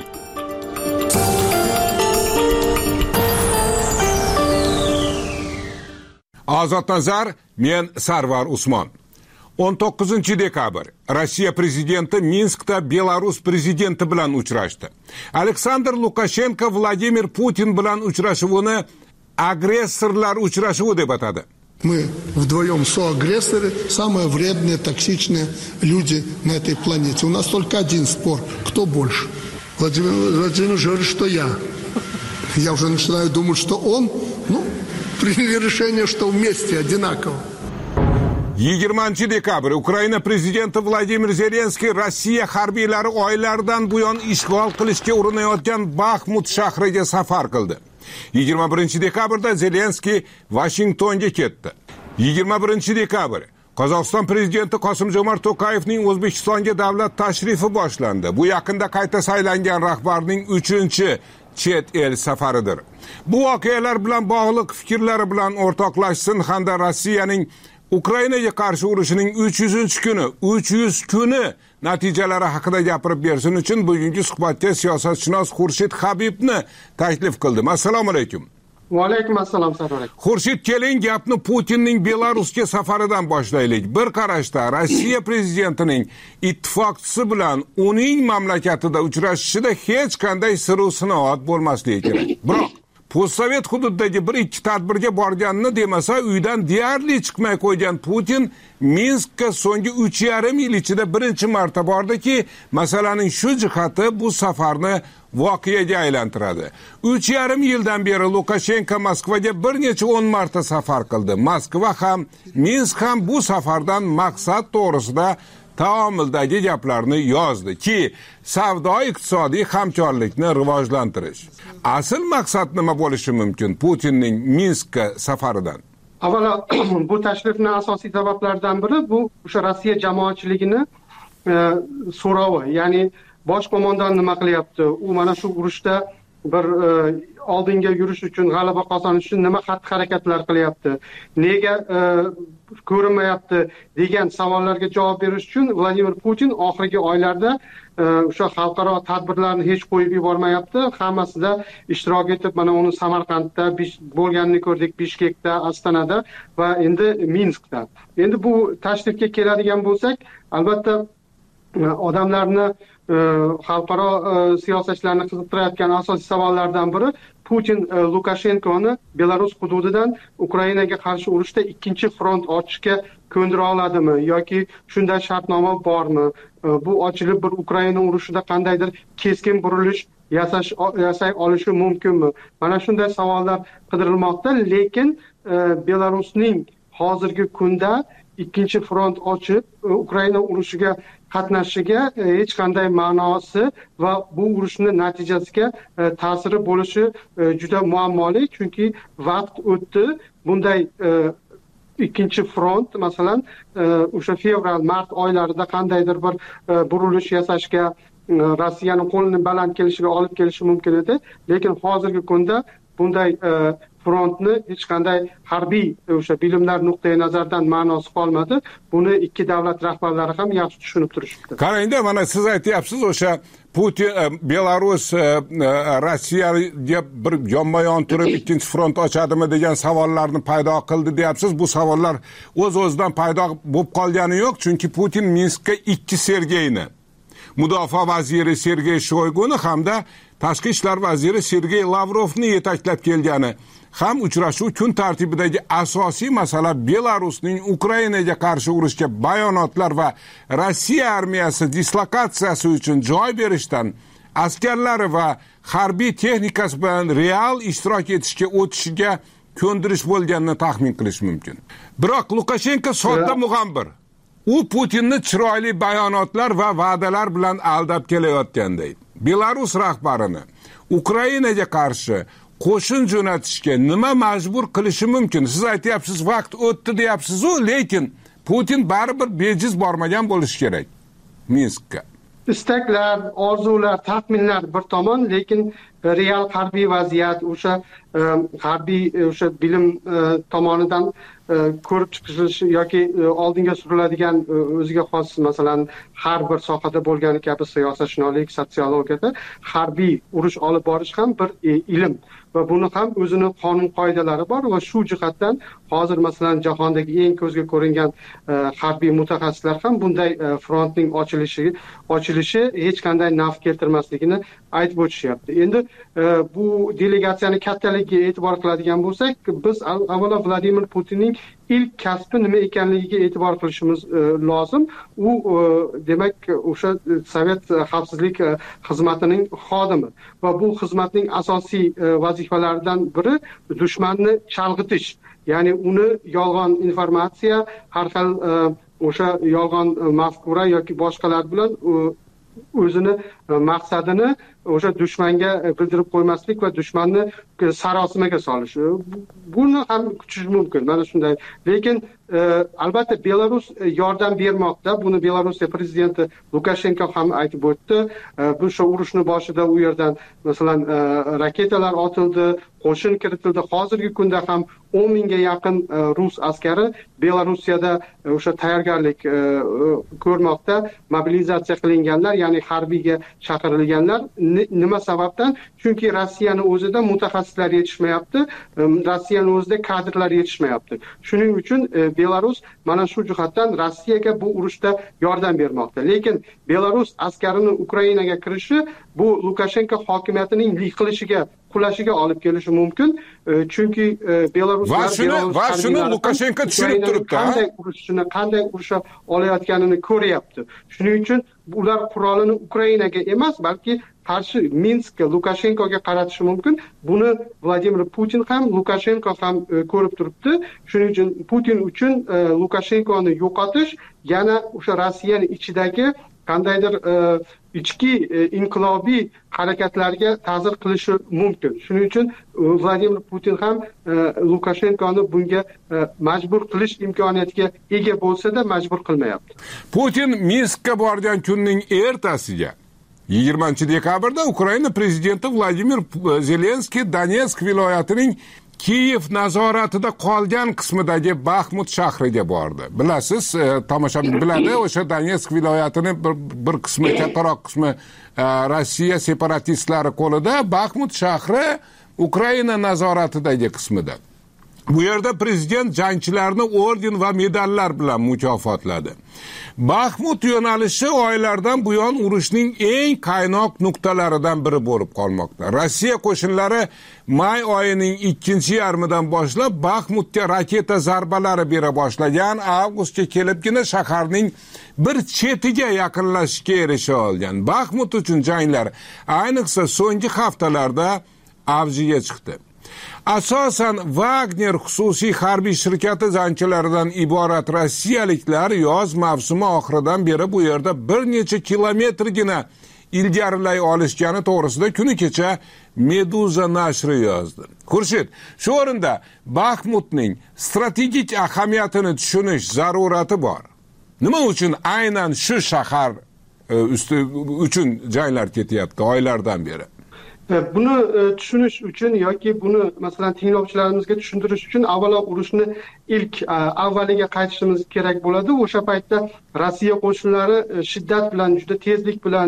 Ozod nazar, men Sarvar Usmon. o'n to'qqizinchi dekabr Rossiya prezidenti Minskda Belarus prezidenti bilan uchrashdi. Aleksandr Lukashenko Vladimir Putin bilan uchrashuvini agressorlar uchrashuvi deb atadi. Мы вдвоем соагрессоры, самые вредные, токсичные люди на этой планете. У нас только один спор, кто больше. Владимир Владимирович говорит, что я. Я уже начинаю думать, что он, ну, приняли решение, что вместе одинаково. yigirmanchi dekabr Ukraina prezidenti Vladimir Zelenskiy Rossiya harbiylari oylardan buyon ishg'ol qilishga urinayotgan Baxmut shahriga safar qildi. yigirma birinchi dekabrda Zelenskiy Vashingtonga ketdi. yigirma birinchi dekabr Qozog'iston prezidenti Qosim-Jomart To'qayevning O'zbekistonga davlat tashrifi boshlandi. Bu yaqinda qayta saylangan rahbarning uchinchi chet el safaridir. Bu voqealar bilan bog'liq fikrlari bilan o'rtoqlashsin hamda Rossiyaning Ukrainaga qarshi urushining uch yuzinchi kuni, uch yuz kuni natijalari haqida gapirib bersin uchun bugungi suhbatga siyosatshunos Xurshid Habibni taklif qildim. Assalomu alaykum. Va alaykum assalom Sarvar aka. Xurshid, keling gapni Putinning Belarusga safaridan boshlaylik. Bir qarashda Rossiya prezidentining ittifoqchisi bilan uning mamlakatida uchrashishida hech qanday siru-sinoat bo'lmasligi kerak. Biroq postsovet hududidagi bir ikki tadbirga borganini demasa, uydan deyarli chiqmay qo'ygan Putin Minskka so'nggi uch yarim yil ichida birinchi marta bordiki, masalaning shu jihati bu safarni voqeaga aylantiradi. uch yarim yildan beri Lukashenko Moskvaga bir necha o'n marta safar qildi. Moskva ham, Minsk ham bu safardan maqsad to'g'risida taomildagi gaplarni yozdi ki, savdo-iqtisodiy hamkorlikni rivojlantirish. Asl maqsad nima bo'lishi mumkin Putinning Minskka safaridan? Avvalo, bu tashrifning asosiy sabablaridan biri bu o'sha Rossiya jamoatchiligini e, so'rovi, ya'ni bosh qo'mondon nima qilyapti? U mana shu urushda bir e, oldinga yurish uchun, g'alaba qozonish uchun nima xatti-harakatlar qilyapti? Nega e, ko'rinmayapti degan savollarga javob berish uchun Vladimir Putin oxirgi oylarda o'sha xalqaro tadbirlarni hech qo'yib yubormayapti. Hammasida ishtirok etib, mana uni Samarqandda bo'lganini ko'rdik, Bishkekda, Ostonada va endi Minskda. Endi bu tashrifga keladigan bo'lsak, albatta odamlarni xalqaro siyosatchilarni qiziqtirayotgan asosiy savollardan biri Putin Lukashenkoni Belarus hududidan Ukrainaga qarshi urushda ikkinchi front ochishga ko'ndira oladimi yoki shunday shartnoma bormi? Bu ochilib bir Ukraina urushida qandaydir keskin burilish yasash yasay olishi mumkinmi? Mana shunday savollar qidirilmoqda, lekin Belarusning hozirgi kunda ikkinchi front ochib Ukraina urushiga qatnashishiga hech qanday ma'nosi va bu urushning natijasiga ta'siri bo'lishi juda muammoli, chunki vaqt o'tdi. Bunday ikkinchi front, masalan, o'sha fevral, mart oylarida qandaydir bir burilish yasashga, Rossiyaning qo'lini baland kelishiga olib kelishi mumkin edi, lekin hozirgi kunda bunday frontni hech qanday harbiy o'sha bilimlar nuqtai nazaridan ma'nosi qolmadi. Buni ikki davlat rahbarlari ham yaxshi tushunib turishibdi. Qarangda, mana siz aytyapsiz, o'sha Putin Belarus Rossiyaga bir yonma-yon turib ikkinchi front ochadimi degan savollarni paydo qildi deyapsiz. Bu savollar o'z-o'zidan paydo bo'lib qolgani yo'q, chunki Putin Minskka ikki Sergeyni, Mudofaa vaziri Sergey Shoyguni hamda Tashqi ishlar vaziri Sergey Lavrovni yetaklab kelgani ham uchrashuv kun tartibidagi asosiy masala Belarusning Ukrainaga qarshi urushga bayonotlar va Rossiya armiyasi dislokatsiyasi uchun joy berishdan, askarlari va harbiy texnikasi bilan real ishtirok etishga o'tishiga ko'ndirish bo'lganini taxmin qilish mumkin. Biroq Lukashenko sodda mug'ambir. U Putinni chiroyli bayonotlar va va'dalar bilan aldab kelayotganday. Belarus rahbarini Ukrainaga qarshi qo'shin jo'natishga nima majbur qilishi mumkin? Siz aytyapsiz, vaqt o'tdi deyapsiz-ku, lekin Putin baribir bejiz bormagan bo'lishi kerak Minskka. Istaklar, orzular, taxminlar bir tomon, lekin real harbiy vaziyat, o'sha harbiy o'sha bilim tomonidan ko'rib chiqish yoki oldinga suriladigan o'ziga xos, masalan, har bir sohada bo'lgani kabi siyosatshunoslik, sotsiologiyada harbiy urush olib borish ham bir ilm va buni ham o'zini qonun qoidalari bor va shu jihatdan hozir masalan jahondagi eng ko'zga ko'ringan harbiy mutaxassislar ham bunday frontning ochilishi ochilishi hech qanday naf keltirmasligini aytib o'tishyapti. Endi bu delegatsiyani kattaligiga e'tibor qiladigan bo'lsak, biz avvalo Vladimir Putinning ilk kasbi nima ekanligiga e'tibor qilishimiz lozim. U demak o'sha Sovet xavfsizlik xizmatining xodimi va bu xizmatning asosiy vazifalaridan biri dushmanni chalg'itish, ya'ni uni yolg'on informatsiya, har xil o'sha yolg'on mafkura yoki boshqalar bilan o'zini maqsadini o'sha dushmanga bildirib qo'ymaslik va dushmanni sarosimaga solish. Buni ham kutish mumkin, mana shunday. Lekin albatta Belarus yordam bermoqda. Buni Belorussiya prezidenti Lukashenko ham aytib o'tdi. Bu shu urushni boshida u yerdan masalan raketalar otildi, qo'shin kiritildi. Hozirgi kunda ham o'n mingga yaqin rus askari Belarusiyada o'sha tayyorgarlik ko'rmoqda. Mobilizatsiya qilinganlar, ya'ni harbiyga chaqirilganlar nima sababdan? Chunki Rossiyani o'zida mutaxassislar yetishmayapti, Rossiyani o'zida kadrlar yetishmayapti. Shuning uchun Belarus mana shu jihatdan Rossiyaga bu urushda yordam bermoqda. Lekin Belarus askarini Ukrainaga kirishi bu Lukashenko hokimiyatining yiqilishiga, qulashiga olib kelishi mumkin. Chunki Belaruslar va shuni va shuni Lukashenko tushunib turibdi. Qanday urushini, qanday urusha olayotganini ko'ryapti. Shuning uchun ular qurolini Ukrainaga emas, balki qarshi Minskka, Lukashenkoga qaratishi mumkin. Buni Vladimir Putin ham, Lukashenko ham ko'rib turibdi. Shuning uchun Putin uchun Lukashenkoni yo'qotish yana o'sha Rossiyaning ichidagi qandaydir ichki inqilobiy harakatlarga ta'sir qilishi mumkin. Shuning uchun Vladimir Putin ham Lukashenkoni bunga majbur qilish imkoniyatiga ega bo'lsa-da majbur qilmayapti. Putin Minskka borgan kunning ertasiga yigirmanchi dekabrda Ukraina prezidenti Vladimir Zelenskiy Donetsk viloyatining Kiyev nazoratida qolgan qismidagi Baxmut shahriga bordi. Bilasiz, tomoshabin biladi, o'sha Donetsk viloyatini bir, bir qismi, kattaroq qismi Rossiya separatistlari qo'lida, Baxmut shahri Ukraina nazoratidagi qismida. Bu yerda prezident jangchilarni orden va medallar bilan mukofotladi. Baxmut yo'nalishi oylardan buyon urushning eng qaynoq nuqtalaridan biri bo'lib qolmoqda. Rossiya qo'shinlari may oyining ikkinchi yarmidan boshlab Baxmutga raketa zarbalari bera boshlagan, avgustga kelibgina shaharning bir chetiga yaqinlashishga erisha olgan. Baxmut uchun janglar ayniqsa so'nggi haftalarda avjiga chiqdi. Asosan Wagner xususiy harbiy shirkati zanchilaridan iborat rossiyaliklar yoz mavsumi oxiridan beri bu yerda bir necha kilometrgina ilgarilay olishgani to'g'risida kuni kecha Meduza nashri yozdi. Xurshid, shu o'rinda Baxmutning strategik ahamiyatini tushunish zarurati bor. Nima uchun aynan shu shahar usti uchun janglar ketyapti oylardan beri? Buni tushunish uchun yoki buni masalan tinglovchilarimizga tushuntirish uchun avvalo urushni ilk avvaliga qaytishimiz kerak bo'ladi. O'sha paytda Rossiya qo'shinlari shiddat bilan, juda tezlik bilan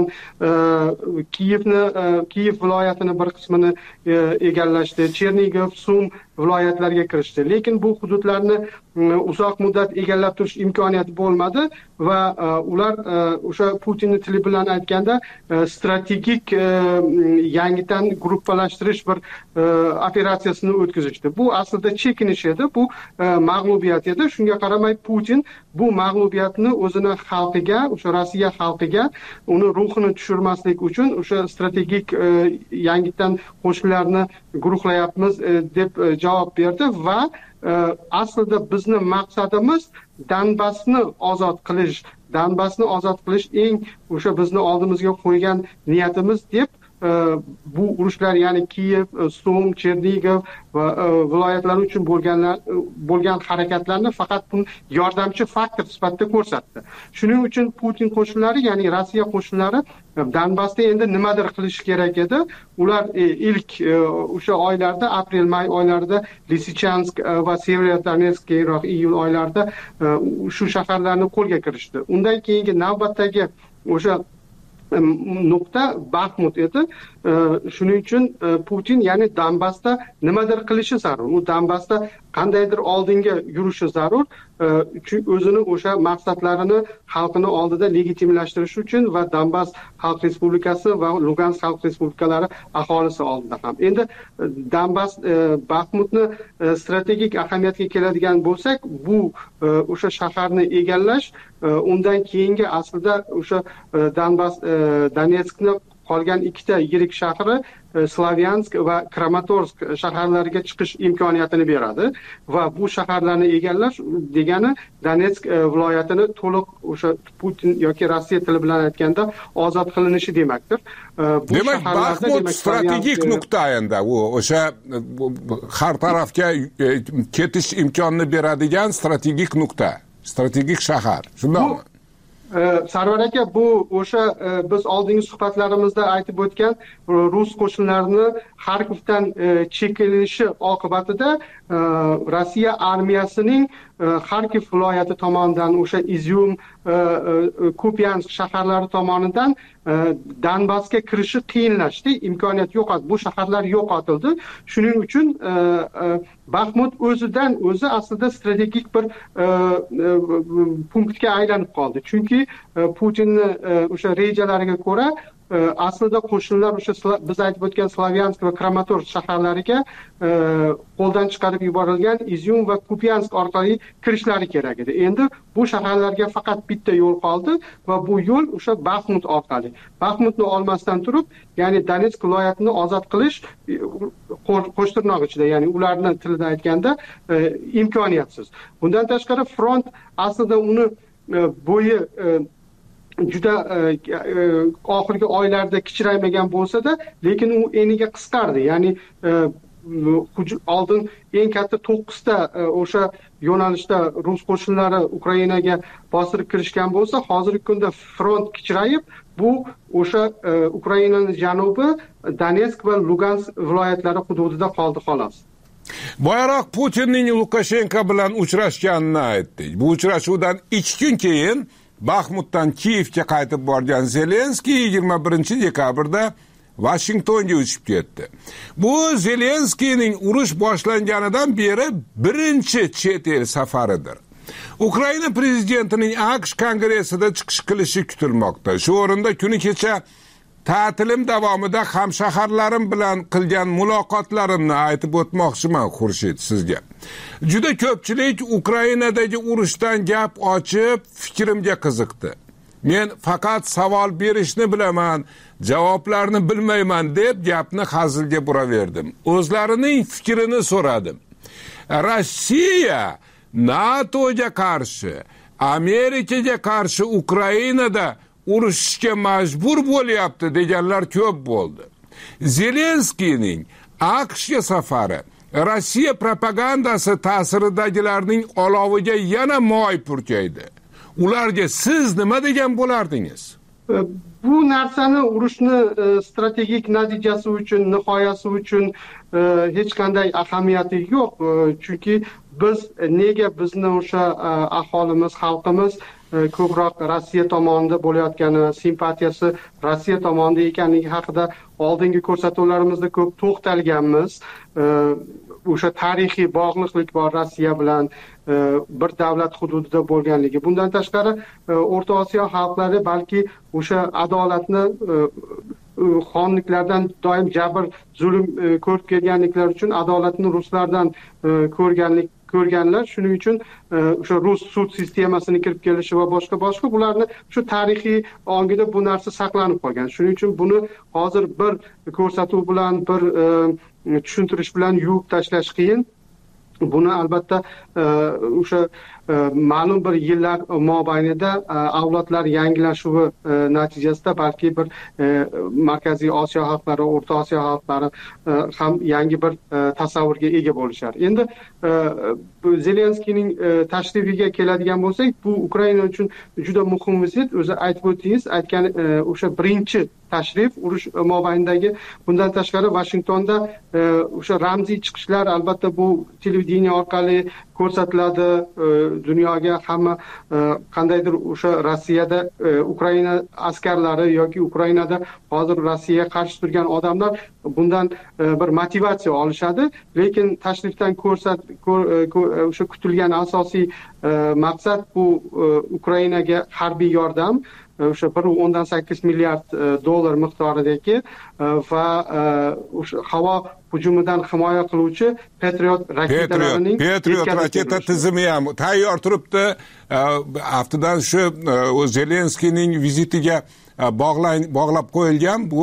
Kiyevni, Kiyev viloyatini bir qismini egallashdi, Chernigov, Sum viloyatlarga kirishdi. Lekin bu hududlarni uzoq muddat egallab turish imkoniyati bo'lmadi va ular o'sha Putinning tili bilan aytganda strategik yangidan gruppalashtirish bir operatsiyasini o'tkazishdi. Bu aslida chekinish edi, bu mag'lubiyat edi. Shunga qaramay Putin bu mag'lubiyatni o'zini xalqiga, o'sha Rossiya xalqiga uni ruhini tushirmaslik uchun o'sha strategik yangidan qo'shinlarni guruhlayapmiz deb javob berdi va aslida bizni maqsadimiz Donbassni ozod qilish, Donbassni ozod qilish eng o'sha bizni oldimizga qo'ygan niyatimiz deb bu urushlar, ya'ni Kiyev, Sum, Chernigov va viloyatlari uchun bo'lganlar bo'lgan harakatlarni faqat bu yordamchi faktor sifatida ko'rsatdi. Shuning uchun Putin qo'shinlari, ya'ni Rossiya qo'shinlari Donbassda endi nimadir qilish kerak edi. Ular ilk o'sha oylarda, aprel-may oylarida Lysychansk va Severodonetsk, keyinroq iyul oylarida shu shaharlarni qo'lga kirishdi. Undan keyingi navbatdagi o'sha nuqta Baxmut edi. Shuning uchun Putin ya'ni Donbassda nimadir qilishi zarur. U Donbassda qandaydir oldinga yurishi zarur. Chunki o'zini o'sha maqsadlarini xalqini oldida legitimlashtirish uchun va Donbass Xalq Respublikasi va Lugansk Xalq Respublikalari aholisi oldida ham. Endi Donbass Baxmutni strategik ahamiyatga keladigan bo'lsak, bu o'sha shaharni egallash, undan keyingi aslida o'sha Donbass Donetskni qolgan ikkita yirik shahri Slavyansk va Kramatorsk shaharlariga chiqish imkoniyatini beradi va bu shaharlarni egallash degani Donetsk viloyatini to'liq o'sha Putin yoki Rossiya tili bilan aytganda ozod qilinishi demakdir. Demak, Baxmut strategik nuqta endi u o'sha har tarafga ketish imkonini beradigan strategik nuqta, strategik shahar. Shundaymi? Sarvar aka, bu o'sha biz oldingi suhbatlarimizda aytib o'tgan rus qo'shinlarini Xarkovdan chekinishi oqibatida Rossiya armiyasining Xarkiv viloyati tomonidan o'sha Izyum, Kupiansk shaharlari tomonidan Donbassga kirishi qiyinlashdi, imkoniyat yo'qoldi. Bu shaharlar yo'qotildi. Shuning uchun Baxmut o'zidan o'zi aslida strategik bir punktga aylanib qoldi. Chunki Putinning o'sha rejalariga ko'ra aslida qo'shinlar o'sha biz aytib o'tgan Slavyansk va Kramatorsk shaharlariga qo'ldan chiqarib yuborilgan Izyum va Kupiansk orqali kirishlari kerak edi. Endi bu shaharlarga faqat bitta yo'l qoldi va bu yo'l o'sha Baxmut orqali. Baxmutni olmasdan turib, ya'ni Donetsk viloyatini ozod qilish qo'shtirnoq ichida, ya'ni ularning tilida aytganda imkoniyatsiz. Bundan tashqari front aslida uni bo'yi juda oxirgi oylarda kichraymagan bo'lsa-da, lekin u eniga qisqardi. Ya'ni oldin eng katta to'qqizta o'sha yo'nalishda rus qo'shinlari Ukrainaga bostirib kirishgan bo'lsa, hozirgi kunda front kichrayib, bu o'sha Ukrainaning janubi Donetsk va Lugansk viloyatlari hududida qoldi xolos. Boyaroq Putinning Lukashenko bilan uchrashganini aytdik. Bu uchrashuvdan ikki kun keyin Baxmutdan Kiyevga qaytib borgan Zelenskiy yigirma birinchi dekabrda Washingtonga uchib ketdi. Bu Zelenskiyning urush boshlanganidan beri birinchi chet el safaridir. Ukraina prezidentining AQSh kongressida chiqish qilishi kutilmoqda. Shu o'rinda kuni kecha ta'tilim davomida hamshaharlarim bilan qilgan muloqotlarimni aytib o'tmoqchiman Xurshid sizga. Juda ko'pchilik Ukrainadagi urushdan gap ochib, fikrimga qiziqdi. Men faqat savol berishni bilaman, javoblarni bilmayman deb gapni hazilga buraverdim. O'zlarining fikrini so'radim. Rossiya NATOga qarshi, Amerikaga qarshi Ukrainada urushishga majbur bo'lyapti deganlar ko'p bo'ldi. Zelenskiyning AQShga safari Rossiya propagandasi ta'siridagilarning oloviga yana moy purkaydi. Ularga siz nima degan bo'lardingiz? Bu narsani urushni strategik natijasi uchun, nihoyasi uchun hech qanday ahamiyati yo'q. Chunki biz nega bizni o'sha aholimiz, xalqimiz ko'proq Rossiya tomonida bo'layotgani, simpatiyasi Rossiya tomonida ekanligi haqida oldingi ko'rsatuvlarimizda ko'p to'xtalganmiz. O'sha tarixiy bog'liqlik bor Rossiya bilan, bir davlat hududida bo'lganligi. Bundan tashqari O'rta Osiyo xalqlari balki o'sha adolatni xonliklardan doim jabr, zulm ko'rib kelganliklari uchun adolatni ruslardan ko'rganlik ko'rganlar, shuning uchun o'sha rus sud sistemasini kirib kelishi va boshqa boshqa bularni shu tarixiy ongida bu narsa saqlanib qolgan. Shuning uchun buni hozir bir ko'rsatuv bilan, bir tushuntirish bilan yuvib tashlash qiyin. Buni albatta o'sha ma'lum bir yillar mobaynida avlodlar yangilashuvi natijasida balki bir Markaziy Osiyo xalqlari, O'rta Osiyo xalqlari ham yangi bir tasavvurga ega bo'lishar. Endi Zelenskiyning tashrifiga keladigan bo'lsak, bu Ukraina uchun juda muhim vizit. O'zi aytib o'tdingiz, aytgan o'sha birinchi tashrif urush mobaynidagi. Bundan tashqari Washingtonda o'sha ramziy chiqishlar albatta bu televideniya orqali ko'rsatiladi. Dunyoga hamma qandaydir o'sha Rossiyada Ukraina askarlari yoki Ukrainada hozir Rossiyaga qarshi turgan odamlar bundan bir motivatsiya olishadi. Lekin tashrifdan ko'rsat o'sha kutilgan asosiy maqsad bu Ukrainaga harbiy yordam, o'sha bir nuqta o'ndan sakkiz milliard dollar miqdoridagi va o'sha havo hujumidan himoya qiluvchi Patriot raketalarining Patriot raketa tizimi ham tayyor turibdi. Haftadan shu Zelenskiyning vizitiga bog'lab qo'yilgan bu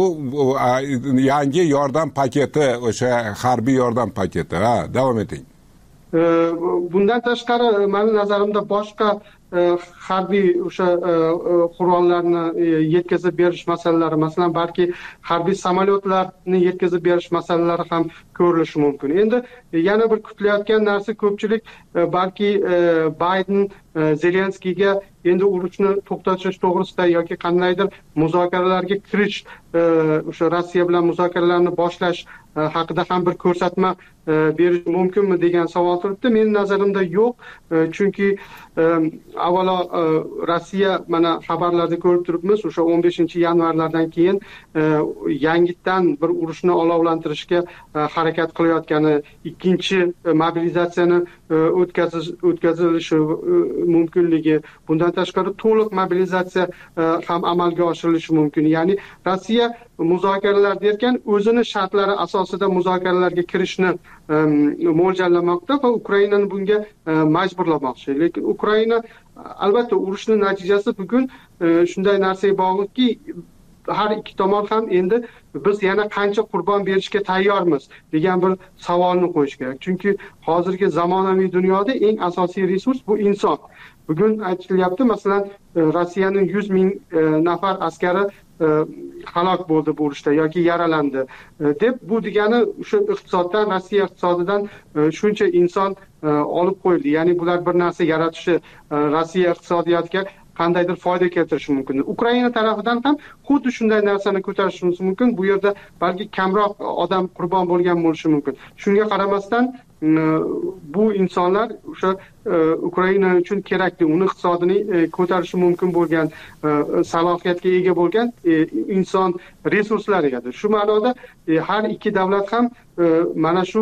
yangi yordam paketi, o'sha harbiy yordam paketi. Ha, davom eting. Bundan tashqari, mening nazarimda boshqa harbiy o'sha qurollarni yetkazib berish masalalari, masalan balki harbiy samolyotlarni yetkazib berish masalalari ham ko'rilishi mumkin. Endi yana bir kutilayotgan narsa, ko'pchilik balki Bayden Zelenskiyga endi urushni to'xtatish to'g'risida yoki qandaydir muzokaralarga kirish, o'sha Rossiya bilan muzokaralarni boshlash haqida ham bir ko'rsatma berish mumkinmi degan savol turibdi. Mening nazarimda yo'q, chunki avvalo Rossiya, mana xabarlarda ko'rib turibmiz, o'sha o'n beshinchi yanvarlardan keyin yangitdan bir urushni olovlantirishga harakat qilayotgani, ikkinchi mobilizatsiyani o'tkazish o'tkazilishi mumkinligi, bundan tashqari to'liq mobilizatsiya ham amalga oshirilishi mumkin. Ya'ni Rossiya muzokaralar derkan o'zini shartlari asosida muzokaralarga kirishni mo'ljallamoqda va Ukrainani bunga majburlamoqchi. Lekin Ukraina albatta urushning natijasi bugun shunday narsaga bog'liqki, har ikki tomon ham endi biz yana qancha qurbon berishga tayyormiz degan bir savolni qo'yish kerak. Chunki hozirgi zamonaviy dunyoda eng asosiy resurs bu inson. Bugun aytilyapti, masalan, Rossiyaning yuz ming nafar askari halok bo'ldi bu urushda yoki yaralandi deb, bu degani o'sha iqtisoddan, Rossiya iqtisodidan shuncha inson olib qo'yildi. Ya'ni bular bir narsa yaratishi, Rossiya iqtisodiyotiga qandaydir foyda keltirishi mumkin. Ukraina tarafidan ham xuddi shunday narsani ko'tarishimiz mumkin. Bu yerda balki kamroq odam qurbon bo'lgan bo'lishi mumkin. Shunga qaramasdan bu insonlar o'sha Ukraina uchun kerakli, uni iqtisodini ko'tarishi mumkin bo'lgan, salohiyatga ega bo'lgan inson resurslari edi. Shu ma'noda har ikki davlat ham mana shu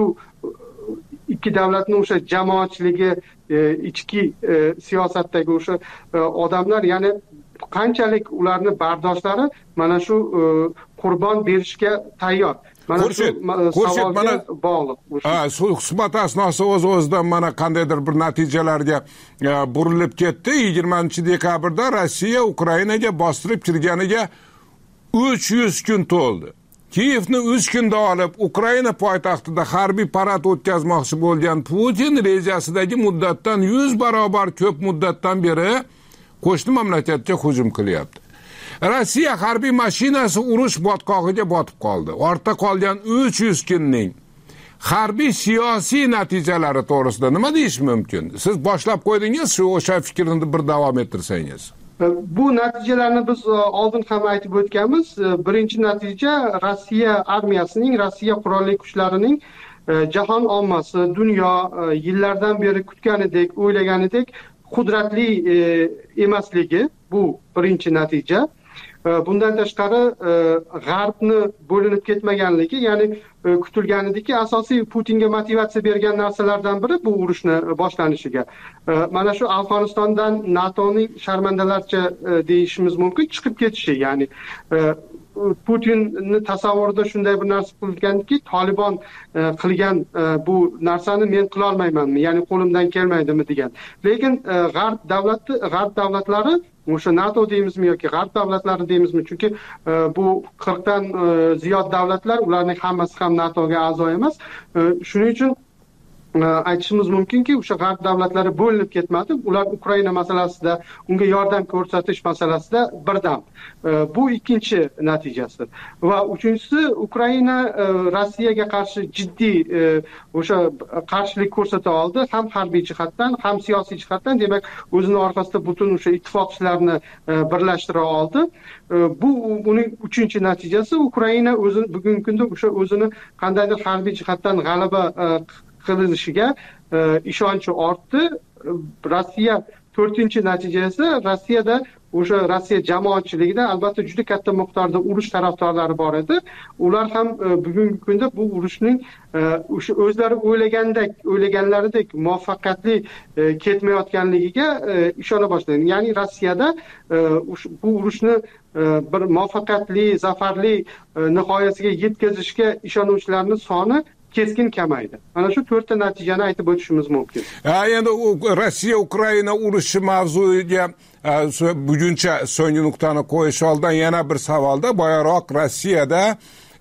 ikki davlatning o'sha jamoatchiligi, ichki siyosatdagi o'sha odamlar, ya'ni qanchalik ularni bardoshlari mana shu qurbon berishga tayyor. Mana shu savolga bog'liq. Ha, suhbat asnosi o'z-o'zidan mana qandaydir bir natijalarga burilib ketdi. yigirmanchi dekabrda Rossiya Ukrainaga bostirib kirganiga uch yuz kun to'ldi. Kiyevni uch kunda olib, Ukraina poytaxtida harbiy parad o'tkazmoqchi bo'lgan Putin rejasidagi muddatdan yuz barobar ko'p muddatdan beri qo'shni mamlakatga hujum qilyapti. Rossiya harbiy mashinasi urush botqog'iga botib qoldi. Ortda qolgan uch yuz kunning harbiy siyosiy natijalari to'g'risida nima deyish mumkin? Siz boshlab qo'ydingiz, shu o'sha fikrni bir davom ettirsangiz. Bu natijalarni biz oldin ham aytib o'tganmiz. Birinchi natija Rossiya armiyasining, Rossiya qurolli kuchlarining jahon ommasi, dunyo yillardan beri kutganidek, o'ylaganidek qudratli emasligi. Bu birinchi natija. Bundan tashqari G'arbni bo'linib ketmaganligi, ya'ni kutilganidiki asosiy Putinga motivatsiya bergan narsalardan biri bu urushni boshlanishiga. Mana shu Afg'onistondan NATOning sharmandalarcha deyishimiz mumkin chiqib ketishi, ya'ni Putinni tasavvurida shunday bir narsa qilinganki, Taliban qilgan bu narsani men qila olmaymanmi, ya'ni qo'limdan kelmaydimi degan. Lekin G'arb davlati, G'arb davlatlari, o'sha NATO deymizmi yoki G'arb davlatlari deymizmi, chunki bu qirqdan ziyod davlatlar, ularning hammasi ham NATOga a'zo emas. Shuning uchun aytishimiz mumkinki, o'sha G'arb davlatlari bo'linib ketmadi. Ular Ukraina masalasida, unga yordam ko'rsatish masalasida birdam. Bu ikkinchi natijasi. Va uchinchisi, Ukraina Rossiyaga qarshi jiddiy o'sha qarshilik ko'rsata oldi, ham harbiy jihatdan, ham siyosiy jihatdan. Demak, o'zini orqasida butun o'sha ittifoqchilarni birlashtira oldi. Bu uning uchinchi natijasi. Ukraina o'zi bugungi kunda o'sha o'zini qandaydir harbiy jihatdan g'alaba qilinishiga ishonchi ortdi. Rossiya to'rtinchi natijasi, Rossiyada o'sha Rossiya jamoatchiligida albatta juda katta miqdorda urush tarafdorlari bor edi. Ular ham bugungi kunda bu urushning o'sha o'zlari o'ylagandek, o'ylaganlaridek muvaffaqiyatli ketmayotganligiga ishona boshladi. Ya'ni Rossiyada bu urushni bir muvaffaqiyatli, zafarli nihoyasiga yetkazishga ishonuvchilarning soni keskin kamaydi. Mana shu to'rtta natijani aytib o'tishimiz mumkin. Ha, endi Rossiya Ukraina urushi mavzuiga buguncha so'nggi nuqtani qo'yish oldidan yana bir savolda, boyaroq Rossiyada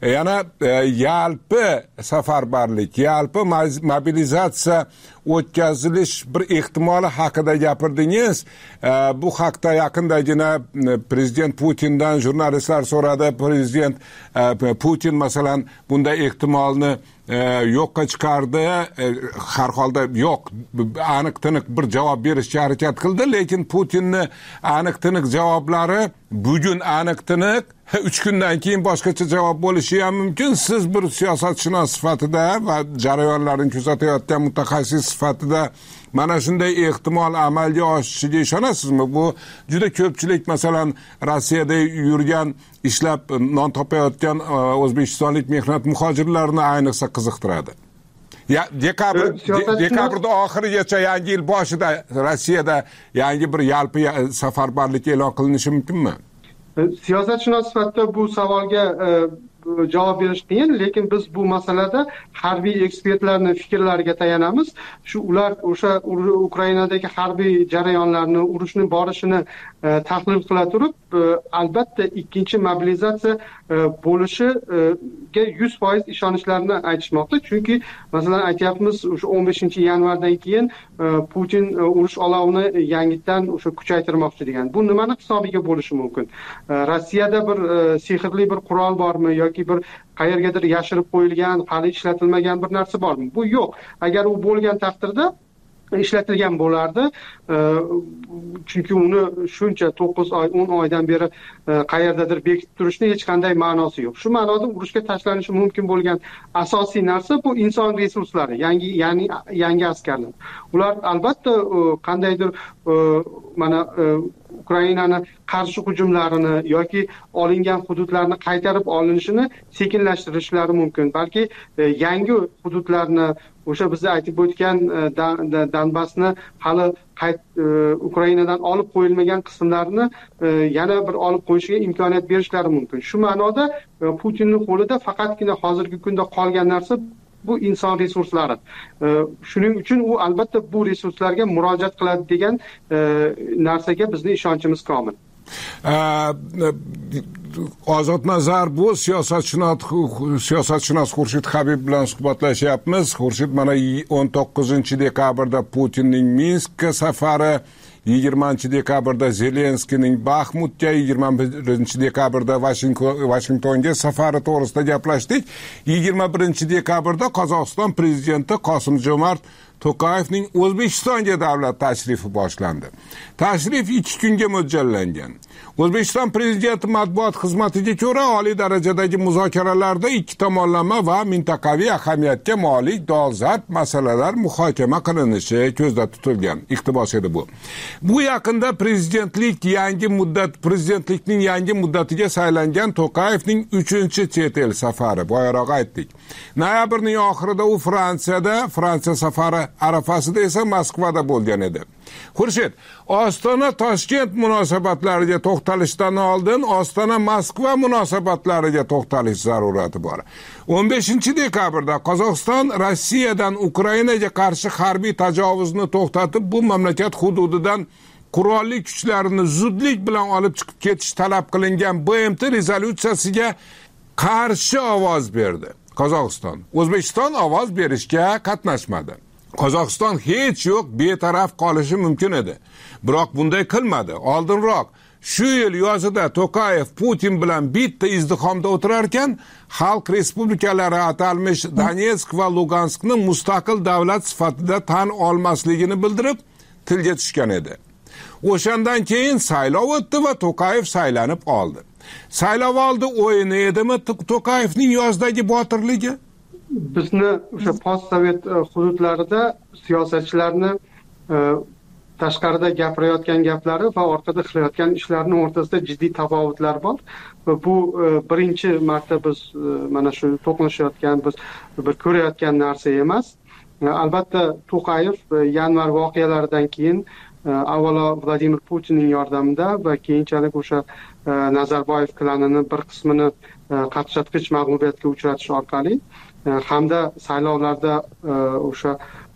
yana yalpi safarbarlik, yalpi mobilizatsiya o'tkazilish bir ehtimoli haqida gapirdingiz. Bu haqda yaqindagina prezident Putindan jurnalistlar so'radi. Prezident Putin masalan bunday ehtimolni yo'qqa chiqardi. Har holda yo'q, aniq tiniq bir javob berishga harakat qildi, lekin Putinni aniq tiniq javoblari bugun aniq tiniq, uch kundan keyin boshqacha javob bo'lishi ham mumkin. Siz bir siyosatshunos sifatida va jarayonlarni kuzatayotgan mutaxassis sifatida mana shunday ehtimol amalga oshishiga ishonasizmi? Bu juda ko'pchilik masalan Rossiyada yurgan, ishlab non topayotgan o'zbekistonlik mehnat muhojirlarini ayniqsa qiziqtiradi. Ya dekabr dekabrda oxirigacha, yangi yil boshida Rossiyada yangi bir yalpi safarbarlik e'lon qilinishi mumkinmi? Siyosatshunos sifatida bu savolga javob berish qiyin, lekin biz bu masalada harbiy ekspertlarning fikrlariga tayanamiz. Shu ular o'sha Ukrainadagi harbiy jarayonlarni, urushning borishini tahlil qila turib, albatta ikkinchi mobilizatsiya bo'lishiga yuz foiz ishonishlarini aytishmoqda. Chunki masalan aytyapmiz, o'sha o'n beshinchi yanvardan keyin Putin urush olovini yangitdan o'sha kuchaytirmoqchi degan. Bu nimani hisobiga bo'lishi mumkin? Rossiyada bir sehrli bir qurol bormi yoki bir qayergadir yashirib qo'yilgan, hali ishlatilmagan bir narsa bormi? Bu yo'q. Agar u bo'lgan taqdirda ishlatilgan bo'lardi. Chunki uni shuncha to'qqiz oy, o'n oydan beri qayerdadir bekitib turishning hech qanday ma'nosi yo'q. Shu ma'noda urushga tashlanishi mumkin bo'lgan asosiy narsa bu inson resurslari, yangi ya'ni yangi askarlar. Ular albatta qandaydir mana Ukrainani qarshi hujumlarini yoki olingan hududlarni qaytarib olinishini sekinlashtirishlari mumkin. Balki yangi hududlarni, o'sha biz aytib o'tgan Donbassni hali Ukrainadan olib qo'yilmagan qismlarini yana bir olib qo'yishga imkoniyat berishlari mumkin. Shu ma'noda Putinning qo'lida faqatgina hozirgi kunda qolgan narsa bu inson resurslari. Shuning uchun u albatta bu resurslarga murojaat qiladi degan narsaga bizning ishonchimiz komil. Ozodnazar bu siyosatshunos siyosatshunos Xurshid Habib bilan suhbatlashyapmiz. Xurshid mana o'n to'qqizinchi dekabrda Putinning Minskka safari, yigirmanchi dekabrda Zelenskiyning Baxmutga, yigirma birinchi dekabrda Vashingtonga safari to'g'risida gaplashdik. yigirma birinchi dekabrda Qozog'iston prezidenti Qosim-Jo'mart To'qayevning O'zbekistonga davlat tashrifi boshlandi. Tashrif ikki kunga mo'ljallangan. O'zbekiston prezidenti matbuot xizmatiga ko'ra, oliy darajadagi muzokaralarda ikki tomonlama va mintaqaviy ahamiyatga molik dolzarb masalalar muhokama qilinishi ko'zda tutilgan. Iqtibos edi bu. Bu yaqinda prezidentlik yangi muddat prezidentlikning yangi muddatiga saylangan To'qayevning uchinchi chet el safari. Boyaroq aytdik. Noyabrning oxirida u Fransiyada, Fransiya safari arafasida esa Moskvada bo'lgan edi. Xurshid, Ostona-Toshkent munosabatlariga to'xtalishdan oldin Ostona-Moskva munosabatlariga to'xtalish zarurati bor. o'n beshinchi dekabrda Qozog'iston Rossiyadan Ukrainaga qarshi harbiy tajovuzni to'xtatib, bu mamlakat hududidan qurolli kuchlarini zudlik bilan olib chiqib ketish talab qilingan B M T rezolyutsiyasiga qarshi ovoz berdi. Qozog'iston, O'zbekiston ovoz berishga qatnashmadi. Qozog'iston hech yo'q betaraf qolishi mumkin edi. Biroq bunday qilmadi. Oldinroq shu yil yozida To'qayev Putin bilan bitta izdihomda o'tirar ekan, xalq respublikalari atalmish Donetsk va Luganskni mustaqil davlat sifatida tan olmasligini bildirib tilga tushgan edi. O'shandan keyin saylov o'tdi va To'qayev saylanib oldi. Saylov oldi o'yini edimi To'qayevning yozdagi botirligi? Bizni o'sha post-sovet hududlarida siyosatchilarni tashqarida gapirayotgan gaplari va orqada qilayotgan ishlarining o'rtasida jiddiy tafovutlar bor. Bu birinchi marta biz mana shu to'qnashayotgan, biz bir ko'rayotgan narsa emas. Albatta To'qayev yanvar voqealaridan keyin avvalo Vladimir Putinning yordamida va keyinchalik o'sha Nazarboyev klanining bir qismini qaqshatqich mag'lubiyatga uchratish orqali hamda saylovlarda o'sha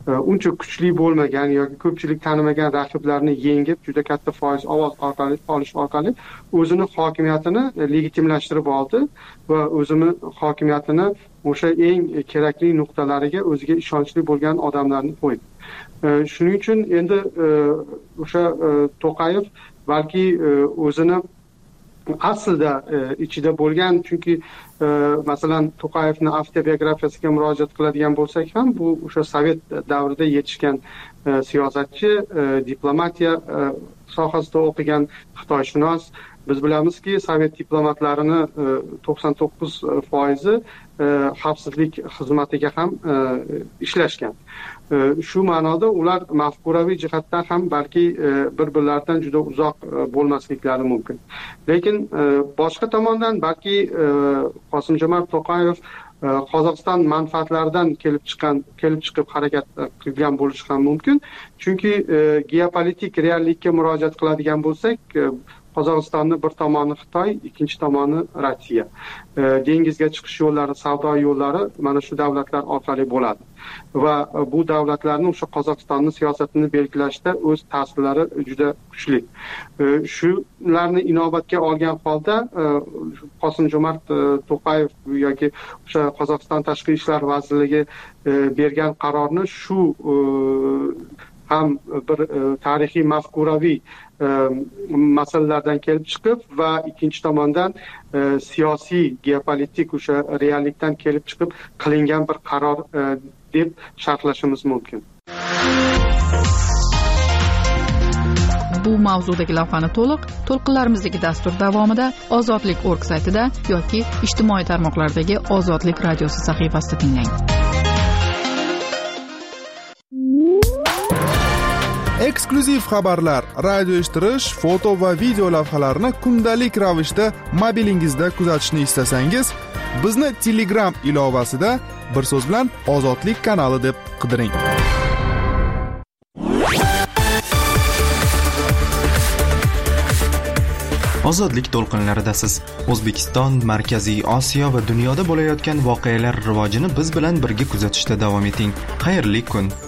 uncha kuchli bo'lmagan yoki ko'pchilik tanimagan raqiblarni yengib juda katta foiz ovoz orqali olish orqali o'zini hokimiyatini legitimlashtirib oldi va o'zini hokimiyatini o'sha eng kerakli nuqtalariga o'ziga ishonchli bo'lgan odamlarni qo'ydi. Shuning uchun endi o'sha To'qayev balki o'zini aslida ichida bo'lgan, chunki masalan To'qayevni avtobiografiyasiga murojaat qiladigan bo'lsak ham, bu o'sha sovet davrida yetishgan siyosatchi, diplomatiya sohasida o'qigan xitoyshunos. Biz bilamizki, sovet diplomatlarini to'qson to'qqiz foizi xavfsizlik xizmatiga ham ishlashgan. Shu ma'noda ular mafkuraviy jihatdan ham balki bir-birlaridan juda uzoq bo'lmasliklari mumkin. Lekin boshqa tomondan balki Qosim-Jomart To'qayev Qozog'iston manfaatlaridan kelib chiqqan, kelib chiqib harakat qilgan bo'lishi ham mumkin. Chunki geopolitik reallikka murojaat qiladigan bo'lsak, Qozog'istonni bir tomoni Xitoy, ikkinchi tomoni Rossiya. Dengizga chiqish yo'llari, savdo yo'llari mana shu davlatlar orqali bo'ladi. Va bu davlatlarning o'sha Qozog'istonning siyosatini belgilashda o'z ta'sirlari juda kuchli. Shularni inobatga olgan holda Qosim-Jomart To'qayev yoki o'sha Qozog'iston Tashqi ishlar vazirligi bergan qarorni shu ham bir tarixiy mafkuraviy masalalardan kelib chiqib va ikkinchi tomondan siyosiy geopolitik o'sha reallikdan kelib chiqib qilingan bir qaror deb sharhlashimiz mumkin. Bu mavzudagi lavhani to'liq to'lqinlarimizdagi dastur davomida ozodlik org saytida yoki ijtimoiy tarmoqlardagi Ozodlik radiosi sahifasida tinglang. Eksklyuziv xabarlar, radio eshittirish, foto va video lavhalarni kundalik ravishda mobilingizda kuzatishni istasangiz, bizni Telegram ilovasida bir so'z bilan Ozodlik kanali deb qidiring. Ozodlik to'lqinlaridasiz. O'zbekiston, Markaziy Osiyo va dunyoda bo'layotgan voqealar rivojini biz bilan birga kuzatishda davom eting. Xayrli kun.